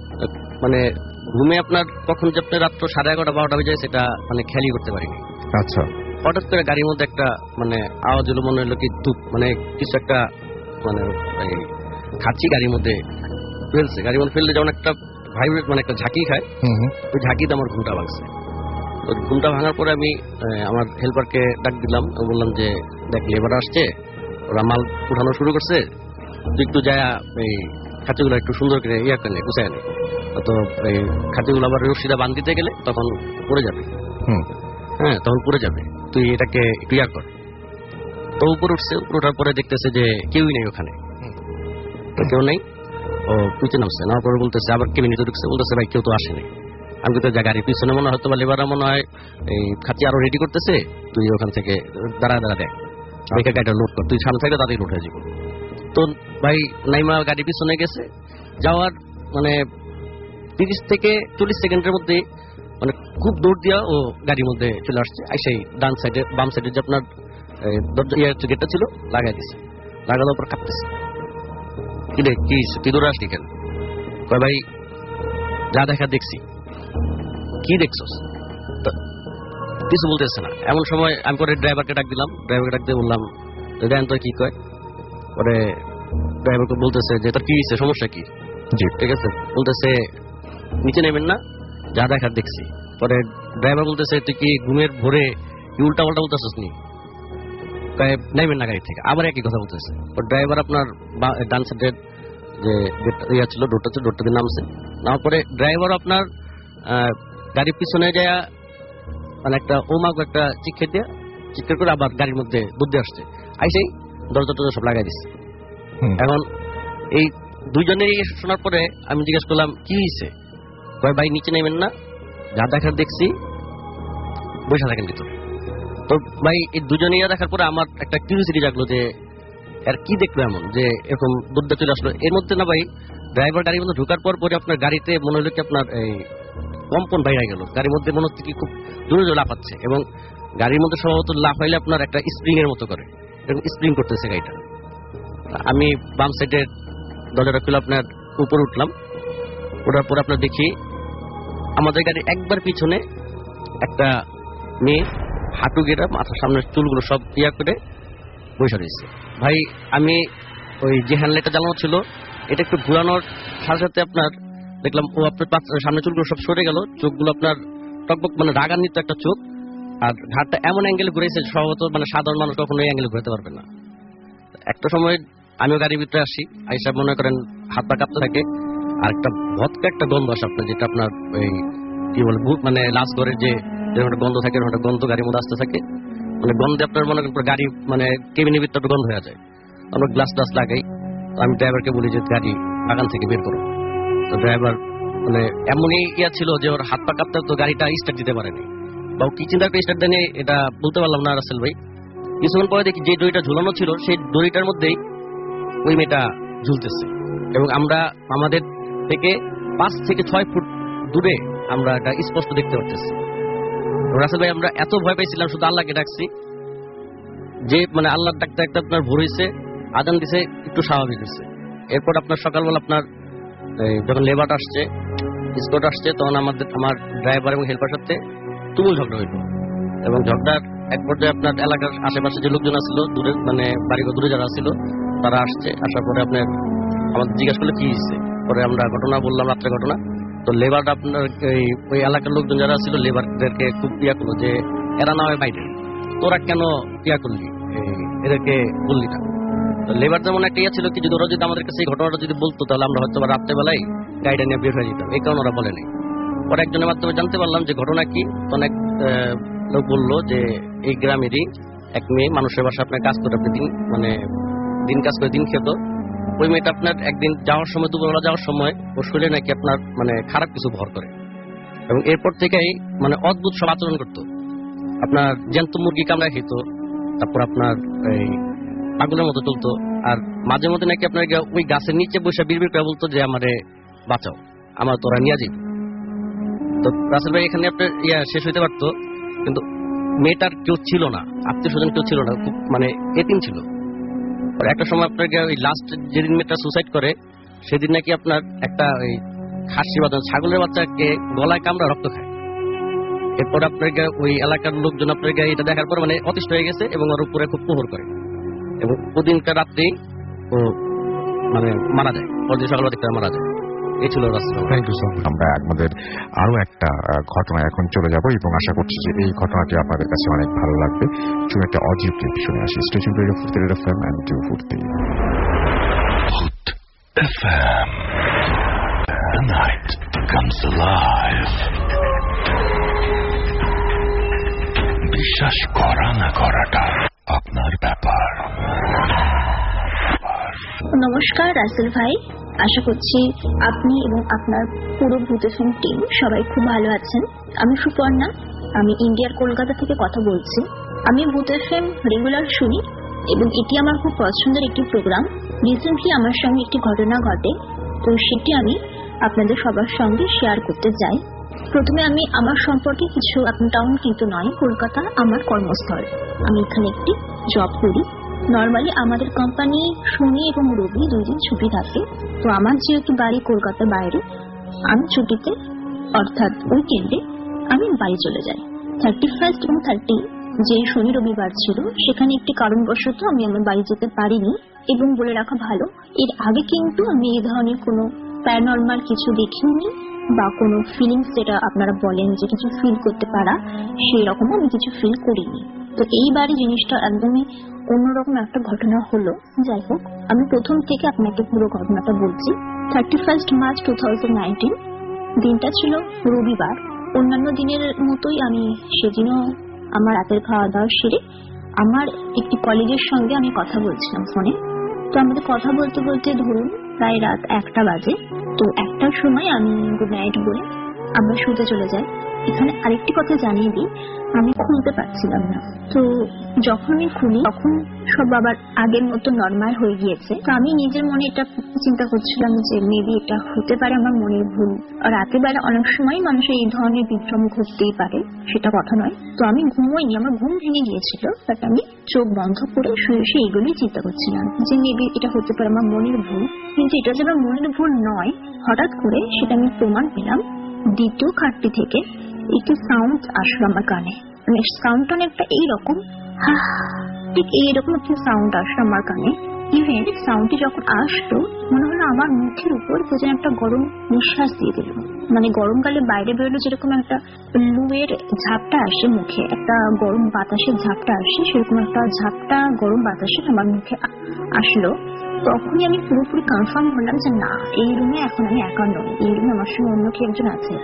ঘুমে আপনার কখন যে আপনার রাত্র 11:30-12টা বেজে সেটা খেয়ালই করতে পারিনি। আচ্ছা। হঠাৎ করে গাড়ির মধ্যে একটা আওয়াজ হলো, মনে হলো কি ধূপ কিছু একটা খাচ্ছি গাড়ির মধ্যে ফেলছে। গাড়ির মধ্যে ফেললে যেমন একটা ভাইব্রেট একটা ঝাঁকি খায়, ওই ঝাঁকিতে আমার ঘুমটা ভাঙছে। তো ঘুমটা ভাঙার পরে আমি আমার হেল্পারকে ডাক দিলাম, বললাম যে দেখ লেবার আসছে, ওরা মাল উঠানো শুরু করছে, তুই একটু যায় এই খাঁচিগুলো একটু সুন্দর করে করে গুছায় নে। তো এই খাঁচিগুলো আবার রশিটা বাঁধ দিতে গেলে তখন পড়ে যাবে। তখন পড়ে যাবে, তুই এটাকে একটু কর। তো উপরে উঠছে, উপরে ওঠার পরে দেখতেছে যে কেউই নেই ওখানে, কেউ নেই। ও পিছনে নামছে, নামার পরে বলতেছে আবার কেবিনে ঢুকছে, বলতেছে ভাই কেউ তো আসেনি। আমি তো গাড়ির পিছনে মনে হয়তো বা লেবাররা মনে হয় এই খাঁচি আরো রেডি করতেছে, তুই ওখান থেকে দাঁড়া দেখ, দেখে গাড়িটা লোড কর, তুই সামনে থেকে তাড়াতাড়ি লোড হয়ে যাবো। তো ভাই নাইমা গাড়ির পিছনে গেছে, যাওয়ার 30 থেকে 40 সেকেন্ডের মধ্যে খুব দৌড় দিয়া ও গাড়ির মধ্যে চলে আসছে। সেই ডান সাইডে বাম সাইডে যে আপনার গেটটা ছিল লাগাই দিছে, লাগানোর পর কাঁপতেছে, কি তুই দৌড়ে আসলি কেন? কয় ভাই যা দেখা দেখছি। কি দেখছস? কিছু বলতেছে না। এমন সময় আমি পরে ড্রাইভারকে ডাক দিলাম, ড্রাইভারকে ডাক দিয়ে বললাম দেন তো কি কয়। পরে ড্রাইভারকে বলতেছে যে তোর কি হয়েছে, সমস্যা কি? ঠিক আছে, বলতেছে নিচে নেবেন না, যা দেখার দেখছি। পরে ড্রাইভার বলতেছে তুই কি ঘুমের ভোরে উল্টা পাল্টা বলতেছিস নি, নেবেন না গাড়ি থেকে। আবার একই কথা বলতেছে। ড্রাইভার আপনার ডান সাইডের যে ইয়া ছিল ডোরটা ছিল, ডোরটা দিয়ে নামছে। নামার পরে ড্রাইভার আপনার গাড়ির পিছনে যায় মানে একটা ওমাগ একটা চিৎকার করে আবার গাড়ির মধ্যে বুদ্ধি আসছে, আইসেই দরজা টরজা সব লাগাই দিচ্ছে। এখন এই দুইজনেরই শোনার পরে আমি জিজ্ঞেস করলাম কি হয়েছে, ভাই নিচে নেবেন না, যা দেখার দেখছি, বসে থাকেন ভিতরে। তো ভাই এই দুজনেই দেখার পরে আমার একটা কিউরিওসিটি জাগলো যে আর কি দেখলো এমন যে এরকম বুদ্ধি চলে আসলো। এর মধ্যে না ভাই ড্রাইভার গাড়ির মধ্যে ঢোকার পরে আপনার গাড়িতে মনে হলো কি আপনার এই কম্পন বাইরে গেল, গাড়ির মধ্যে মনে হচ্ছে কি খুব জোরে জোরে লাফাচ্ছে, এবং গাড়ির মধ্যে সম্ভবত লাফাইলে আপনার একটা স্প্রিং এর মতো করে, এবং স্প্রিং করতেছে গাড়িটা। আমি বাম সাইডের দরজাটা খুলে আপনার উপরে উঠলাম। ওঠার পর আপনার দেখি আমাদের গাড়ির একবার পিছনে একটা মেয়ে হাঁটু গেরা মাথার সামনের চুলগুলো সব ইয়া করে বসে রয়েছে। ভাই আমি ওই যে হ্যান্ডলাইটটা জ্বালানো ছিল এটা একটু ঘুরানোর সাথে সাথে আপনার দেখলাম ও আপনার সামনে চুলগুলো সব সরে গেল, চোখগুলো আপনার টকবক মানে রাগান্বিত একটা চোখ, আর ঘাটটা এমন অ্যাঙ্গেলে ঘুরেছে সম্ভবত মানে সাধারণ মানুষ কখনো এই অ্যাঙ্গেলে ঘুরতে পারবে না। একটা সময় আমিও গাড়ির ভিতরে আসি, আইসা মনে করেন হাত পা কাঁপতে থাকে, আর একটা ভদকা একটা গন্ধ আসে আপনার, যেটা আপনার ওই কি বলে মানে লাশ ঘরের যে একটা গন্ধ থাকে, একটা গন্ধ গাড়ির মধ্যে আসতে থাকে, মানে গন্ধে আপনার মনে করেন গাড়ি মানে কেবিনের ভিতরে গন্ধ হয়ে যায়। আমরা গ্লাস টাস লাগাই, আমি ড্রাইভারকে বলি যে গাড়ি বাগান থেকে বের করো। তো ড্রাইভার মানে এমনই ইয়া ছিল যে ওর হাত পা কাঁপতে তো গাড়িটা স্টার্ট দিতে পারেনি, বা কি চিন্তা করে স্টার্ট দেয়নি এটা বলতে পারলাম না রাসেল ভাই। কিছুক্ষণ পরে দেখি যে দড়িটা ঝুলানো ছিল সেই দড়িটার মধ্যেই ওই মেয়েটা ঝুলতেছে, এবং আমরা আমাদের থেকে 5 থেকে 6 ফুট দূরে আমরা এটা স্পষ্ট দেখতে পাচ্ছি। রাসেল ভাই আমরা এত ভয় পাইছিলাম, শুধু আল্লাহকে ডাকছি, যে মানে আল্লাহর ডাকতে একটা আপনার ভোর হয়েছে, আজান দিছে, একটু স্বাভাবিক হয়েছে। এরপর আপনার সকালবেলা আপনার যখন লেবার আসছে, স্কট আসছে, তখন আমার ড্রাইভার এবং হেল্পার সাথে তুমুল ঝগড়া হইল, এবং ঝগড়ার এক পর্যায়ে আপনার এলাকার আশেপাশে যে লোকজন আসছিল দূরে মানে বাড়িঘর দূরে যারা ছিল তারা আসছে। আসার পরে আপনার আমাদের জিজ্ঞাসা করলে কি হয়েছে, পরে আমরা ঘটনা বললাম, রাত্রে ঘটনা। তো লেবার আপনার ওই এলাকার লোকজন যারা ছিল লেবারদেরকে খুব ইয়া করলো যে এরা না হয় বাইরে, তোরা কেন ইয়া করলি, এদেরকে বললি না। তো লেবার যেমন একটা ইয়া ছিল কি, যদি ওরা যদি আমাদের কাছে এই ঘটনাটা যদি বলতো তাহলে আমরা হয়তো রাত্রেবেলায় গাড়িটা নিয়ে বের হয়ে যেতাম, এই কারণে ওরা বলেনি। পরে একজনের মাধ্যমে জানতে পারলাম যে ঘটনা কি। তো অনেক লোক বললো যে এই গ্রামেরই এক মেয়ে মানুষের বাসা আপনার কাজ করে, আপনি দিন কাজ করে দিন খেত। ওই মেয়েটা আপনার একদিন যাওয়ার সময়, দুপুরবেলা যাওয়ার সময় ও শরীরে নাকি আপনার মানে খারাপ কিছু ভর করে, এবং এরপর থেকেই মানে অদ্ভুত সব আচরণ করতো। আপনার জ্যান্ত মুরগি কামড়ায় খেত, তারপর আপনার এই পাগলের মতো চলতো, আর মাঝে মধ্যে নাকি আপনার ওই গাছের নিচে বসে বিড়বিড় করে বলতো যে আমারে বাঁচাও, আমার তোরা নিয়ে যাই। তো রাসেল ভাই এখানে আপনার ইয়া শেষ হইতে পারতো, কিন্তু মেয়েটার কেউ ছিল না, আত্মীয় স্বজন কেউ ছিল না, খুব মানে এতিম ছিল। একটা সময় আপনার ওই লাস্ট যেদিন মেয়েটা সুসাইড করে সেদিন নাকি আপনার একটা ওই খাসি বা ছাগলের বাচ্চাকে গলায় কামড়া রক্ত খায়। এরপর আপনার ওই এলাকার লোকজন আপনার এটা দেখার পর মানে অতিষ্ঠ হয়ে গেছে, এবং ওর উপরে খুব প্রহর করে, এবং ওদিনকার রাত্রে ও মানে মারা যায়, পরদিন সকালবেলা দেখতে মারা যায়। এই ছিল রাস্তা। Thank you so much. আমরা আমাদের আরো একটা ঘটনা এখন চলে যাব, এবং আশা করছি যে এই ঘটনাটি আপনাদের কাছে অনেক ভালো লাগবে। চলুন একটা অডিও ক্লিপ শুনে আসি। Station radio Foorti FM and Foorti FM. The night comes alive. বিশ্বাস করা না করাটা আপনার ব্যাপার। নমস্কার রাসেল ভাই, আশা করছি আপনি এবং আপনার পুরো ভূত এফএম টিম সবাই খুব ভালো আছেন। আমি সুপর্ণা, আমি ইন্ডিয়ার কলকাতা থেকে কথা বলছি। আমি ভূত এফএম রেগুলার শুনি, এবং এটি আমার খুব পছন্দের একটি প্রোগ্রাম। রিসেন্টলি আমার সঙ্গে একটি ঘটনা ঘটে, তো সেটি আমি আপনাদের সবার সঙ্গে শেয়ার করতে চাই। প্রথমে আমি আমার সম্পর্কে কিছু, আপনার টাউন কিন্তু নয়, কলকাতা আমার কর্মস্থল। আমি এখানে একটি জব করি। নর্মালি আমাদের কোম্পানি শনি এবং রবি 2 দিন ছুটি থাকে। তো আমার যেহেতু বাড়ি কলকাতার বাইরে, আমি ছুটিতে অর্থাৎ উইকেন্ডে আমি বাড়ি চলে যাই। 31 এবং 30 যে শনি রবিবার ছিল, সেখানে একটি কারণবশত আমি আমার বাড়ি যেতে পারিনি। এবং বলে রাখা ভালো, এর আগে কিন্তু আমি এই ধরনের কোনো প্যারানর্মাল কিছু দেখিনি বা কোনো ফিলিংস যেটা আপনারা বলেন যে কিছু ফিল করতে পারা, সেই রকম আমি কিছু ফিল করিনি। তো এইবারে জিনিসটা একদমই অন্যরকম একটা ঘটনা হলো। যাই হোক, আমি প্রথম থেকে আপনাকে পুরো ঘটনাটা বলছি। 31 মার্চ 2019 দিনটা ছিল রবিবার। অন্যান্য দিনের মতোই আমি সেদিনও আমার রাতের খাওয়া দাওয়া সেরে আমার একটি কলিগের সঙ্গে আমি কথা বলছিলাম ফোনে। তো আমাদের কথা বলতে বলতে ধরুন প্রায় রাত 1টা বাজে। তো 1টার সময় আমি গুড নাইট বলে আমরা শুতে চলে যাই। এখানে আরেকটি কথা জানিয়ে দিই, আমি খুলতে পারছিলাম না। তো যখন আমি খুলি তখন সব আবার আগের মতো নর্মাল হয়ে গিয়েছে। তো আমি নিজের মনে এটা চিন্তা করছিলাম যে মেবি এটা হতে পারে আমার মনের ভুল। রাতের বেলা অনেক সময় মানুষের এই ধরনের বিভ্রম ঘটতেই পারে, সেটা কথা নয়। তো আমি ঘুমোইনি, আমার ঘুম ভেঙে গিয়েছিল, বাট আমি চোখ বন্ধ করে শুয়ে শুয়ে এগুলোই চিন্তা করছিলাম যে মেবি এটা হতে পারে আমার মনের ভুল। কিন্তু এটা যে আমার মনের ভুল নয়, হঠাৎ করে সেটা আমি প্রমাণ পেলাম দ্বিতীয় খাটটি থেকে একটি সাউন্ড আসলো আমার কানে। মানে সাউন্ডটা অনেকটা এইরকম, ঠিক এইরকম একটা সাউন্ড আসলো আমার কানে। ইভেন সাউন্ডটি যখন আসলো মনে হলো আমার মুখের উপর যেন একটা গরম নিঃশ্বাস দিয়ে দিল। মানে গরমকালে বাইরে বেরোলে যেরকম একটা লুয়ের ঝাপটা আসে মুখে, একটা গরম বাতাসের ঝাপটা আসে, সেরকম একটা ঝাপটা গরম বাতাসে আমার মুখে আসলো। তখনই আমি পুরোপুরি কনফার্ম হলাম যে না, এই রুমে এখন আমি একা নই, এই রুমে আমার সঙ্গে অন্য কেউ একজন আছে।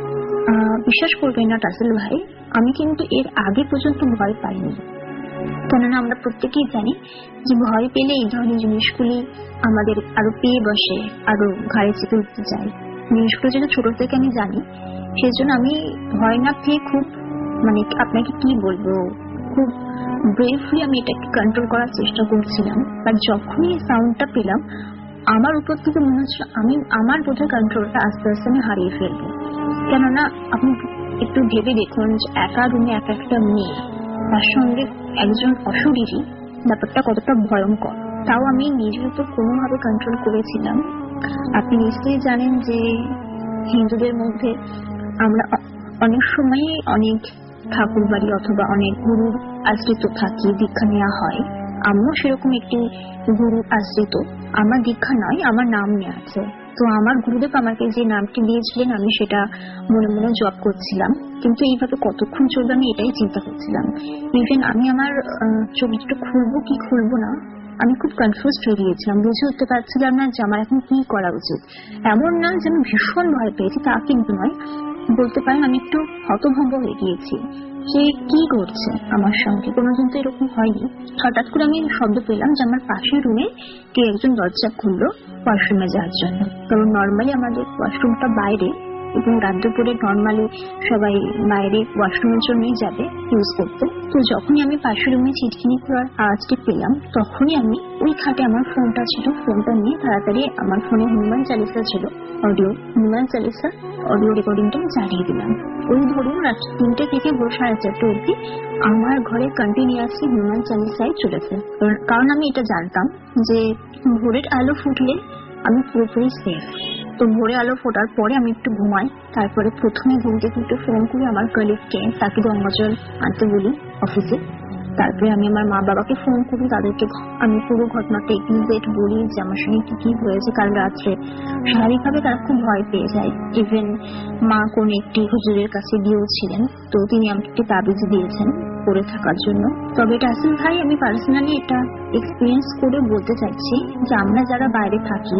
বিশ্বাস করবেন না টাসেল ভাই, আমি কিন্তু এর আগে পর্যন্ত ভয় পাইনি। কেননা আমরা প্রত্যেকেই জানি যে ভয় পেলে এই ধরনের জিনিসগুলি আমাদের আরো পেয়ে বসে, আরো ঘাড়ে চেপে উঠতে যায়। জিনিসগুলো যেটা ছোট থেকে আমি জানি, সেজন্য আমি ভয় না পেয়ে খুব, মানে আপনাকে কি বলবো, খুব ব্রেভলি আমি এটাকে কন্ট্রোল করার চেষ্টা করছিলাম। বাট যখনই এই সাউন্ডটা পেলাম আমার উপর থেকে মনে হচ্ছিল আমার বোধহয় কন্ট্রোলটা আস্তে আস্তে আমি হারিয়ে ফেলবো। কেননা আপনি একটু ভেবে দেখুন যে একা রুমে একা একটা মেয়ে, তার সঙ্গে একজন অশরীরী, ব্যাপারটা কতটা ভয়ঙ্কর। তাও আমি নিজের উপর কোনোভাবে কন্ট্রোল করেছিলাম। আপনি নিশ্চয়ই জানেন যে হিন্দুদের মধ্যে আমরা অনেক সময় অনেক ঠাকুর বাড়ি অথবা অনেক গুরুর আশ্রিত থাকি, দীক্ষা নেওয়া হয়। আমিও সেরকম একটি গুরু আশ্রিত। আমার দীক্ষা নয়, আমার নাম নেওয়া আছে। তো আমার গুরুদেব আমাকে যে নামটি দিয়েছিলেন আমি সেটা মনে মনে জপ করছিলাম। কিন্তু এইভাবে কতক্ষণ চলবে আমি এটাই চিন্তা করছিলাম। ইভেন আমি আমার চোখটা খুলবো কি খুলবো না আমি খুব কনফিউজ হয়ে গিয়েছিলাম, বুঝে উঠতে পারছিলাম না যে আমার এখন কি করা উচিত। এমন না যে আমি ভীষণ ভয় পেয়েছি, তা কিন্তু নয়, বলতে পারেন আমি একটু হতভম্ব হয়ে গিয়েছি যে কি করছে আমার সঙ্গে, কোনোদিন তো এরকম হয়নি। হঠাৎ করে আমি শব্দ পেলাম যে আমার পাশের রুমে কে একজন দরজা খুললো ওয়াশরুমে যাওয়ার জন্য। কারণ নর্মালি আমাদের ওয়াশরুমটা বাইরে এবং রাত দুপুরে নর্মালি সবাই বাইরে ওয়াশরুমের জন্যই যাবে ইউজ করতে। তো যখনই আমি পাশের রুমে ছিটকিনি করার আওয়াজটি পেলাম তখনই আমি ওই খাটে আমার ফোনটা ছিল, ফোনটা নিয়ে তাড়াতাড়ি আমার ফোনে হনুমান চালিসা ছিল, অডিও হনুমান চালিসা অডিও রেকর্ডিংটা চালিয়ে দিলাম। ওই ধরুন রাত 3টে থেকে ভোর 4:30 অবধি আমার ঘরে কন্টিনিউয়াসলি হনুমান চালিসাই চলেছে। কারণ আমি এটা জানতাম যে ভোরের আলো ফুটলে আমি পুরোপুরি সেফ। তো ভোরে আলো ফোটার পরে আমি একটু ঘুমাই, তারপরে প্রথমে ঘুম থেকে একটু ফোন করি আমার কলিগকে, তাকে গঙ্গাজল আনতে বলি অফিসে। তারপরে আমি আমার মা বাবাকে ফোন করি, তাদেরকে আমি পুরো ঘটনাটা এক্সিট বলি যে আমার সঙ্গে কি কি হয়েছে কাল রাত্রে। স্বাভাবিকভাবে তারা খুব ভয় পেয়ে যায়। ইভেন মা কোন একটি হুজুরের কাছে গিয়েছিলেন, তো তিনি আমাকে একটি তাবিজ দিয়েছেন পরে থাকার জন্য। তবে এটা আসল ভাই আমি পার্সোনালি এটা এক্সপিরিয়েন্স করে বলতে চাইছি যে আমরা যারা বাইরে থাকি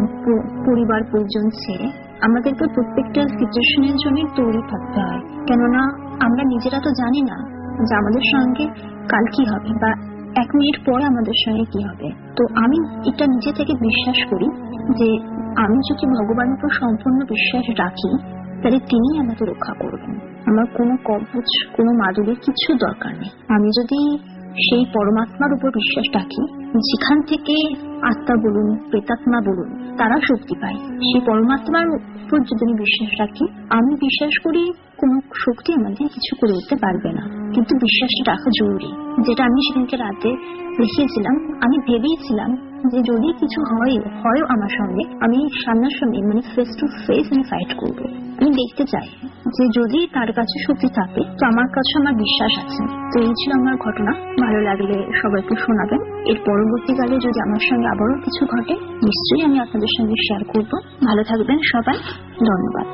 পরিবার পরিজন ছেড়ে, আমাদেরকে প্রত্যেকটা সিচুয়েশনের জন্য তৈরি থাকতে হয়। কেননা আমরা নিজেরা তো জানি না যে আমাদের সঙ্গে কাল কি হবে বা 1 মিনিট পরে আমাদের সঙ্গে কি হবে। তো আমি এটা নিজে থেকে বিশ্বাস করি যে আমি যদি ভগবানের উপর সম্পূর্ণ বিশ্বাস রাখি তাহলে তিনি আমাকে রক্ষা করবেন। আমার কোনো কবচ কোনো মাদুলির কিছু দরকার নেই। আমি যদি সেই পরমাত্মার উপর বিশ্বাস রাখি, যেখান থেকে আত্মা বলুন প্রেতাত্মা বলুন তারা শক্তি পায়, সেই পরমাত্মার উপর যদি আমি বিশ্বাস রাখি, আমি বিশ্বাস করি কোনো শক্তি আমাদের কিছু করে উঠতে পারবে না। কিন্তু বিশ্বাসটা রাখা জরুরি। যেটা আমি সেদিনকে রাতে দেখিয়েছিলাম, আমি ভেবেইছিলাম যে যদি কিছু হয় আমার সঙ্গে, আমি সামনাসামনি মানে ফেস টু ফেস আমি ফাইট করবো। আমি দেখতে চাই যে যদি তার কাছে সত্যি থাকে তো আমার কাছে আমার বিশ্বাস আছে। তো এই ছিল আমার ঘটনা। ভালো লাগলে সবাইকে শোনাবেন। এর পরবর্তীকালে যদি আমার সঙ্গে আবারও কিছু ঘটে নিশ্চয়ই আমি আপনাদের সঙ্গে শেয়ার করব। ভালো থাকবেন সবাই, ধন্যবাদ।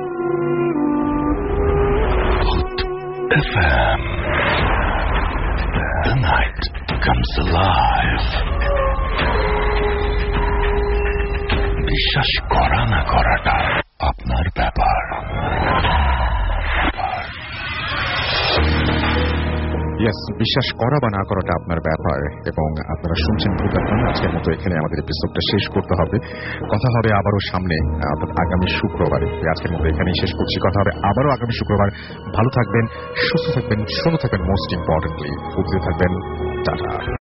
FM. The night comes alive. বিশ্বাস করা না করাটা আপনার ব্যাপার। বিশ্বাস করা বা না করাটা আপনার ব্যাপার। এবং আপনারা শুনছেন ভূত FM। আজকের মতো এখানে আমাদের এপিসোডটা শেষ করতে হবে। কথা হবে আবারও সামনে, অর্থাৎ আগামী শুক্রবারে। আজকের মতো এখানেই শেষ করছি। কথা হবে আবারও আগামী শুক্রবার। ভালো থাকবেন, সুস্থ থাকবেন, সুন্দর থাকবেন, মোস্ট ইম্পর্টেন্টলি উপস্থিত থাকবেন। টাটা।